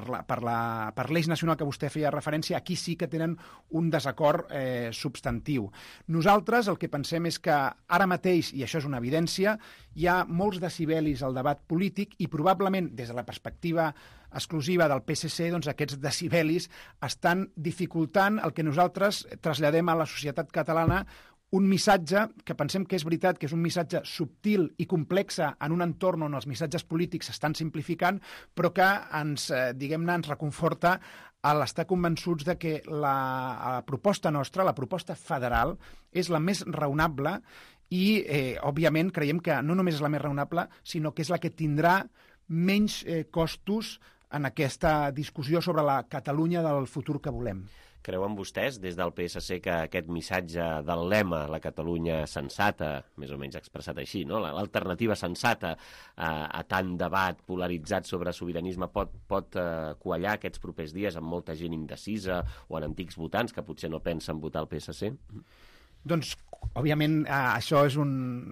S14: per l'eix nacional que vostè feia referència, aquí sí que tenen un desacord substantiu. Nosaltres el que pensem és que ara mateix, i això és una evidència, hi ha molts decibelis al debat polític i probablement des de la perspectiva exclusiva del PSC, doncs aquests decibelis estan dificultant el que nosaltres traslladem a la societat catalana un missatge que pensem que és veritat, que és un missatge subtil i complex en un entorn on els missatges polítics s'estan simplificant, però que ens, diguem-ne, ens reconforta a l'estar convençuts de que la proposta nostra, la proposta federal, és la més raonable i, òbviament, creiem que no només és la més raonable, sinó que és la que tindrà menys costos en aquesta discussió sobre la Catalunya del futur que volem.
S2: Creuen vostès, des del PSC, que aquest missatge del lema, la Catalunya sensata, més o menys expressat així, no? L'alternativa sensata a tant debat polaritzat sobre sobiranisme pot quallar aquests propers dies amb molta gent indecisa o en antics votants que potser no pensen votar el PSC?
S14: Doncs, òbviament, això és un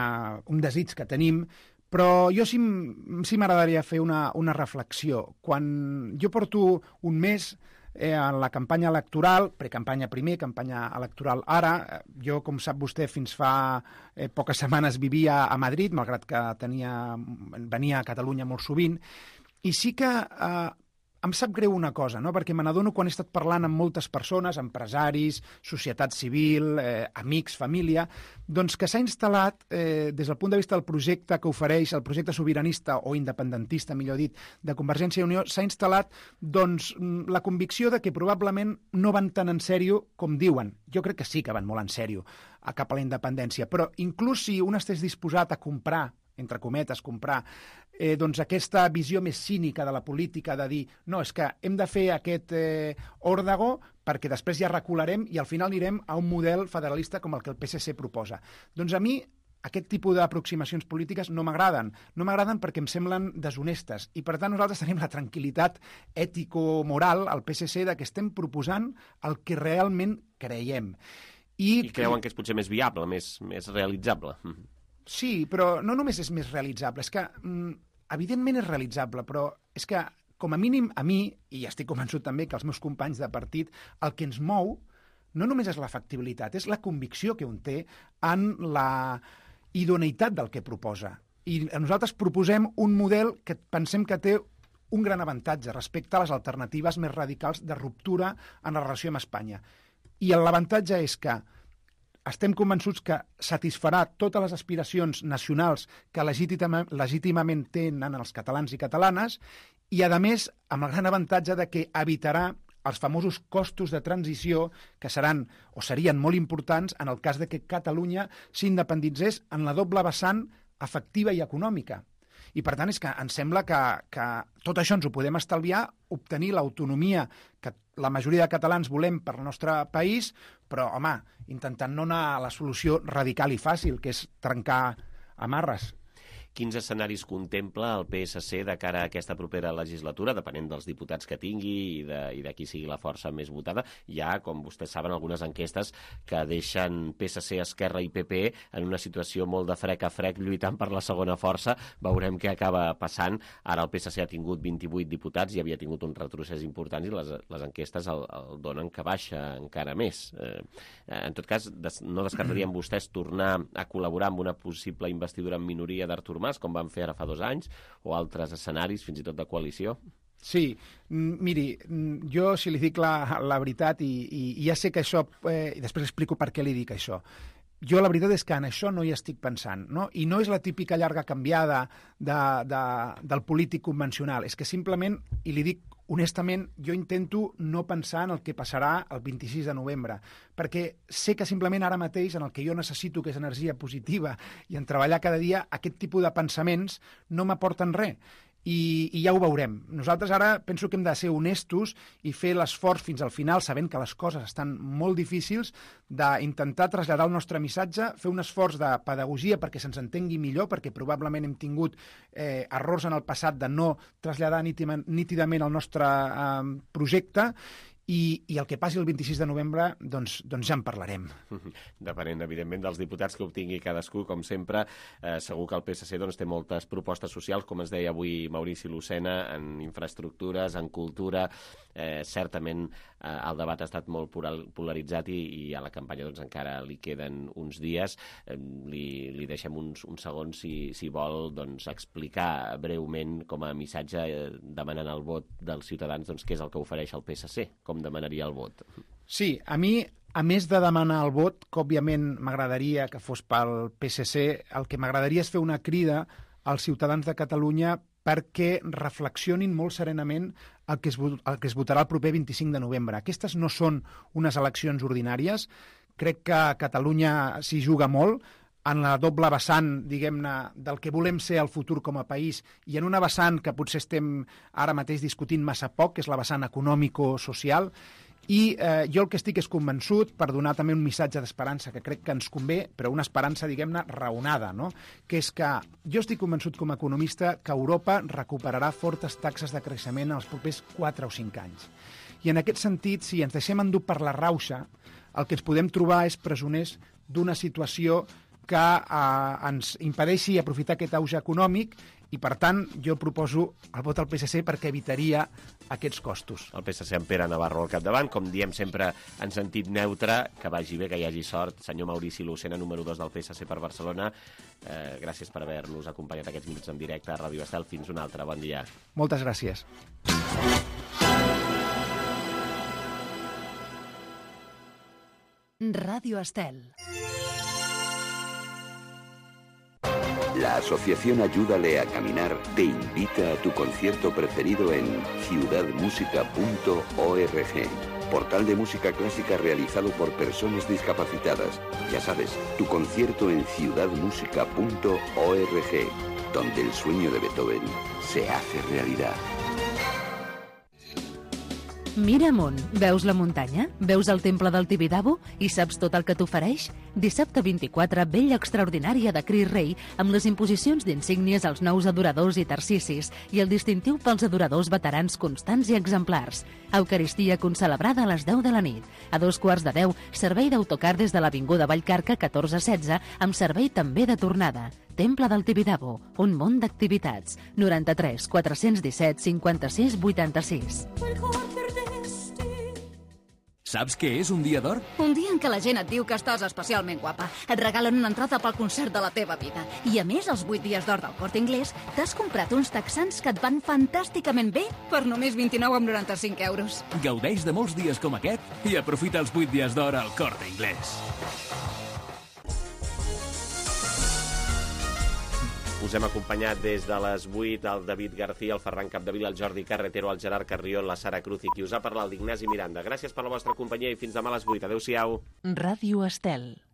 S14: desig que tenim, però jo sí m'agradaria fer una reflexió. Quan jo porto un mes en la campanya electoral, precampanya primer, campanya electoral ara, jo, com sap vostè, fins fa poques setmanes vivia a Madrid, malgrat que venia a Catalunya molt sovint, i sí que em sap greu una cosa, no? Perquè me n'adono quan he estat parlant amb moltes persones, empresaris, societat civil, amics, família, doncs que s'ha instal·lat, des del punt de vista del projecte que ofereix el projecte sobiranista o independentista, millor dit, de Convergència i Unió, s'ha instal·lat doncs, la convicció de que probablement no van tan en sèrio com diuen. Jo crec que sí que van molt en sèrio cap a la independència, però inclús si un estigués disposat a comprar, entre cometes, doncs aquesta visió més cínica de la política, de dir, no, és que hem de fer aquest òrdago perquè després ja recularem i al final anirem a un model federalista com el que el PSC proposa. Doncs a mi aquest tipus d'aproximacions polítiques no m'agraden. No m'agraden perquè em semblen deshonestes i, per tant, nosaltres tenim la tranquil·litat ètico-moral al PSC de que estem proposant el que realment creiem.
S2: I creuen que és potser més viable, més realitzable.
S14: Sí, però no només és més realitzable, és que evidentment és realitzable, però és que com a mínim a mi, i estic convençut també que els meus companys de partit, el que ens mou no només és la factibilitat, és la convicció que un té en la idoneïtat del que proposa. I nosaltres proposem un model que pensem que té un gran avantatge respecte a les alternatives més radicals de ruptura en la relació amb Espanya. I l'avantatge és que estem convençuts que satisfarà totes les aspiracions nacionals que legítimament tenen els catalans i catalanes i, a més, amb el gran avantatge de que evitarà els famosos costos de transició que seran o serien molt importants en el cas de que Catalunya s'independitzés en la doble vessant afectiva i econòmica. I, per tant, és que ens sembla que tot això ens ho podem estalviar, obtenir l'autonomia que la majoria de catalans volem per al nostre país, però, home, intentant no anar a la solució radical i fàcil, que és trencar amarres.
S2: Quins escenaris contempla el PSC de cara a aquesta propera legislatura, depenent dels diputats que tingui i de qui sigui la força més votada? Hi ha, com vostès saben, algunes enquestes que deixen PSC, Esquerra i PP en una situació molt de frec a frec lluitant per la segona força. Veurem què acaba passant. Ara el PSC ha tingut 28 diputats i havia tingut un retrocés important i les enquestes el donen que baixa encara més. En tot cas, no descartarien vostès tornar a col·laborar amb una possible investidura en minoria d'Artur Mas, com van fer ara fa 2 anys, o altres escenaris, fins i tot de coalició?
S14: Sí, miri, jo si li dic la veritat, i ja sé que això, i després explico per què li dic això, jo la veritat és que en això no hi estic pensant, no? I no és la típica llarga canviada del polític convencional, és que simplement, i li dic honestament, jo intento no pensar en el que passarà el 26 de novembre, perquè sé que simplement ara mateix, en el que jo necessito, que és energia positiva, i en treballar cada dia, aquest tipus de pensaments no m'aporten res. I ja ho veurem. Nosaltres ara penso que hem de ser honestos i fer l'esforç fins al final, sabent que les coses estan molt difícils, d'intentar traslladar el nostre missatge, fer un esforç de pedagogia perquè se'ns entengui millor, perquè probablement hem tingut errors en el passat de no traslladar nítidament el nostre projecte, i el que passi el 26 de novembre, doncs ja en parlarem.
S2: Depenent, evidentment, dels diputats que obtingui cadascú, com sempre, segur que el PSC té moltes propostes socials, com ens deia avui Maurici Lucena, en infraestructures, en cultura. Certament el debat ha estat molt polaritzat i a la campanya encara li queden uns dies. Li deixem uns segons, si vol, explicar breument com a missatge demanant el vot dels ciutadans què és el que ofereix el PSC, com demanaria el vot.
S14: Sí, a mi a més de demanar el vot, que òbviament m'agradaria que fos pel PSC, el que m'agradaria és fer una crida als ciutadans de Catalunya perquè reflexionin molt serenament el que es votarà el proper 25 de novembre. Aquestes no són unes eleccions ordinàries. Crec que Catalunya s'hi juga molt, en la doble vessant, diguem-ne, del que volem ser al futur com a país, i en una vessant que potser estem ara mateix discutint massa poc, que és la vessant econòmico-social, i jo el que estic és convençut, per donar també un missatge d'esperança que crec que ens convé, però una esperança, diguem-ne, raonada, no? Que és que jo estic convençut com a economista que Europa recuperarà fortes taxes de creixement els propers 4 o 5 anys. I en aquest sentit, si ens deixem endur per la rauxa, el que ens podem trobar és presoners d'una situació que ens impedeixi aprofitar aquest auge econòmic i, per tant, jo proposo el vot al PSC perquè evitaria aquests costos.
S2: El PSC amb Pere Navarro al capdavant, com diem sempre en sentit neutre, que vagi bé, que hi hagi sort. Senyor Maurici Lucena, número 2 del PSC per Barcelona, gràcies per haver-nos acompanyat aquests minuts en directe a Ràdio Estel. Fins una altra, bon dia.
S14: Moltes gràcies.
S1: Radio Estel.
S10: La Asociación Ayúdale a Caminar te invita a tu concierto preferido en ciudadmusica.org, portal de música clásica realizado por personas discapacitadas. Ya sabes, tu concierto en ciudadmusica.org, donde el sueño de Beethoven se hace realidad.
S1: Mira amunt, veus la muntanya? Veus el temple del Tibidabo? I saps tot el que t'ofereix? Dissabte 24, vella extraordinària de Cris Rei, amb les imposicions d'insígnies als nous adoradors i tercicis i el distintiu pels adoradors veterans constants i exemplars. Eucaristia concelebrada a les 10 de la nit. A 2:15, servei d'autocar des de l'Avinguda Vallcarca 1416, amb servei també de tornada. Temple del Tibidabo, un món d'activitats. 93 417 56 86.
S7: Saps què és un dia d'or?
S15: Un dia en què la gent et diu que estàs especialment guapa. Et regalen una entrada pel concert de la teva vida. I a més, els 8 dies d'or del Corte Inglés, t'has comprat uns texans que et van fantàsticament bé per només 29,95 euros.
S7: Gaudeix de molts dies com aquest i aprofita els 8 dies d'or al Corte Inglés.
S2: Us hem acompanyat des de les 8 el David García, el Ferran Capdevila, el Jordi Carretero, el Gerard Carrión, la Sara Cruz i qui us ha parlat, l'Ignasi Miranda. Gràcies per la vostra companyia i fins demà a les 8. Adéu-siau.
S1: Ràdio Estel.